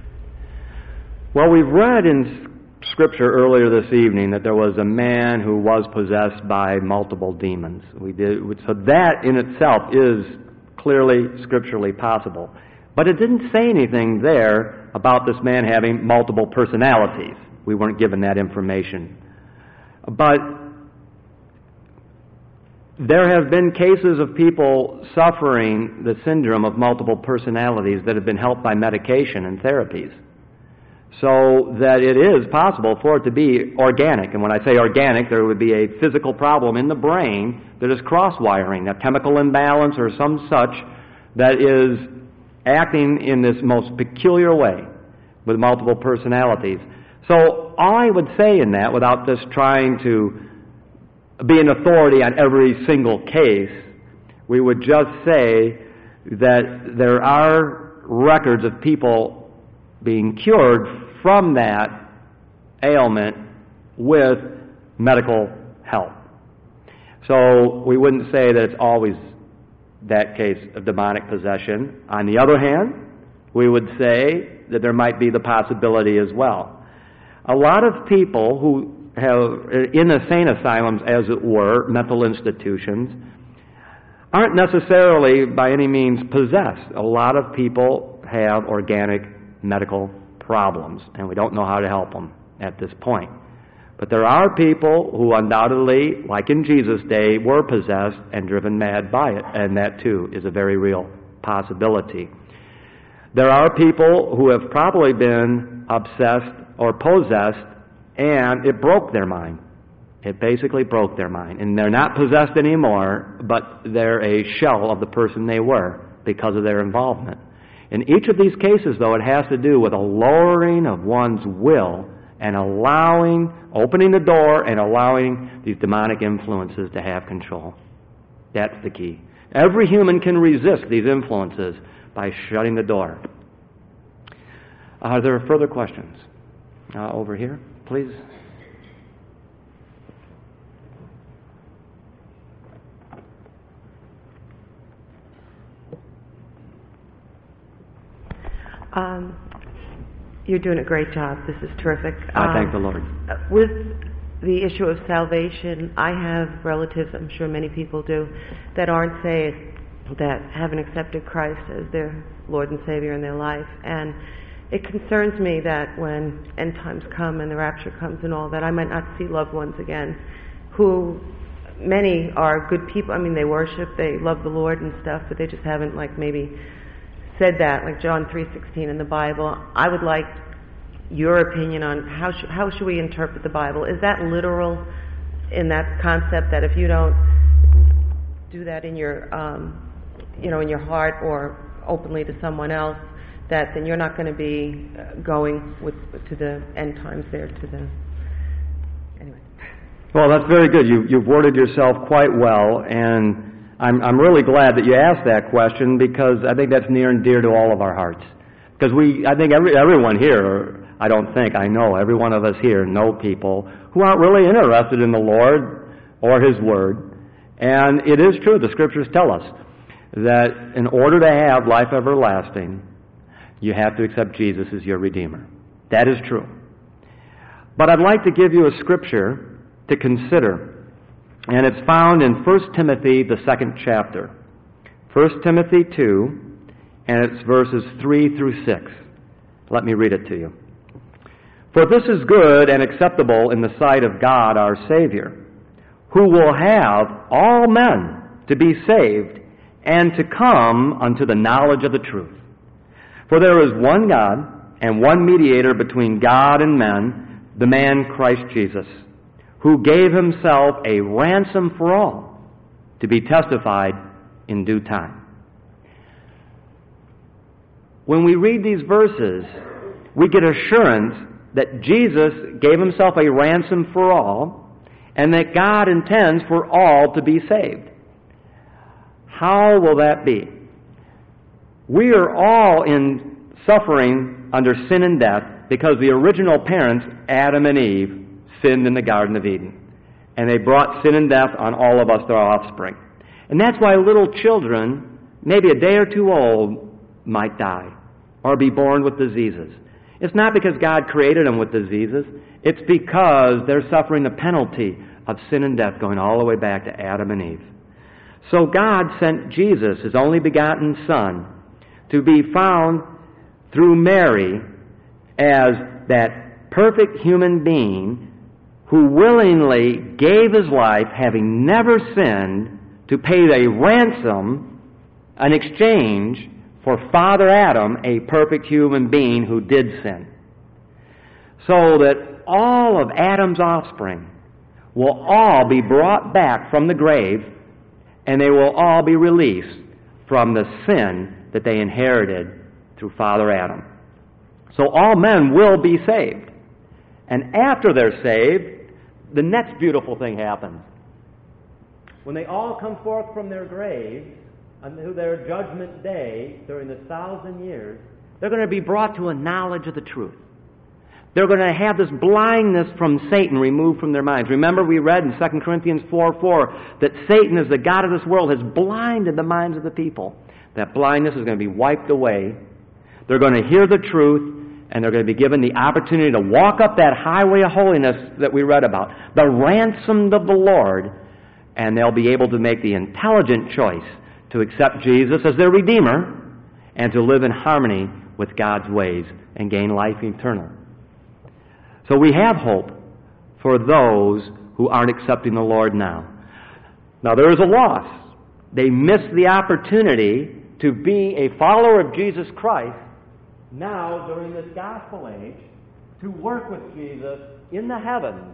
C: Well, we've read in Scripture earlier this evening that there was a man who was possessed by multiple demons. We did, so that in itself is clearly scripturally possible. But it didn't say anything there about this man having multiple personalities. We weren't given that information. But there have been cases of people suffering the syndrome of multiple personalities that have been helped by medication and therapies. So that it is possible for it to be organic. And when I say organic, there would be a physical problem in the brain that is cross-wiring, a chemical imbalance or some such that is acting in this most peculiar way with multiple personalities. So all I would say in that, without just trying to be an authority on every single case, we would just say that there are records of people being cured from that ailment with medical help. So we wouldn't say that it's always that case of demonic possession. On the other hand, we would say that there might be the possibility as well. A lot of people who have, in insane asylums, as it were, mental institutions, aren't necessarily by any means possessed. A lot of people have organic medical problems, and we don't know how to help them at this point. But there are people who undoubtedly, like in Jesus' day, were possessed and driven mad by it, and that too is a very real possibility. There are people who have probably been obsessed or possessed, and it broke their mind. It basically broke their mind. And they're not possessed anymore, but they're a shell of the person they were because of their involvement. In each of these cases, though, it has to do with a lowering of one's will and allowing, opening the door and allowing these demonic influences to have control. That's the key. Every human can resist these influences by shutting the door. Are there further questions? Uh, over here, please.
I: Um, you're doing a great job. This is terrific.
C: I
I: um,
C: thank the Lord.
I: With the issue of salvation, I have relatives, I'm sure many people do, that aren't saved, that haven't accepted Christ as their Lord and Savior in their life. And it concerns me that when end times come and the rapture comes and all that, I might not see loved ones again who, many are good people. I mean, they worship, they love the Lord and stuff, but they just haven't, like, maybe said that, like John three sixteen in the Bible. I would like your opinion on how sh- how should we interpret the Bible? Is that literal in that concept that if you don't do that in your um, you know in your heart or openly to someone else, that then you're not going to be uh, going with to the end times there to the anyway.
C: Well, that's very good. You, you've worded yourself quite well, and I'm, I'm really glad that you asked that question, because I think that's near and dear to all of our hearts. Because we, I think every, everyone here, I don't think, I know, every one of us here know people who aren't really interested in the Lord or His Word. And it is true, the Scriptures tell us that in order to have life everlasting, you have to accept Jesus as your Redeemer. That is true. But I'd like to give you a Scripture to consider. And it's found in First Timothy, the second chapter. First Timothy two, and it's verses three through six. Let me read it to you. For this is good and acceptable in the sight of God our Savior, who will have all men to be saved and to come unto the knowledge of the truth. For there is one God and one mediator between God and men, the man Christ Jesus, who gave Himself a ransom for all, to be testified in due time. When we read these verses, we get assurance that Jesus gave Himself a ransom for all, and that God intends for all to be saved. How will that be? We are all in suffering under sin and death because the original parents, Adam and Eve, sinned in the Garden of Eden. And they brought sin and death on all of us, their offspring. And that's why little children, maybe a day or two old, might die or be born with diseases. It's not because God created them with diseases. It's because they're suffering the penalty of sin and death going all the way back to Adam and Eve. So God sent Jesus, His only begotten Son, to be found through Mary as that perfect human being who willingly gave His life, having never sinned, to pay a ransom, an exchange, for Father Adam, a perfect human being who did sin. So that all of Adam's offspring will all be brought back from the grave, and they will all be released from the sin that they inherited through Father Adam. So all men will be saved. And after they're saved, the next beautiful thing happens. When they all come forth from their graves unto their judgment day during the thousand years, they're going to be brought to a knowledge of the truth. They're going to have this blindness from Satan removed from their minds. Remember, we read in Second Corinthians four four that Satan, as the god of this world, has blinded the minds of the people. That blindness is going to be wiped away. They're going to hear the truth, and they're going to be given the opportunity to walk up that highway of holiness that we read about, the ransomed of the Lord, and they'll be able to make the intelligent choice to accept Jesus as their Redeemer and to live in harmony with God's ways and gain life eternal. So we have hope for those who aren't accepting the Lord now. Now there is a loss. They miss the opportunity to be a follower of Jesus Christ now during this gospel age, to work with Jesus in the heavens,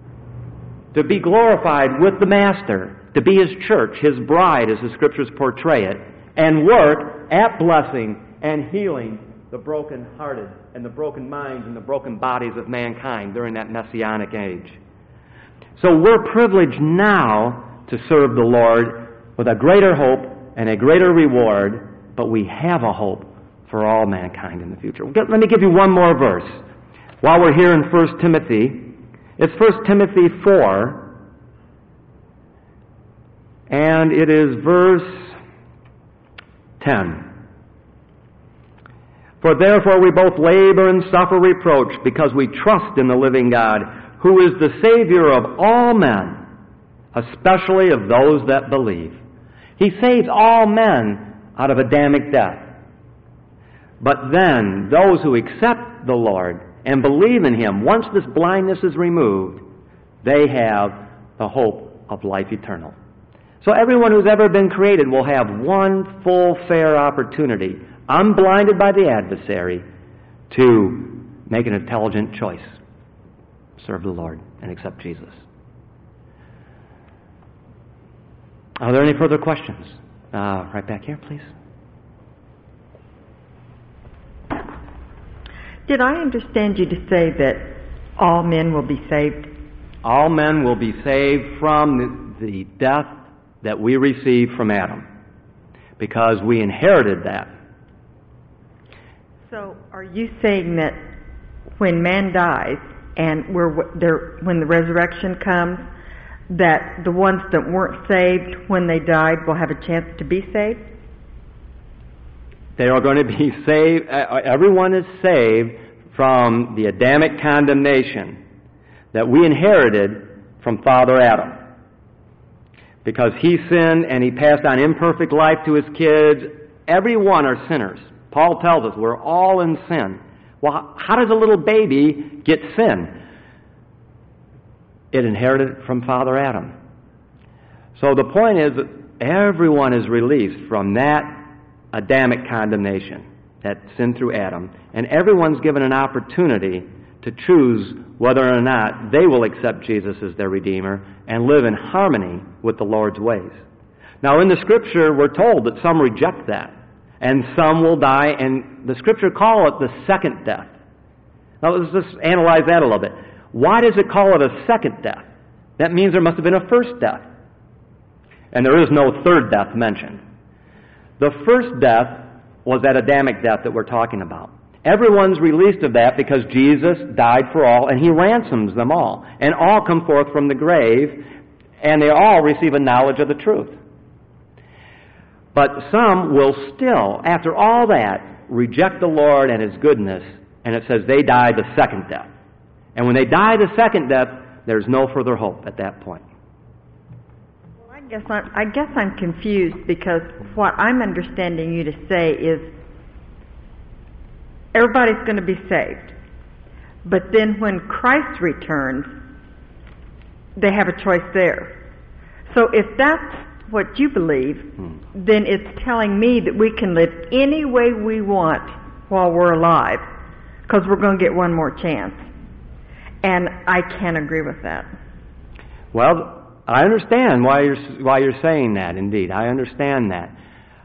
C: to be glorified with the Master, to be His church, His bride, as the Scriptures portray it, and work at blessing and healing the broken-hearted and the broken minds and the broken bodies of mankind during that Messianic age. So we're privileged now to serve the Lord with a greater hope and a greater reward, but we have a hope for all mankind in the future. Let me give you one more verse. While we're here in First Timothy, it's First Timothy four, and it is verse ten. For therefore we both labor and suffer reproach, because we trust in the living God, who is the Savior of all men, especially of those that believe. He saves all men out of Adamic death. But then, those who accept the Lord and believe in Him, once this blindness is removed, they have the hope of life eternal. So everyone who's ever been created will have one full, fair opportunity, unblinded by the adversary, to make an intelligent choice. Serve the Lord and accept Jesus. Are there any further questions? Uh, right back here, please.
J: Did I understand you to say that all men will be saved?
C: All men will be saved from the, the death that we received from Adam, because we inherited that.
J: So are you saying that when man dies and we're there, when the resurrection comes, that the ones that weren't saved when they died will have a chance to be saved?
C: They are going to be saved. Everyone is saved from the Adamic condemnation that we inherited from Father Adam. Because he sinned and he passed on imperfect life to his kids. Everyone are sinners. Paul tells us we're all in sin. Well, how does a little baby get sin? It inherited it from Father Adam. So the point is that everyone is released from that Adamic condemnation, that sin through Adam, and everyone's given an opportunity to choose whether or not they will accept Jesus as their Redeemer and live in harmony with the Lord's ways. Now, in the Scripture, we're told that some reject that, and some will die, and the Scripture call it the second death. Now, let's just analyze that a little bit. Why does it call it a second death? That means there must have been a first death. And there is no third death mentioned. The first death was that Adamic death that we're talking about. Everyone's released of that because Jesus died for all, and He ransoms them all. And all come forth from the grave, and they all receive a knowledge of the truth. But some will still, after all that, reject the Lord and His goodness, and it says they die the second death. And when they die the second death, there's no further hope at that point.
J: Well, I guess I'm, I guess I'm confused, because what I'm understanding you to say is everybody's going to be saved. But then when Christ returns, they have a choice there. So if that's what you believe, hmm. then it's telling me that we can live any way we want while we're alive, because we're going to get one more chance. And I can't agree with that.
C: Well, I understand why you're why you're saying that. Indeed, I understand that.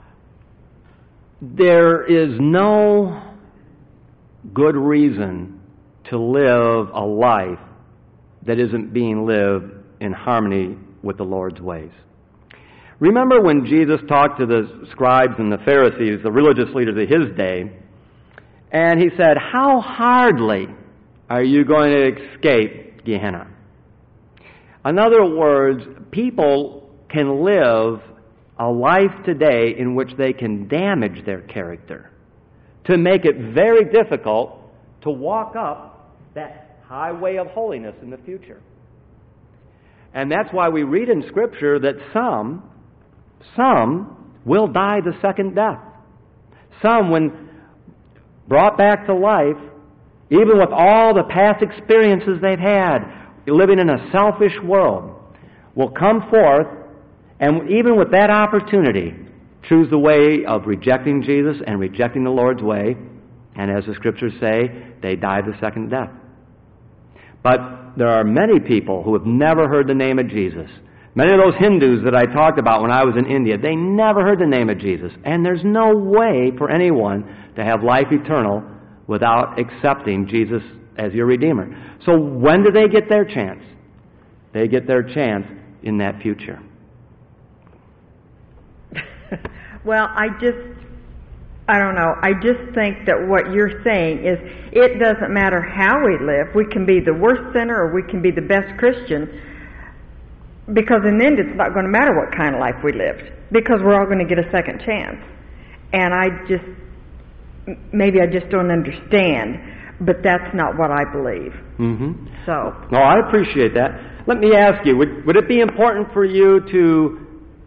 C: There is no good reason to live a life that isn't being lived in harmony with the Lord's ways. Remember when Jesus talked to the scribes and the Pharisees, the religious leaders of His day, and He said, "How hardly are you going to escape Gehenna?" In other words, people can live a life today in which they can damage their character to make it very difficult to walk up that highway of holiness in the future. And that's why we read in Scripture that some, some will die the second death. Some, when brought back to life, even with all the past experiences they've had, living in a selfish world, will come forth, and even with that opportunity, choose the way of rejecting Jesus and rejecting the Lord's way, and as the Scriptures say, they die the second death. But there are many people who have never heard the name of Jesus. Many of those Hindus that I talked about when I was in India, they never heard the name of Jesus. And there's no way for anyone to have life eternal without accepting Jesus as your Redeemer. So when do they get their chance? They get their chance in that future.
J: Well, I just, I don't know, I just think that what you're saying is it doesn't matter how we live. We can be the worst sinner or we can be the best Christian, because in the end it's not going to matter what kind of life we lived, because we're all going to get a second chance. And I just, maybe I just don't understand, but that's not what I believe.
C: Mm-hmm.
J: So.
C: No, I appreciate that. Let me ask you, would, would it be important for you to...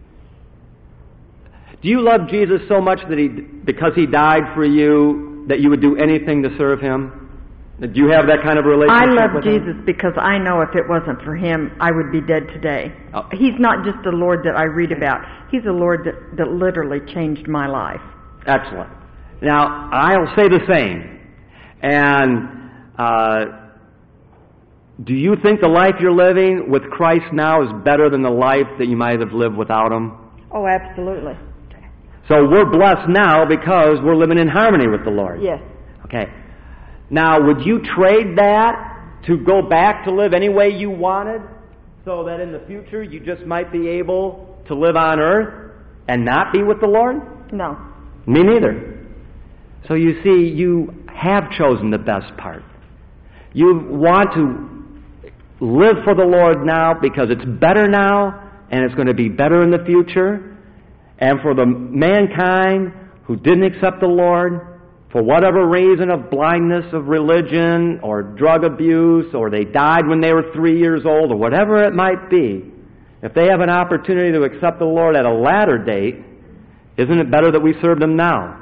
C: Do you love Jesus so much that he, because he died for you, that you would do anything to serve him? Do you have that kind of relationship
J: I love
C: with
J: Jesus
C: him?
J: because I know if it wasn't for him, I would be dead today.
C: Oh.
J: He's not just the Lord that I read about. He's a Lord that, that literally changed my life.
C: Excellent. Now, I'll say the same. And uh, do you think the life you're living with Christ now is better than the life that you might have lived without him?
J: Oh, absolutely.
C: So we're blessed now because we're living in harmony with the Lord.
J: Yes.
C: Okay. Now, would you trade that to go back to live any way you wanted so that in the future you just might be able to live on earth and not be with the Lord?
J: No.
C: Me neither. So you see, you have chosen the best part. You want to live for the Lord now because it's better now and it's going to be better in the future. And for the mankind who didn't accept the Lord, for whatever reason of blindness of religion or drug abuse, or they died when they were three years old, or whatever it might be, if they have an opportunity to accept the Lord at a latter date, isn't it better that we serve them now?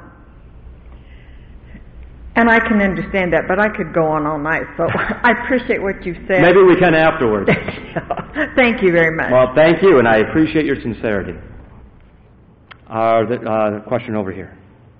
J: And I can understand that, but I could go on all night, so I appreciate what you've said.
C: Maybe we can afterwards.
J: Thank you very much.
C: Well, thank you, and I appreciate your sincerity. Uh, the, uh, the question over here.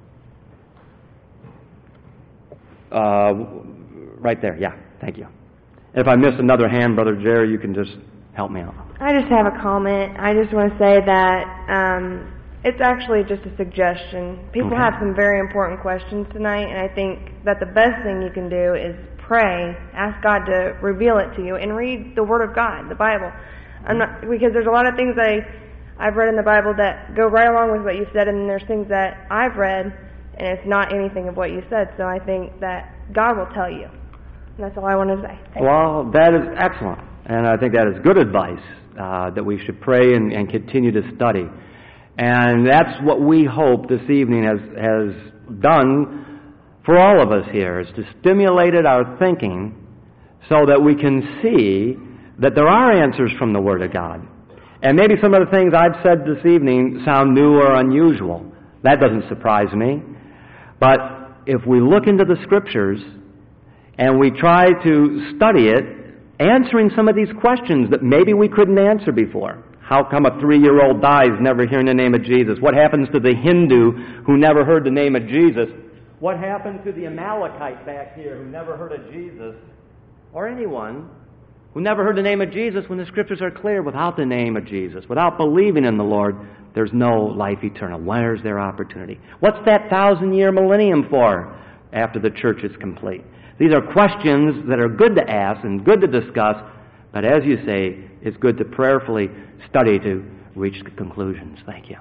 C: Uh, right there, yeah, thank you. If I miss another hand, Brother Jerry, you can just help me out.
K: I just have a comment. I just want to say that um, it's actually just a suggestion. People
C: Okay.
K: have some very important questions tonight, and I think that the best thing you can do is pray, ask God to reveal it to you, and read the Word of God, the Bible. I'm not, because there's a lot of things I, I've read in the Bible that go right along with what you said, and there's things that I've read, and it's not anything of what you said. So I think that God will tell you. And that's all I want to say. Thank
C: Well, that is excellent, and I think that is good advice, uh, that we should pray and, and continue to study. And that's what we hope this evening has, has done for all of us here, is to stimulate our thinking so that we can see that there are answers from the Word of God. And maybe some of the things I've said this evening sound new or unusual. That doesn't surprise me. But if we look into the Scriptures and we try to study it, answering some of these questions that maybe we couldn't answer before. How come a three-year-old dies never hearing the name of Jesus? What happens to the Hindu who never heard the name of Jesus? What happened to the Amalekite back here who never heard of Jesus? Or anyone who never heard the name of Jesus when the Scriptures are clear, without the name of Jesus, without believing in the Lord, there's no life eternal. Where's their opportunity? What's that thousand-year millennium for after the church is complete? These are questions that are good to ask and good to discuss, but as you say, it's good to prayerfully study to reach the conclusions. Thank you.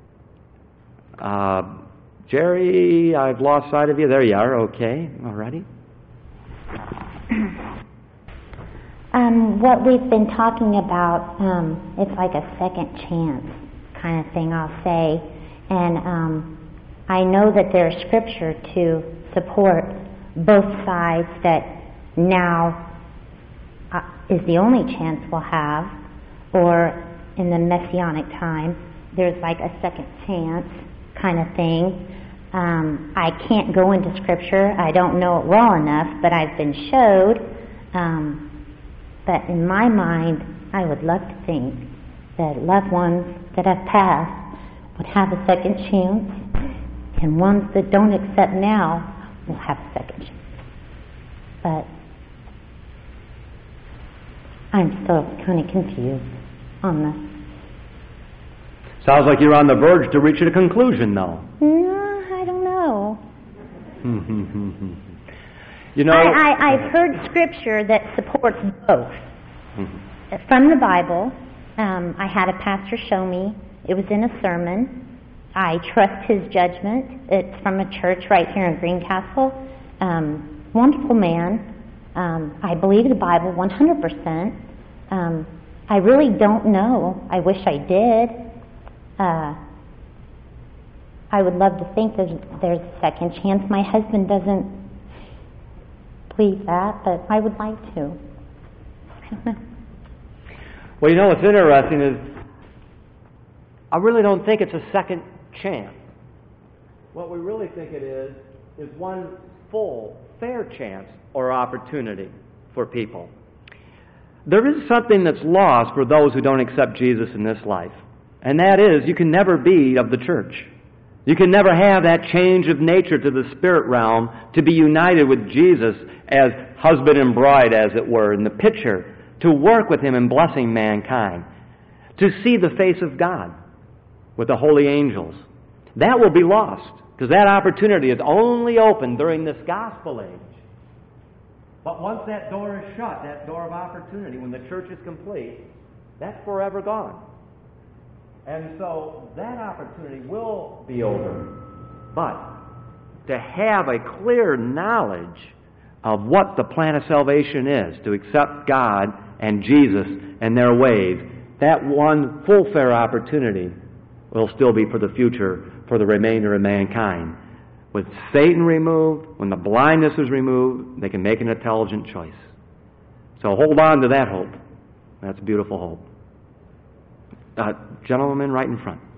C: Uh, Jerry, I've lost sight of you. There you are. Okay. All righty.
L: Um, what we've been talking about, um, it's like a second chance kind of thing, I'll say. And um, I know that there's scripture to support both sides, that now uh, is the only chance we'll have, or in the Messianic time, there's like a second chance kind of thing. Um, I can't go into scripture. I don't know it well enough, but I've been showed. Um, but in my mind, I would love to think that loved ones that have passed would have a second chance, and ones that don't accept now will have a second chance. But I'm still kind of confused on this.
C: Sounds like you're on the verge to reach a conclusion, though.
L: No, I don't know.
C: You know,
L: I, I, I've heard scripture that supports both.
C: Mm-hmm.
L: From the Bible, um, I had a pastor show me. It was in a sermon. I trust his judgment. It's from a church right here in Greencastle. Um, wonderful man. Um, I believe the Bible one hundred percent. Um, I really don't know. I wish I did. Uh, I would love to think there's, there's a second chance. My husband doesn't believe that, but I would like to. I don't know.
C: Well, you know what's interesting is I really don't think it's a second chance. What we really think it is is one full, fair chance or opportunity for people. There is something that's lost for those who don't accept Jesus in this life, and that is you can never be of the church. You can never have that change of nature to the spirit realm to be united with Jesus as husband and bride, as it were, in the picture, to work with Him in blessing mankind, to see the face of God with the holy angels. That will be lost, because that opportunity is only open during this gospel age. But once that door is shut, that door of opportunity, when the church is complete, that's forever gone. And so that opportunity will be over. But to have a clear knowledge of what the plan of salvation is, to accept God and Jesus and their ways, that one full fair opportunity will still be for the future, for the remainder of mankind. With Satan removed, when the blindness is removed, they can make an intelligent choice. So hold on to that hope. That's a beautiful hope. Uh, gentleman right in front.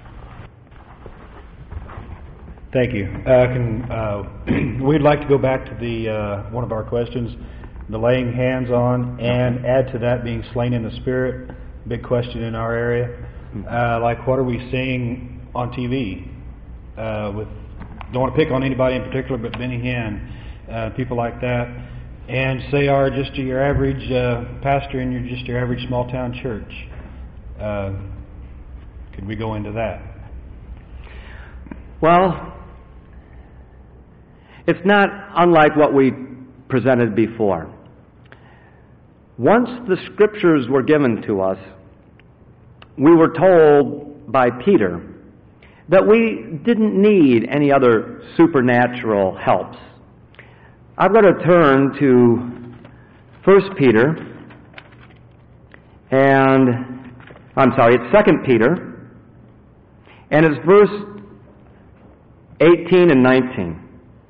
E: Thank you. Uh, can, uh, we'd like to go back to the uh, one of our questions, the laying hands on, and add to that being slain in the Spirit. Big question in our area. Uh, like, what are we seeing on T V? Uh, with don't want to pick on anybody in particular, but Benny Hinn, uh, people like that, and say are just your average uh, pastor in your just your average small town church. Uh, could we go into that?
C: Well, it's not unlike what we presented before. Once the Scriptures were given to us, we were told by Peter that we didn't need any other supernatural helps. I've got to turn to First Peter, and I'm sorry, it's Second Peter, and it's verse eighteen and nineteen.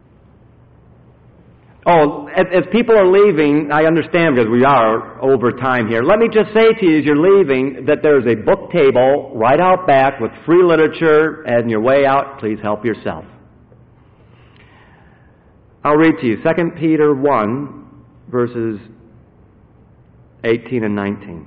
C: Oh, as, as people are leaving, I understand because we are over time here. Let me just say to you as you're leaving that there's a book table right out back with free literature, and on your way out, please help yourself. I'll read to you Second Peter one, verses eighteen and nineteen.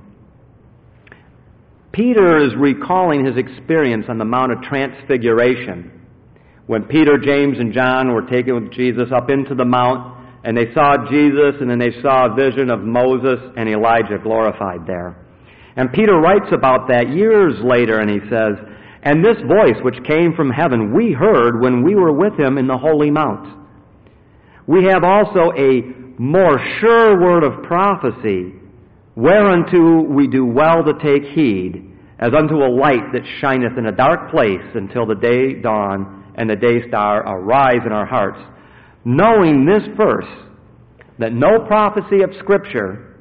C: Peter is recalling his experience on the Mount of Transfiguration when Peter, James, and John were taken with Jesus up into the mount, and they saw Jesus, and then they saw a vision of Moses and Elijah glorified there. And Peter writes about that years later, and he says, "And this voice which came from heaven we heard when we were with him in the holy mount. We have also a more sure word of prophecy, whereunto we do well to take heed, as unto a light that shineth in a dark place until the day dawn and the day star arise in our hearts, knowing this first, that no prophecy of Scripture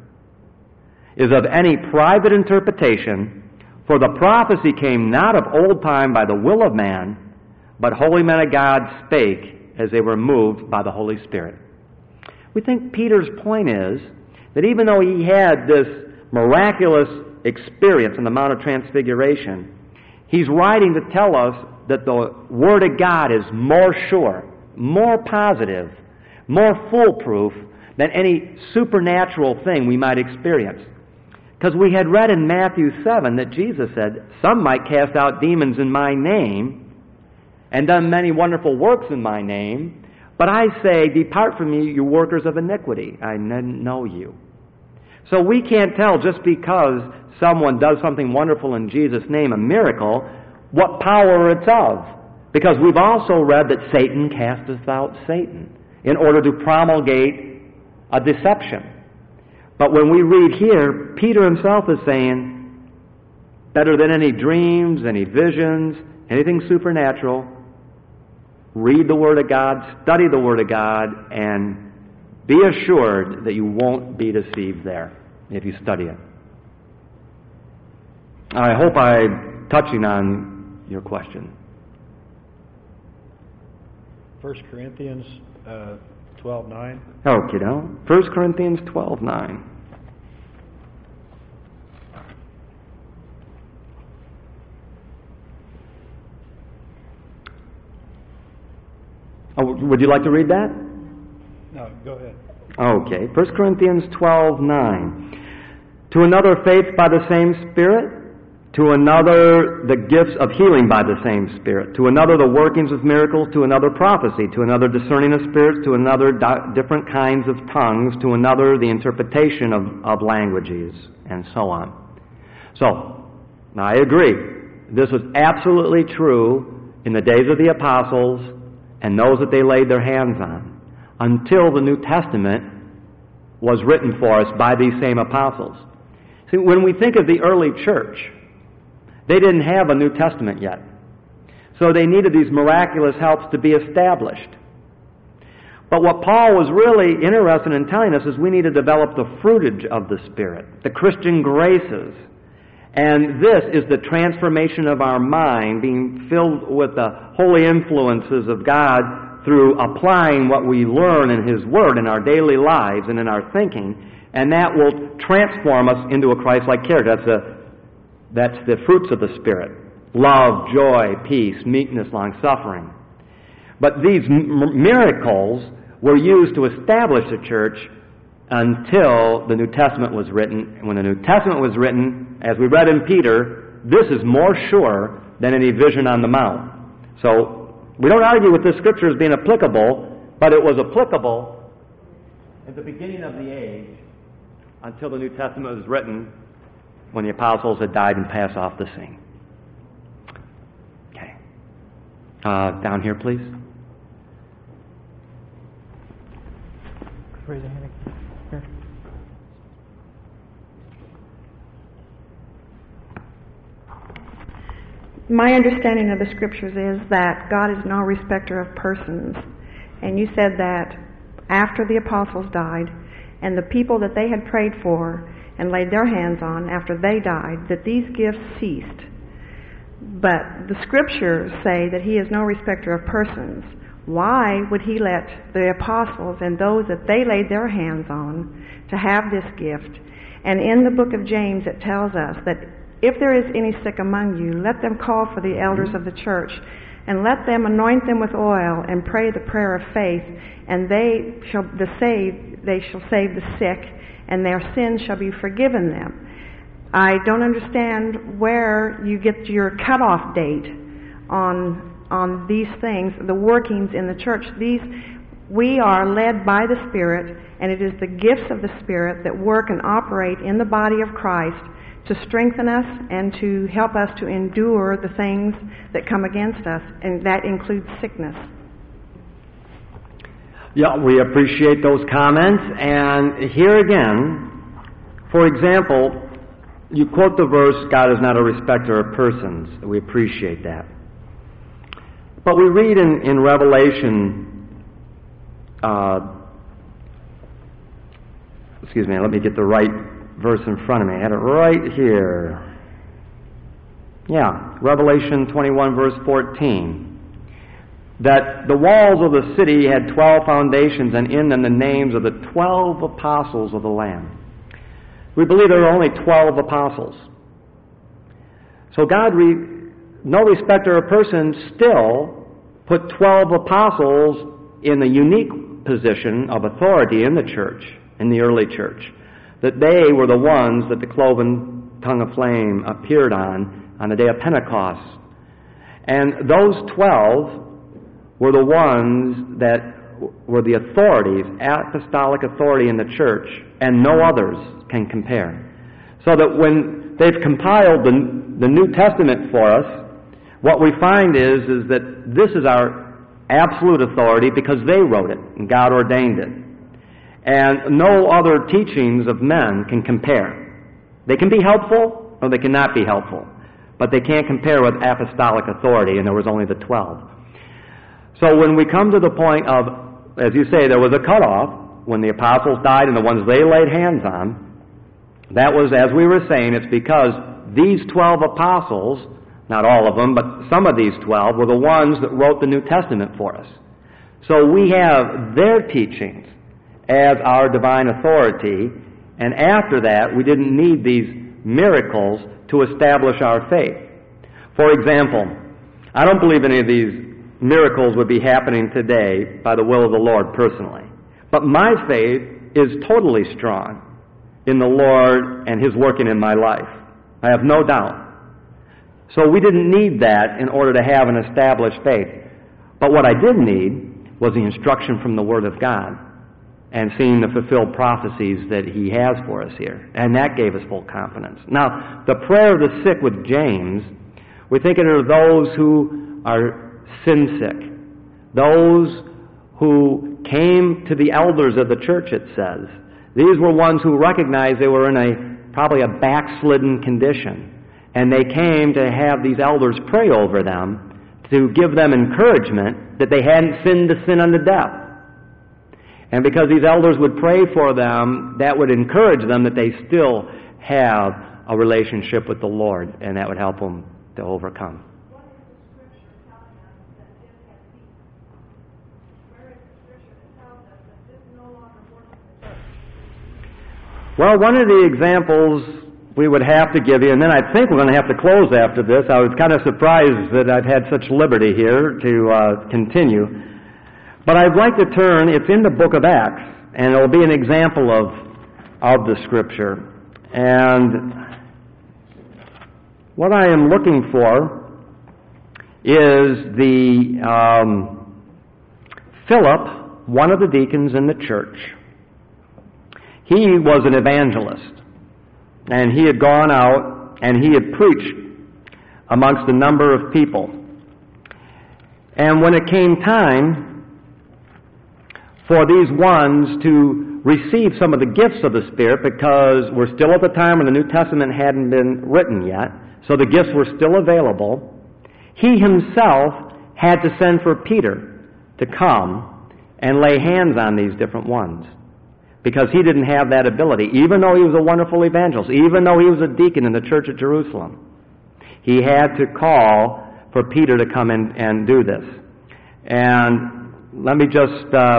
C: is of any private interpretation, for the prophecy came not of old time by the will of man, but holy men of God spake as they were moved by the Holy Spirit." We think Peter's point is that even though he had this miraculous experience on the Mount of Transfiguration, he's writing to tell us that the Word of God is more sure, more positive, more foolproof than any supernatural thing we might experience. Because we had read in Matthew seven that Jesus said, "Some might cast out demons in my name, and done many wonderful works in my name, but I say, depart from me, you workers of iniquity. I didn't know you." So we can't tell just because someone does something wonderful in Jesus' name, a miracle, what power it's of. Because we've also read that Satan casteth out Satan in order to promulgate a deception. But when we read here, Peter himself is saying, better than any dreams, any visions, anything supernatural, read the Word of God, study the Word of God, and be assured that you won't be deceived there if you study it. I hope I'm touching on your question.
E: First Corinthians uh, twelve nine.
C: Okay, now, First Corinthians twelve nine. Oh, would you like to read that?
E: No, go ahead.
C: Okay, First Corinthians twelve nine. To another faith by the same Spirit, to another the gifts of healing by the same Spirit, to another the workings of miracles, to another prophecy, to another discerning of spirits, to another di- different kinds of tongues, to another the interpretation of, of languages, and so on. So, I agree. This was absolutely true in the days of the apostles and those that they laid their hands on, until the New Testament was written for us by these same apostles. See, when we think of the early church, they didn't have a New Testament yet. So they needed these miraculous helps to be established. But what Paul was really interested in telling us is we need to develop the fruitage of the Spirit, the Christian graces. And this is the transformation of our mind, being filled with the holy influences of God through applying what we learn in His Word in our daily lives and in our thinking, and that will transform us into a Christ-like character. That's the, that's the fruits of the Spirit. Love, joy, peace, meekness, long-suffering. But these m- miracles were used to establish the church until the New Testament was written. And when the New Testament was written, as we read in Peter, this is more sure than any vision on the mount. So, we don't argue with this scripture as being applicable, but it was applicable at the beginning of the age until the New Testament was written, when the apostles had died and passed off the scene. Okay. Uh, down here, please.
F: Raise your hand here.
J: My understanding of the scriptures is that God is no respecter of persons. And you said that after the apostles died, and the people that they had prayed for and laid their hands on after they died, that these gifts ceased. But the scriptures say that He is no respecter of persons. Why would He let the apostles and those that they laid their hands on to have this gift? And in the book of James it tells us that if there is any sick among you, let them call for the elders of the church, and let them anoint them with oil, and pray the prayer of faith, and they shall the saved they shall save the sick, and their sins shall be forgiven them. I don't understand where you get your cutoff date on on these things, the workings in the church. These we are led by the Spirit, and it is the gifts of the Spirit that work and operate in the body of Christ to strengthen us and to help us to endure the things that come against us, and that includes sickness.
C: Yeah, we appreciate those comments. And here again, for example, you quote the verse, God is not a respecter of persons. We appreciate that. But we read in, in Revelation, uh, excuse me, let me get the right verse in front of me. I had it right here. Yeah, Revelation twenty-one, verse fourteen. That the walls of the city had twelve foundations, and in them the names of the twelve apostles of the Lamb. We believe there are only twelve apostles. So God, re- no respecter of persons, still put twelve apostles in the unique position of authority in the church, in the early church. That they were the ones that the cloven tongue of flame appeared on on the day of Pentecost. And those twelve were the ones that were the authorities, apostolic authority in the church, and no others can compare. So that when they've compiled the, the New Testament for us, what we find is, is that this is our absolute authority because they wrote it and God ordained it. And no other teachings of men can compare. They can be helpful or they cannot be helpful, but they can't compare with apostolic authority, and there was only the twelve. So when we come to the point of, as you say, there was a cutoff when the apostles died and the ones they laid hands on, that was, as we were saying, it's because these twelve apostles, not all of them, but some of these twelve, were the ones that wrote the New Testament for us. So we have their teachings as our divine authority, and after that, we didn't need these miracles to establish our faith. For example, I don't believe any of these miracles would be happening today by the will of the Lord personally. But my faith is totally strong in the Lord and His working in my life. I have no doubt. So we didn't need that in order to have an established faith. But what I did need was the instruction from the Word of God and seeing the fulfilled prophecies that He has for us here. And that gave us full confidence. Now, the prayer of the sick with James, we're thinking of those who are sin sick, those who came to the elders of the church, it says. These were ones who recognized they were in a probably a backslidden condition. And they came to have these elders pray over them to give them encouragement that they hadn't sinned to sin unto death. And because these elders would pray for them, that would encourage them that they still have a relationship with the Lord, and that would help them to overcome. Well, one of the examples we would have to give you, and then I think we're going to have to close after this. I was kind of surprised that I've had such liberty here to uh, continue. But I'd like to turn, it's in the book of Acts, and it'll be an example of, of the Scripture. And what I am looking for is the um, Philip, one of the deacons in the church. He was an evangelist, and he had gone out and he had preached amongst a number of people. And when it came time for these ones to receive some of the gifts of the Spirit, because we're still at the time when the New Testament hadn't been written yet, so the gifts were still available, he himself had to send for Peter to come and lay hands on these different ones, because he didn't have that ability, even though he was a wonderful evangelist, even though he was a deacon in the church at Jerusalem. He had to call for Peter to come in and do this. And let me just uh,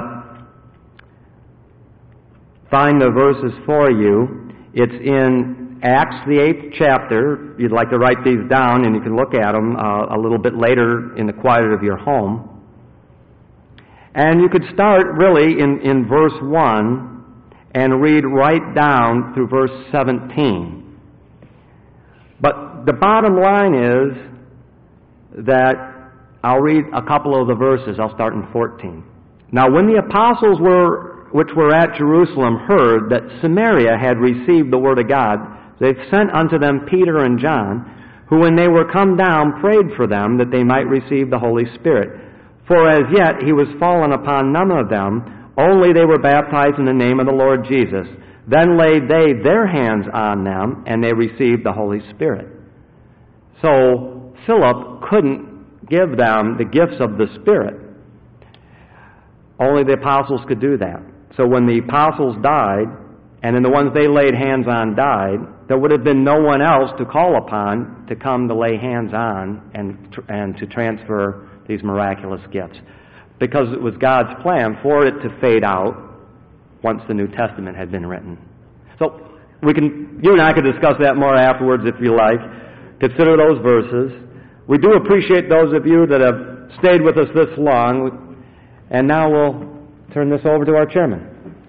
C: find the verses for you. It's in Acts, the eighth chapter. You'd like to write these down, and you can look at them uh, a little bit later in the quiet of your home. And you could start really in, in verse one and read right down through verse seventeen. But the bottom line is that I'll read a couple of the verses. I'll start in fourteen. Now when the apostles were, which were at Jerusalem, heard that Samaria had received the word of God, they sent unto them Peter and John, who when they were come down prayed for them that they might receive the Holy Spirit. For as yet he was fallen upon none of them, only they were baptized in the name of the Lord Jesus. Then laid they their hands on them, and they received the Holy Spirit. So Philip couldn't give them the gifts of the Spirit. Only the apostles could do that. So when the apostles died, and then the ones they laid hands on died, there would have been no one else to call upon to come to lay hands on and, and to transfer these miraculous gifts, because it was God's plan for it to fade out once the New Testament had been written. So we can, you and I could discuss that more afterwards if you like. Consider those verses. We do appreciate those of you that have stayed with us this long. And now we'll turn this over to our chairman.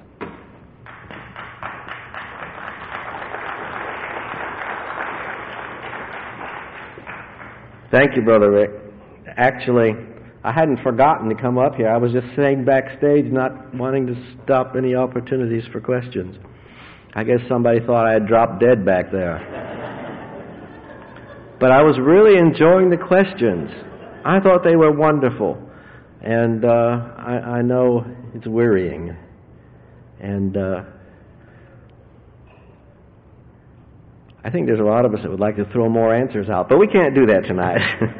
A: Thank you, Brother Rick. Actually, I hadn't forgotten to come up here. I was just sitting backstage, not wanting to stop any opportunities for questions. I guess somebody thought I had dropped dead back there. But I was really enjoying the questions. I thought they were wonderful. And uh, I, I know it's wearying. And uh, I think there's a lot of us that would like to throw more answers out. But we can't do that tonight.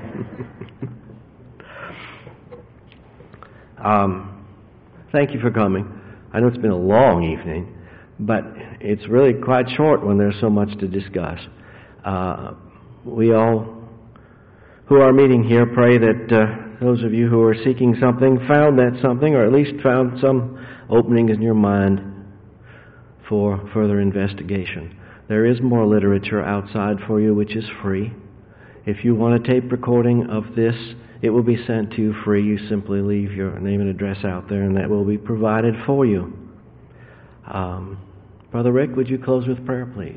A: Um, thank you for coming. I know it's been a long evening, but it's really quite short when there's so much to discuss. Uh, we all who are meeting here pray that uh, those of you who are seeking something, found that something, or at least found some opening in your mind for further investigation. There is more literature outside for you which is free. If you want a tape recording of this, it will be sent to you free. You simply leave your name and address out there, and that will be provided for you. Um, Brother Rick, would you close with prayer, please?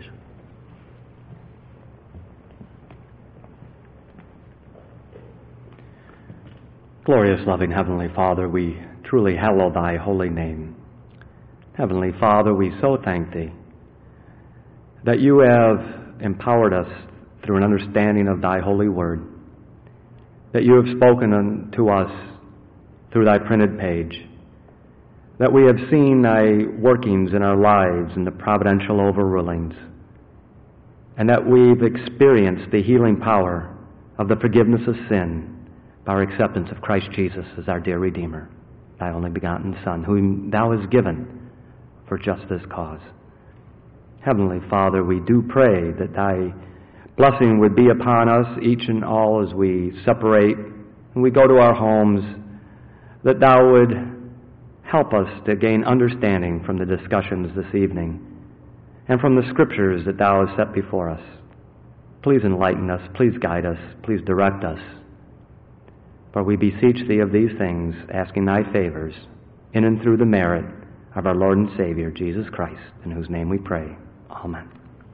C: Glorious, loving Heavenly Father, we truly hallow Thy holy name. Heavenly Father, we so thank Thee that You have empowered us through an understanding of Thy holy word, that You have spoken unto us through Thy printed page, that we have seen Thy workings in our lives and the providential overrulings, and that we've experienced the healing power of the forgiveness of sin by our acceptance of Christ Jesus as our dear Redeemer, Thy only begotten Son, whom Thou hast given for just this cause. Heavenly Father, we do pray that Thy blessing would be upon us, each and all, as we separate and we go to our homes, that Thou would help us to gain understanding from the discussions this evening and from the Scriptures that Thou hast set before us. Please enlighten us, please guide us, please direct us. For we beseech Thee of these things, asking Thy favors, in and through the merit of our Lord and Savior, Jesus Christ, in whose name we pray. Amen.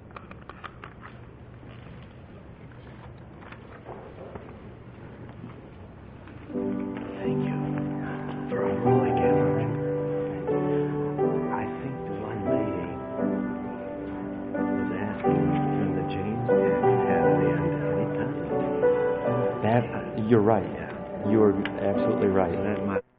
A: Thank you for a holy gathering. I think the one lady was asking when the James had the end, and it doesn't.
C: That, you're right. You're absolutely right.
A: That might